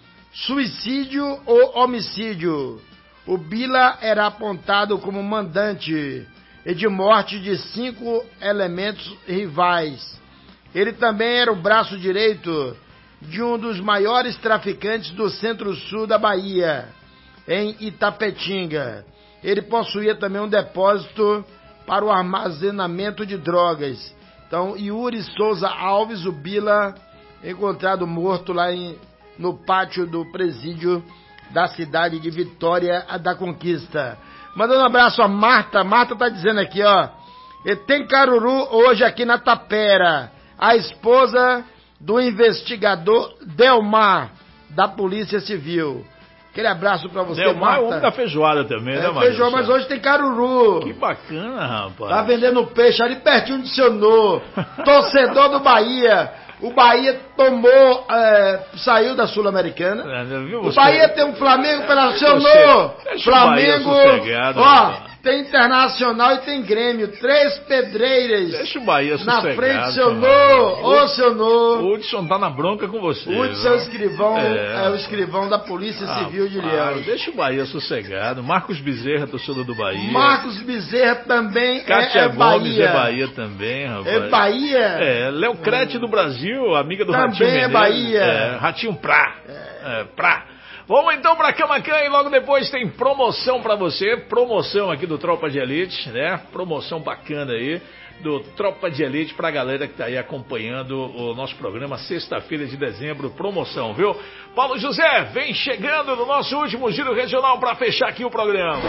suicídio ou homicídio. O Bila era apontado como mandante de morte de cinco elementos rivais. Ele também era o braço direito de um dos maiores traficantes do centro-sul da Bahia, em Itapetinga. Ele possuía também um depósito para o armazenamento de drogas. Então, Yuri Souza Alves, o Bila, encontrado morto lá em, no pátio do presídio da cidade de Vitória da Conquista. Mandando um abraço a Marta. Marta tá dizendo aqui, ó. E tem caruru hoje aqui na Tapera. A esposa do investigador Delmar, da Polícia Civil. Aquele abraço pra você, Delmar, Marta. É o homem da feijoada também, é, né, Maria? Feijoada, mas hoje tem caruru. Que bacana, rapaz. Tá vendendo peixe ali pertinho de Sionô. Torcedor do Bahia. O Bahia tomou, é, saiu da Sul-Americana. É, o Bahia tem um Flamengo pela Sionô. Flamengo, ó, tem Internacional e tem Grêmio. Três pedreiras. Deixa o Bahia sossegado. Na frente do Sionô. Ô, Sionô. O Hudson tá na bronca com você. O Hudson é o escrivão, é. é o escrivão da Polícia ah, Civil de Ilhéus. Deixa o Bahia sossegado. Marcos Bezerra, torcedor do Bahia. Marcos Bezerra também Cátia é, é Gomes Bahia. é Bahia também, rapaz. É Bahia? É, Léo Crete do Brasil, amiga do também Ratinho Menezes. Também é Bahia. É, Ratinho Prá. É. É, Prá. Vamos então para Camacan e logo depois tem promoção para você, promoção aqui do Tropa de Elite, né? Promoção bacana aí do Tropa de Elite pra galera que tá aí acompanhando o nosso programa, sexta-feira de dezembro, promoção, viu? Paulo José, vem chegando no nosso último giro regional para fechar aqui o programa.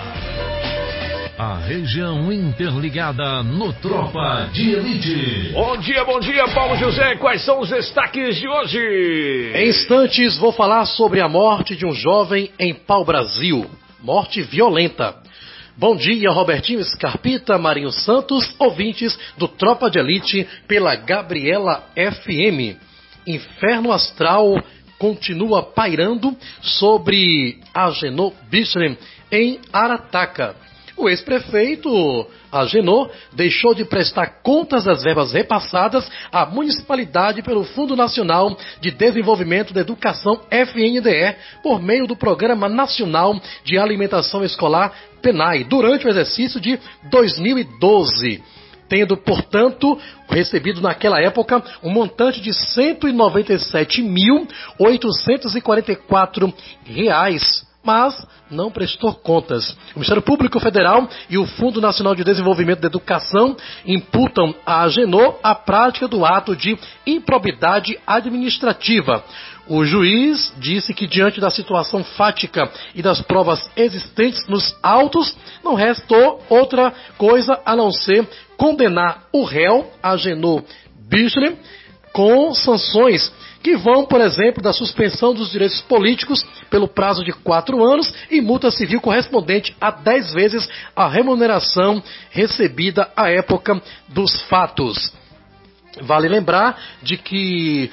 A região interligada no Tropa de Elite. Bom dia, bom dia, Paulo José. Quais são os destaques de hoje? Em instantes vou falar sobre a morte de um jovem em Pau-Brasil. Morte violenta. Bom dia, Robertinho Scarpita, Marinho Santos, ouvintes do Tropa de Elite pela Gabriela F M. Inferno astral continua pairando sobre Agenor Bichnem em Arataca. O ex-prefeito Agenor deixou de prestar contas das verbas repassadas à municipalidade pelo Fundo Nacional de Desenvolvimento da Educação F N D E por meio do Programa Nacional de Alimentação Escolar PENAI durante o exercício de dois mil e doze. Tendo, portanto, recebido naquela época um montante de cento e noventa e sete mil oitocentos e quarenta e quatro reais mas não prestou contas. O Ministério Público Federal e o Fundo Nacional de Desenvolvimento da Educação imputam à Agenor a prática do ato de improbidade administrativa. O juiz disse que, diante da situação fática e das provas existentes nos autos, não restou outra coisa a não ser condenar o réu, Agenor Bichler, com sanções que vão, por exemplo, da suspensão dos direitos políticos pelo prazo de quatro anos e multa civil correspondente a dez vezes a remuneração recebida à época dos fatos. Vale lembrar de que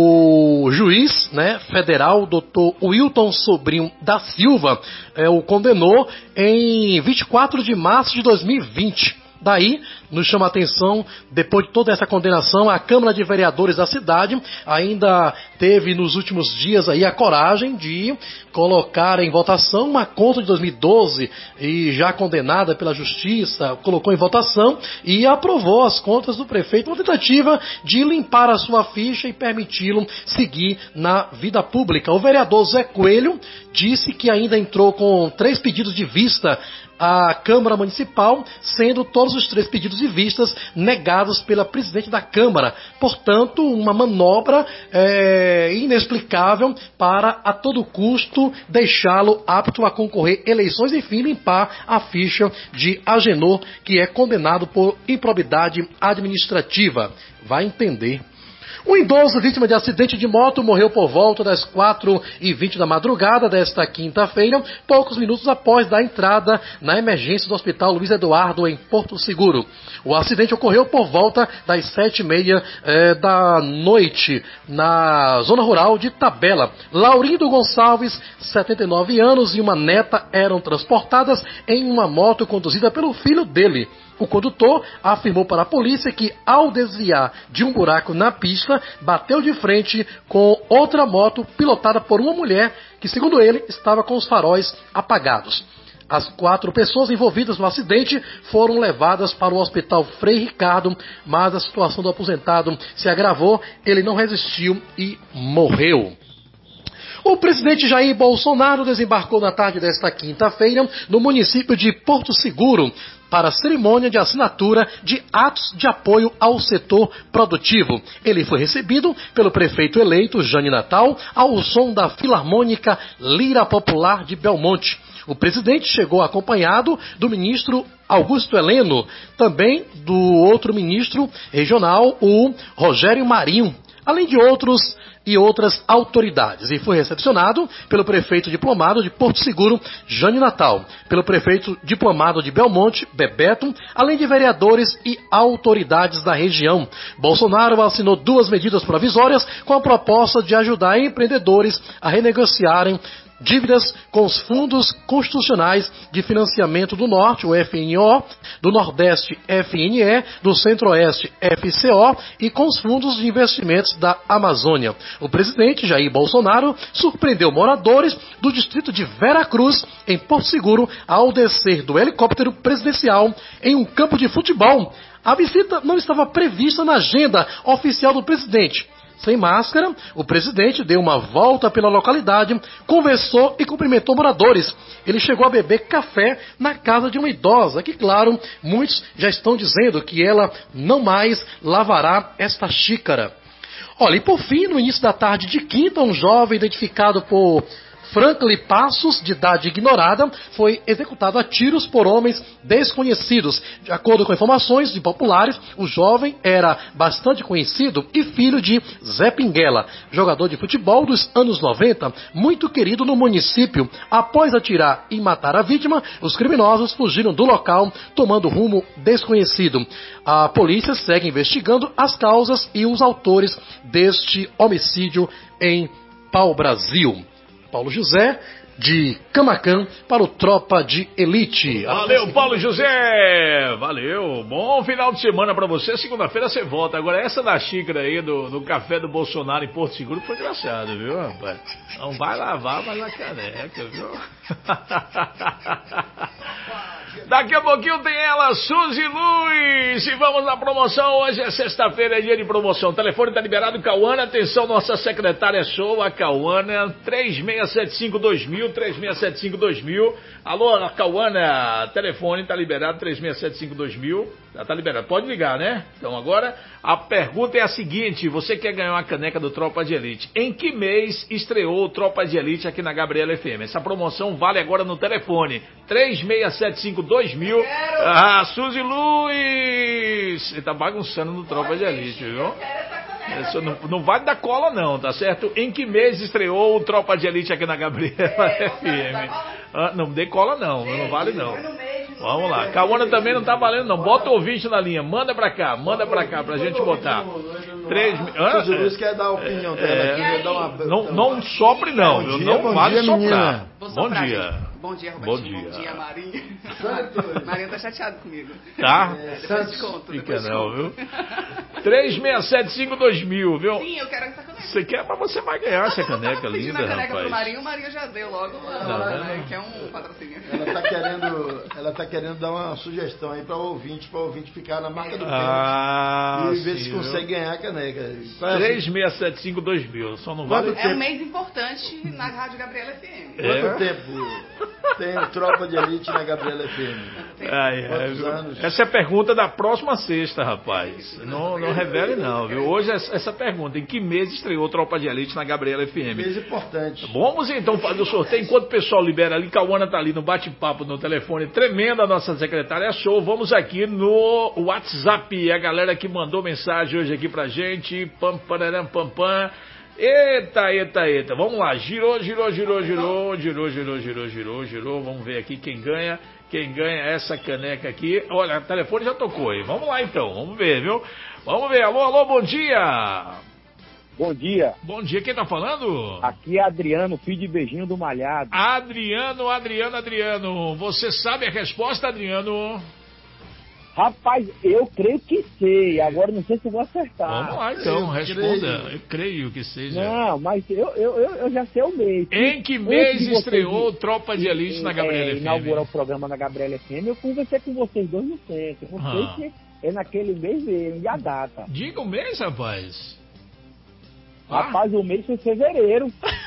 o juiz, né, federal, doutor Wilton Sobrinho da Silva, é, o condenou em vinte e quatro de março de dois mil e vinte. Daí, nos chama a atenção, depois de toda essa condenação, a Câmara de Vereadores da cidade ainda teve nos últimos dias aí a coragem de colocar em votação uma conta de dois mil e doze e já condenada pela Justiça, colocou em votação e aprovou as contas do prefeito, uma tentativa de limpar a sua ficha e permiti-lo seguir na vida pública. O vereador Zé Coelho disse que ainda entrou com três pedidos de vista à Câmara Municipal, sendo todos os três pedidos de vistas negados pela presidente da Câmara. Portanto, uma manobra é, inexplicável para, a todo custo, deixá-lo apto a concorrer eleições e, enfim, limpar a ficha de Agenor, que é condenado por improbidade administrativa. Vai entender. Um idoso vítima de acidente de moto morreu por volta das quatro e vinte da madrugada desta quinta-feira, poucos minutos após dar entrada na emergência do Hospital Luiz Eduardo, em Porto Seguro. O acidente ocorreu por volta das sete e meia eh, da noite, na zona rural de Tabela. Laurindo Gonçalves, setenta e nove anos, e uma neta eram transportadas em uma moto conduzida pelo filho dele. O condutor afirmou para a polícia que, ao desviar de um buraco na pista, bateu de frente com outra moto pilotada por uma mulher que, segundo ele, estava com os faróis apagados. As quatro pessoas envolvidas no acidente foram levadas para o Hospital Frei Ricardo, mas a situação do aposentado se agravou, ele não resistiu e morreu. O presidente Jair Bolsonaro desembarcou na tarde desta quinta-feira no município de Porto Seguro para a cerimônia de assinatura de atos de apoio ao setor produtivo. Ele foi recebido pelo prefeito eleito, Jânio Natal, ao som da Filarmônica Lira Popular de Belmonte. O presidente chegou acompanhado do ministro Augusto Heleno, também do outro ministro regional, o Rogério Marinho, além de outros e outras autoridades, e foi recepcionado pelo prefeito diplomado de Porto Seguro, Jânio Natal, pelo prefeito diplomado de Belmonte, Bebeto, além de vereadores e autoridades da região. Bolsonaro assinou duas medidas provisórias com a proposta de ajudar empreendedores a renegociarem dívidas com os fundos constitucionais de financiamento do Norte, o F N O, do Nordeste, F N E, do Centro-Oeste, F C O, e com os fundos de investimentos da Amazônia. O presidente Jair Bolsonaro surpreendeu moradores do distrito de Veracruz, em Porto Seguro, ao descer do helicóptero presidencial em um campo de futebol. A visita não estava prevista na agenda oficial do presidente. Sem máscara, o presidente deu uma volta pela localidade, conversou e cumprimentou moradores. Ele chegou a beber café na casa de uma idosa, que, claro, muitos já estão dizendo que ela não mais lavará esta xícara. Olha, e por fim, no início da tarde de quinta, um jovem identificado por Franklin Passos, de idade ignorada, foi executado a tiros por homens desconhecidos. De acordo com informações de populares, o jovem era bastante conhecido e filho de Zé Pinguela, jogador de futebol dos anos noventa, muito querido no município. Após atirar e matar a vítima, os criminosos fugiram do local, tomando rumo desconhecido. A polícia segue investigando as causas e os autores deste homicídio em Pau-Brasil. Paulo José, de Camacan, para o Tropa de Elite. Valeu, Paulo José! Valeu! Bom final de semana pra você. Segunda-feira você volta. Agora, essa da xícara aí, do, do café do Bolsonaro em Porto Seguro, foi engraçado, viu, rapaz? Não vai lavar, mas a caneca, viu? Daqui a pouquinho tem ela, Suzy Luiz. E vamos na promoção. Hoje é sexta-feira, é dia de promoção. O telefone tá liberado, Cauana. Atenção, nossa secretária show, a Cauana. três seis sete cinco dois mil, três seis sete cinco dois mil. Alô, Cauana, telefone tá liberado, três seis sete cinco dois mil. Já tá liberado, pode ligar, né? Então agora a pergunta é a seguinte: você quer ganhar uma caneca do Tropa de Elite? Em que mês estreou o Tropa de Elite aqui na Gabriela F M? Essa promoção vale agora no telefone três seis sete cinco dois mil. Ah, Suzy Luiz! Ele tá bagunçando no Tropa de Elite, viu? Isso não, não vale da cola não, tá certo? Em que mês estreou o Tropa de Elite aqui na Gabriela F M? Ah, não dê cola não, não vale não. Vamos lá, Cauana também não tá valendo não. Bota o ouvinte na linha, manda pra cá, manda pra cá pra gente botar. Três mil. Ah, o Luiz quer dar a opinião dela é, aqui, quer dar uma... Não, não sopre não, viu? Não vale soprar. Bom dia. Bom dia, Robertinho. Bom dia. Bom dia, Marinha. Marinha tá chateado comigo. Tá? É, depois te conto. Fica não, viu? três seis sete cinco dois mil, viu? Sim, eu quero essa caneca. Você quer, mas você vai ganhar essa caneca linda, rapaz. caneca pro Marinho, o Marinho já deu logo. Não, não, né? Que é um patrocínio. Ela tá querendo, ela tá querendo dar uma sugestão aí para o ouvinte, para o ouvinte ficar na marca do pênalti ah, e ver sim, se consegue viu? ganhar a caneca. três seis sete cinco dois mil, só não vale. É um mês importante na Rádio Gabriela F M. É? Quanto tempo tem o Tropa de Elite na Gabriela F M? Ai, Quantos ai, anos? Essa é a pergunta da próxima sexta, rapaz. Não, não revele não, viu? Hoje é essa pergunta: em que mês estreou Tropa de Elite na Gabriela F M? Mês importante. Vamos então fazer o sorteio. Enquanto o pessoal libera ali, Cauana tá ali no bate-papo no telefone. Tremenda a nossa secretária show. Vamos aqui no WhatsApp. A galera que mandou mensagem hoje aqui pra gente. Pam, pararam, pam, pam. Eita, eita, eita. Vamos lá. Girou, girou, girou, girou. Girou, girou, girou, girou, girou. Vamos ver aqui quem ganha. Quem ganha essa caneca aqui. Olha, o telefone já tocou aí. Vamos lá então. Vamos ver, viu? Vamos ver. Alô, alô, bom dia. Bom dia. Bom dia, quem tá falando? Aqui é Adriano, filho de Beijinho do Malhado. Adriano, Adriano, Adriano. Você sabe a resposta, Adriano? Rapaz, eu creio que sei. Agora não sei se eu vou acertar. Vamos lá então, eu responda. Creio. Eu creio que seja. Não, mas eu, eu, eu, eu já sei o mês. Em que mês estreou o Tropa de Elite na Gabriela é, F M? Inaugurar o programa na Gabriela F M. Eu conversei com vocês dois no centro. Eu sei Ah. que é naquele mês mesmo, e a data. Diga o mês, rapaz. Rapaz, o mês foi fevereiro.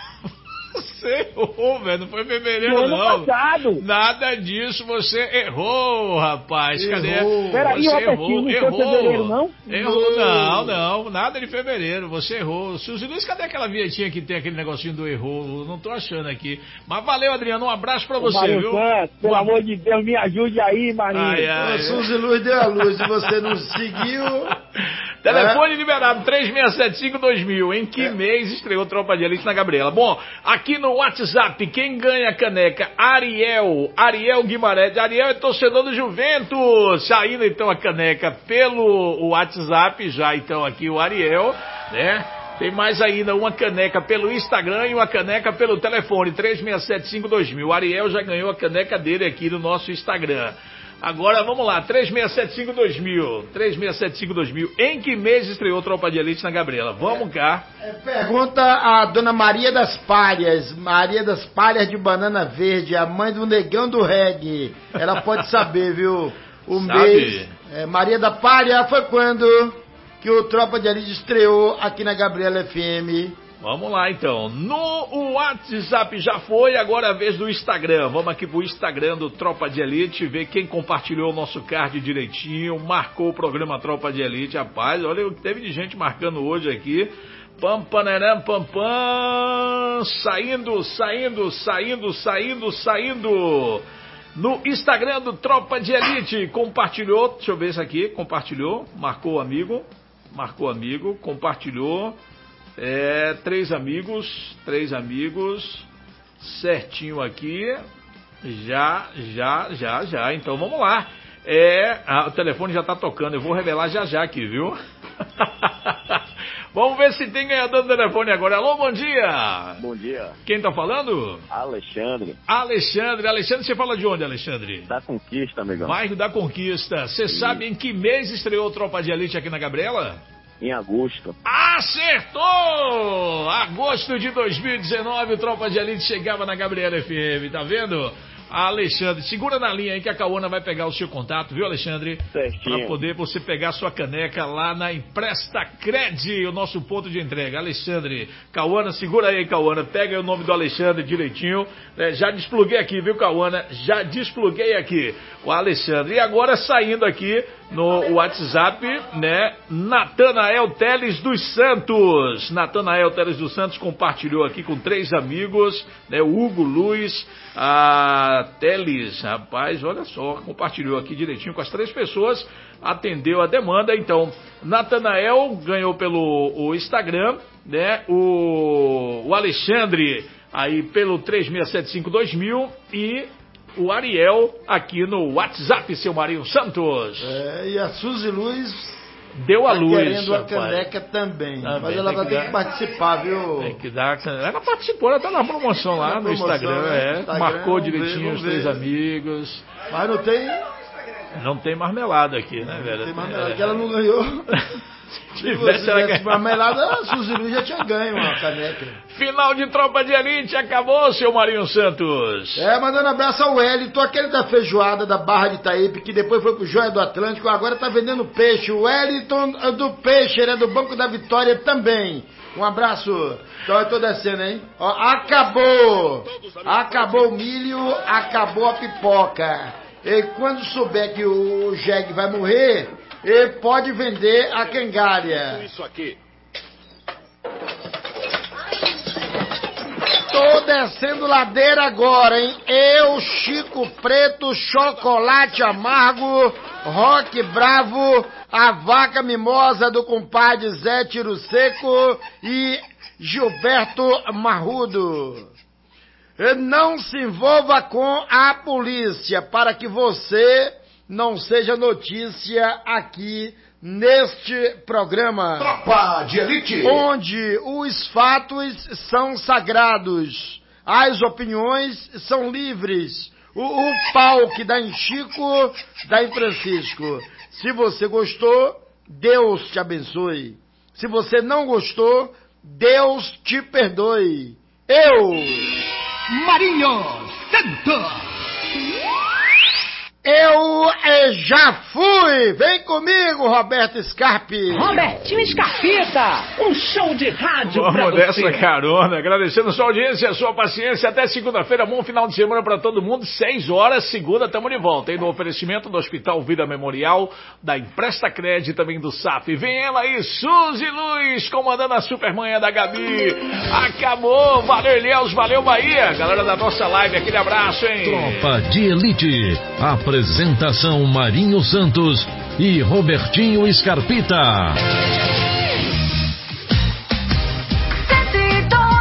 Você errou, velho. Não foi fevereiro, No ano não. passado. Nada disso, você errou, rapaz. Errou. Cadê? Peraí, você Robertinho, errou, não foi errou. fevereiro, não? Errou, não, não. Nada de fevereiro. Você errou. Suzy Luiz, cadê aquela vinhetinha que tem aquele negocinho do errou? Eu não tô achando aqui. Mas valeu, Adriano. Um abraço pra você, Marinho viu? Santos, pelo Uma- amor de Deus, me ajude aí, Marinho. Ai, ai. A Suzy Luiz deu a luz e você não seguiu. Telefone é. liberado, três seis sete cinco dois mil. Em que é. mês estreou Tropa de Elite na Gabriela? Bom, aqui no WhatsApp, quem ganha a caneca? Ariel. Ariel Guimarães. Ariel é torcedor do Juventus. Saindo então a caneca pelo WhatsApp, já então aqui o Ariel, né? Tem mais ainda uma caneca pelo Instagram e uma caneca pelo telefone, três seis sete cinco dois mil. O Ariel já ganhou a caneca dele aqui no nosso Instagram. Agora vamos lá, três seis sete cinco dois mil. três seis sete cinco dois mil. Em que mês estreou Tropa de Elite na Gabriela? Vamos cá. É, pergunta a dona Maria das Palhas. Maria das Palhas de Banana Verde, a mãe do negão do reggae. Ela pode saber, viu? O Sabe? mês. É, Maria da Palha foi quando que o Tropa de Elite estreou aqui na Gabriela F M. Vamos lá então, no WhatsApp já foi, agora é a vez do Instagram. Vamos aqui pro Instagram do Tropa de Elite, ver quem compartilhou o nosso card direitinho, marcou o programa Tropa de Elite. Rapaz, olha o que teve de gente marcando hoje aqui. Pam, panaram, pam, pam, saindo, saindo, saindo, saindo, saindo. No Instagram do Tropa de Elite, compartilhou, deixa eu ver isso aqui, compartilhou, marcou o amigo, marcou amigo, compartilhou. É, três amigos, três amigos, certinho aqui, já, já, já, já, então vamos lá, é, ah, o telefone já tá tocando, eu vou revelar já já aqui, viu? Vamos ver se tem ganhador do telefone agora. Alô, bom dia! Bom dia. Quem tá falando? Alexandre. Alexandre, Alexandre, você fala de onde, Alexandre? Da Conquista, amigão. Bairro da Conquista. Você sabe em que mês estreou Tropa de Elite aqui na Gabriela? Em agosto. Acertou! Agosto de dois mil e dezenove, o Tropa de Elite chegava na Gabriela F M, tá vendo? Alexandre, segura na linha aí que a Cauana vai pegar o seu contato, viu, Alexandre? Certinho. Para poder você pegar sua caneca lá na Empresta Cred, o nosso ponto de entrega. Alexandre, Cauana, segura aí, Cauana, pega aí o nome do Alexandre direitinho. É, já despluguei aqui, viu, Cauana? Já despluguei aqui o Alexandre. E agora saindo aqui no WhatsApp, né, Natanael Teles dos Santos. Natanael Teles dos Santos compartilhou aqui com três amigos, né, o Hugo Luiz, a Teles, rapaz, olha só, compartilhou aqui direitinho com as três pessoas, atendeu a demanda. Então, Natanael ganhou pelo o Instagram, né, o, o Alexandre aí pelo três seis sete cinco dois mil e o Ariel aqui no WhatsApp, seu Marinho Santos. É, e a Suzy Luz deu a tá luz. Querendo a rapaz. caneca também. Também, mas ela tem vai que ter dar- que participar, viu? Tem que dar. Ela participou, ela tá na promoção lá Na no promoção, Instagram, né? é. Instagram, Marcou vamos ver, direitinho vamos os três ver. amigos. Mas não tem. Não tem marmelada aqui, né, velho? Tem marmelada, que ela não ganhou. Se tivesse, ela ganhava. marmelada, a Suzy Luz já tinha ganho uma caneca. Final de Tropa de Elite, acabou, seu Marinho Santos. É, mandando abraço ao Wellington, aquele da feijoada da Barra de Itaípe, que depois foi pro Joia do Atlântico, agora tá vendendo peixe. O Wellington do Peixe, ele é do Banco da Vitória também. Um abraço. Então eu tô descendo, hein? Ó, acabou! Acabou o milho, acabou a pipoca. E quando souber que o Jeg vai morrer, ele pode vender a cangalha. Isso aqui. Tô descendo ladeira agora, hein? Eu, Chico Preto, Chocolate Amargo, Rock Bravo, a Vaca Mimosa do compadre Zé Tiro Seco e Gilberto Marrudo. Não se envolva com a polícia para que você não seja notícia aqui neste programa. Tropa de Elite. Onde os fatos são sagrados, as opiniões são livres. O, o pau que dá em Chico, dá em Francisco. Se você gostou, Deus te abençoe. Se você não gostou, Deus te perdoe. Eu... Marinho Santos. Eu eh, já fui! Vem comigo, Roberto Scarpi! Robertinho Scarpita, um show de rádio pra Vamos você. dessa carona, agradecendo a sua audiência, a sua paciência. Até segunda-feira, bom final de semana pra todo mundo. Seis horas, segunda, tamo de volta. Aí no oferecimento do Hospital Vida Memorial, da Empresta Cred e também do S A F. Vem ela aí, Suzy Luz, comandando a Supermanha da Gabi. Acabou, valeu Eliels, valeu Bahia. Galera da nossa live, aquele abraço, hein? Tropa de Elite. Apresentação Marinho Santos e Robertinho Scarpita.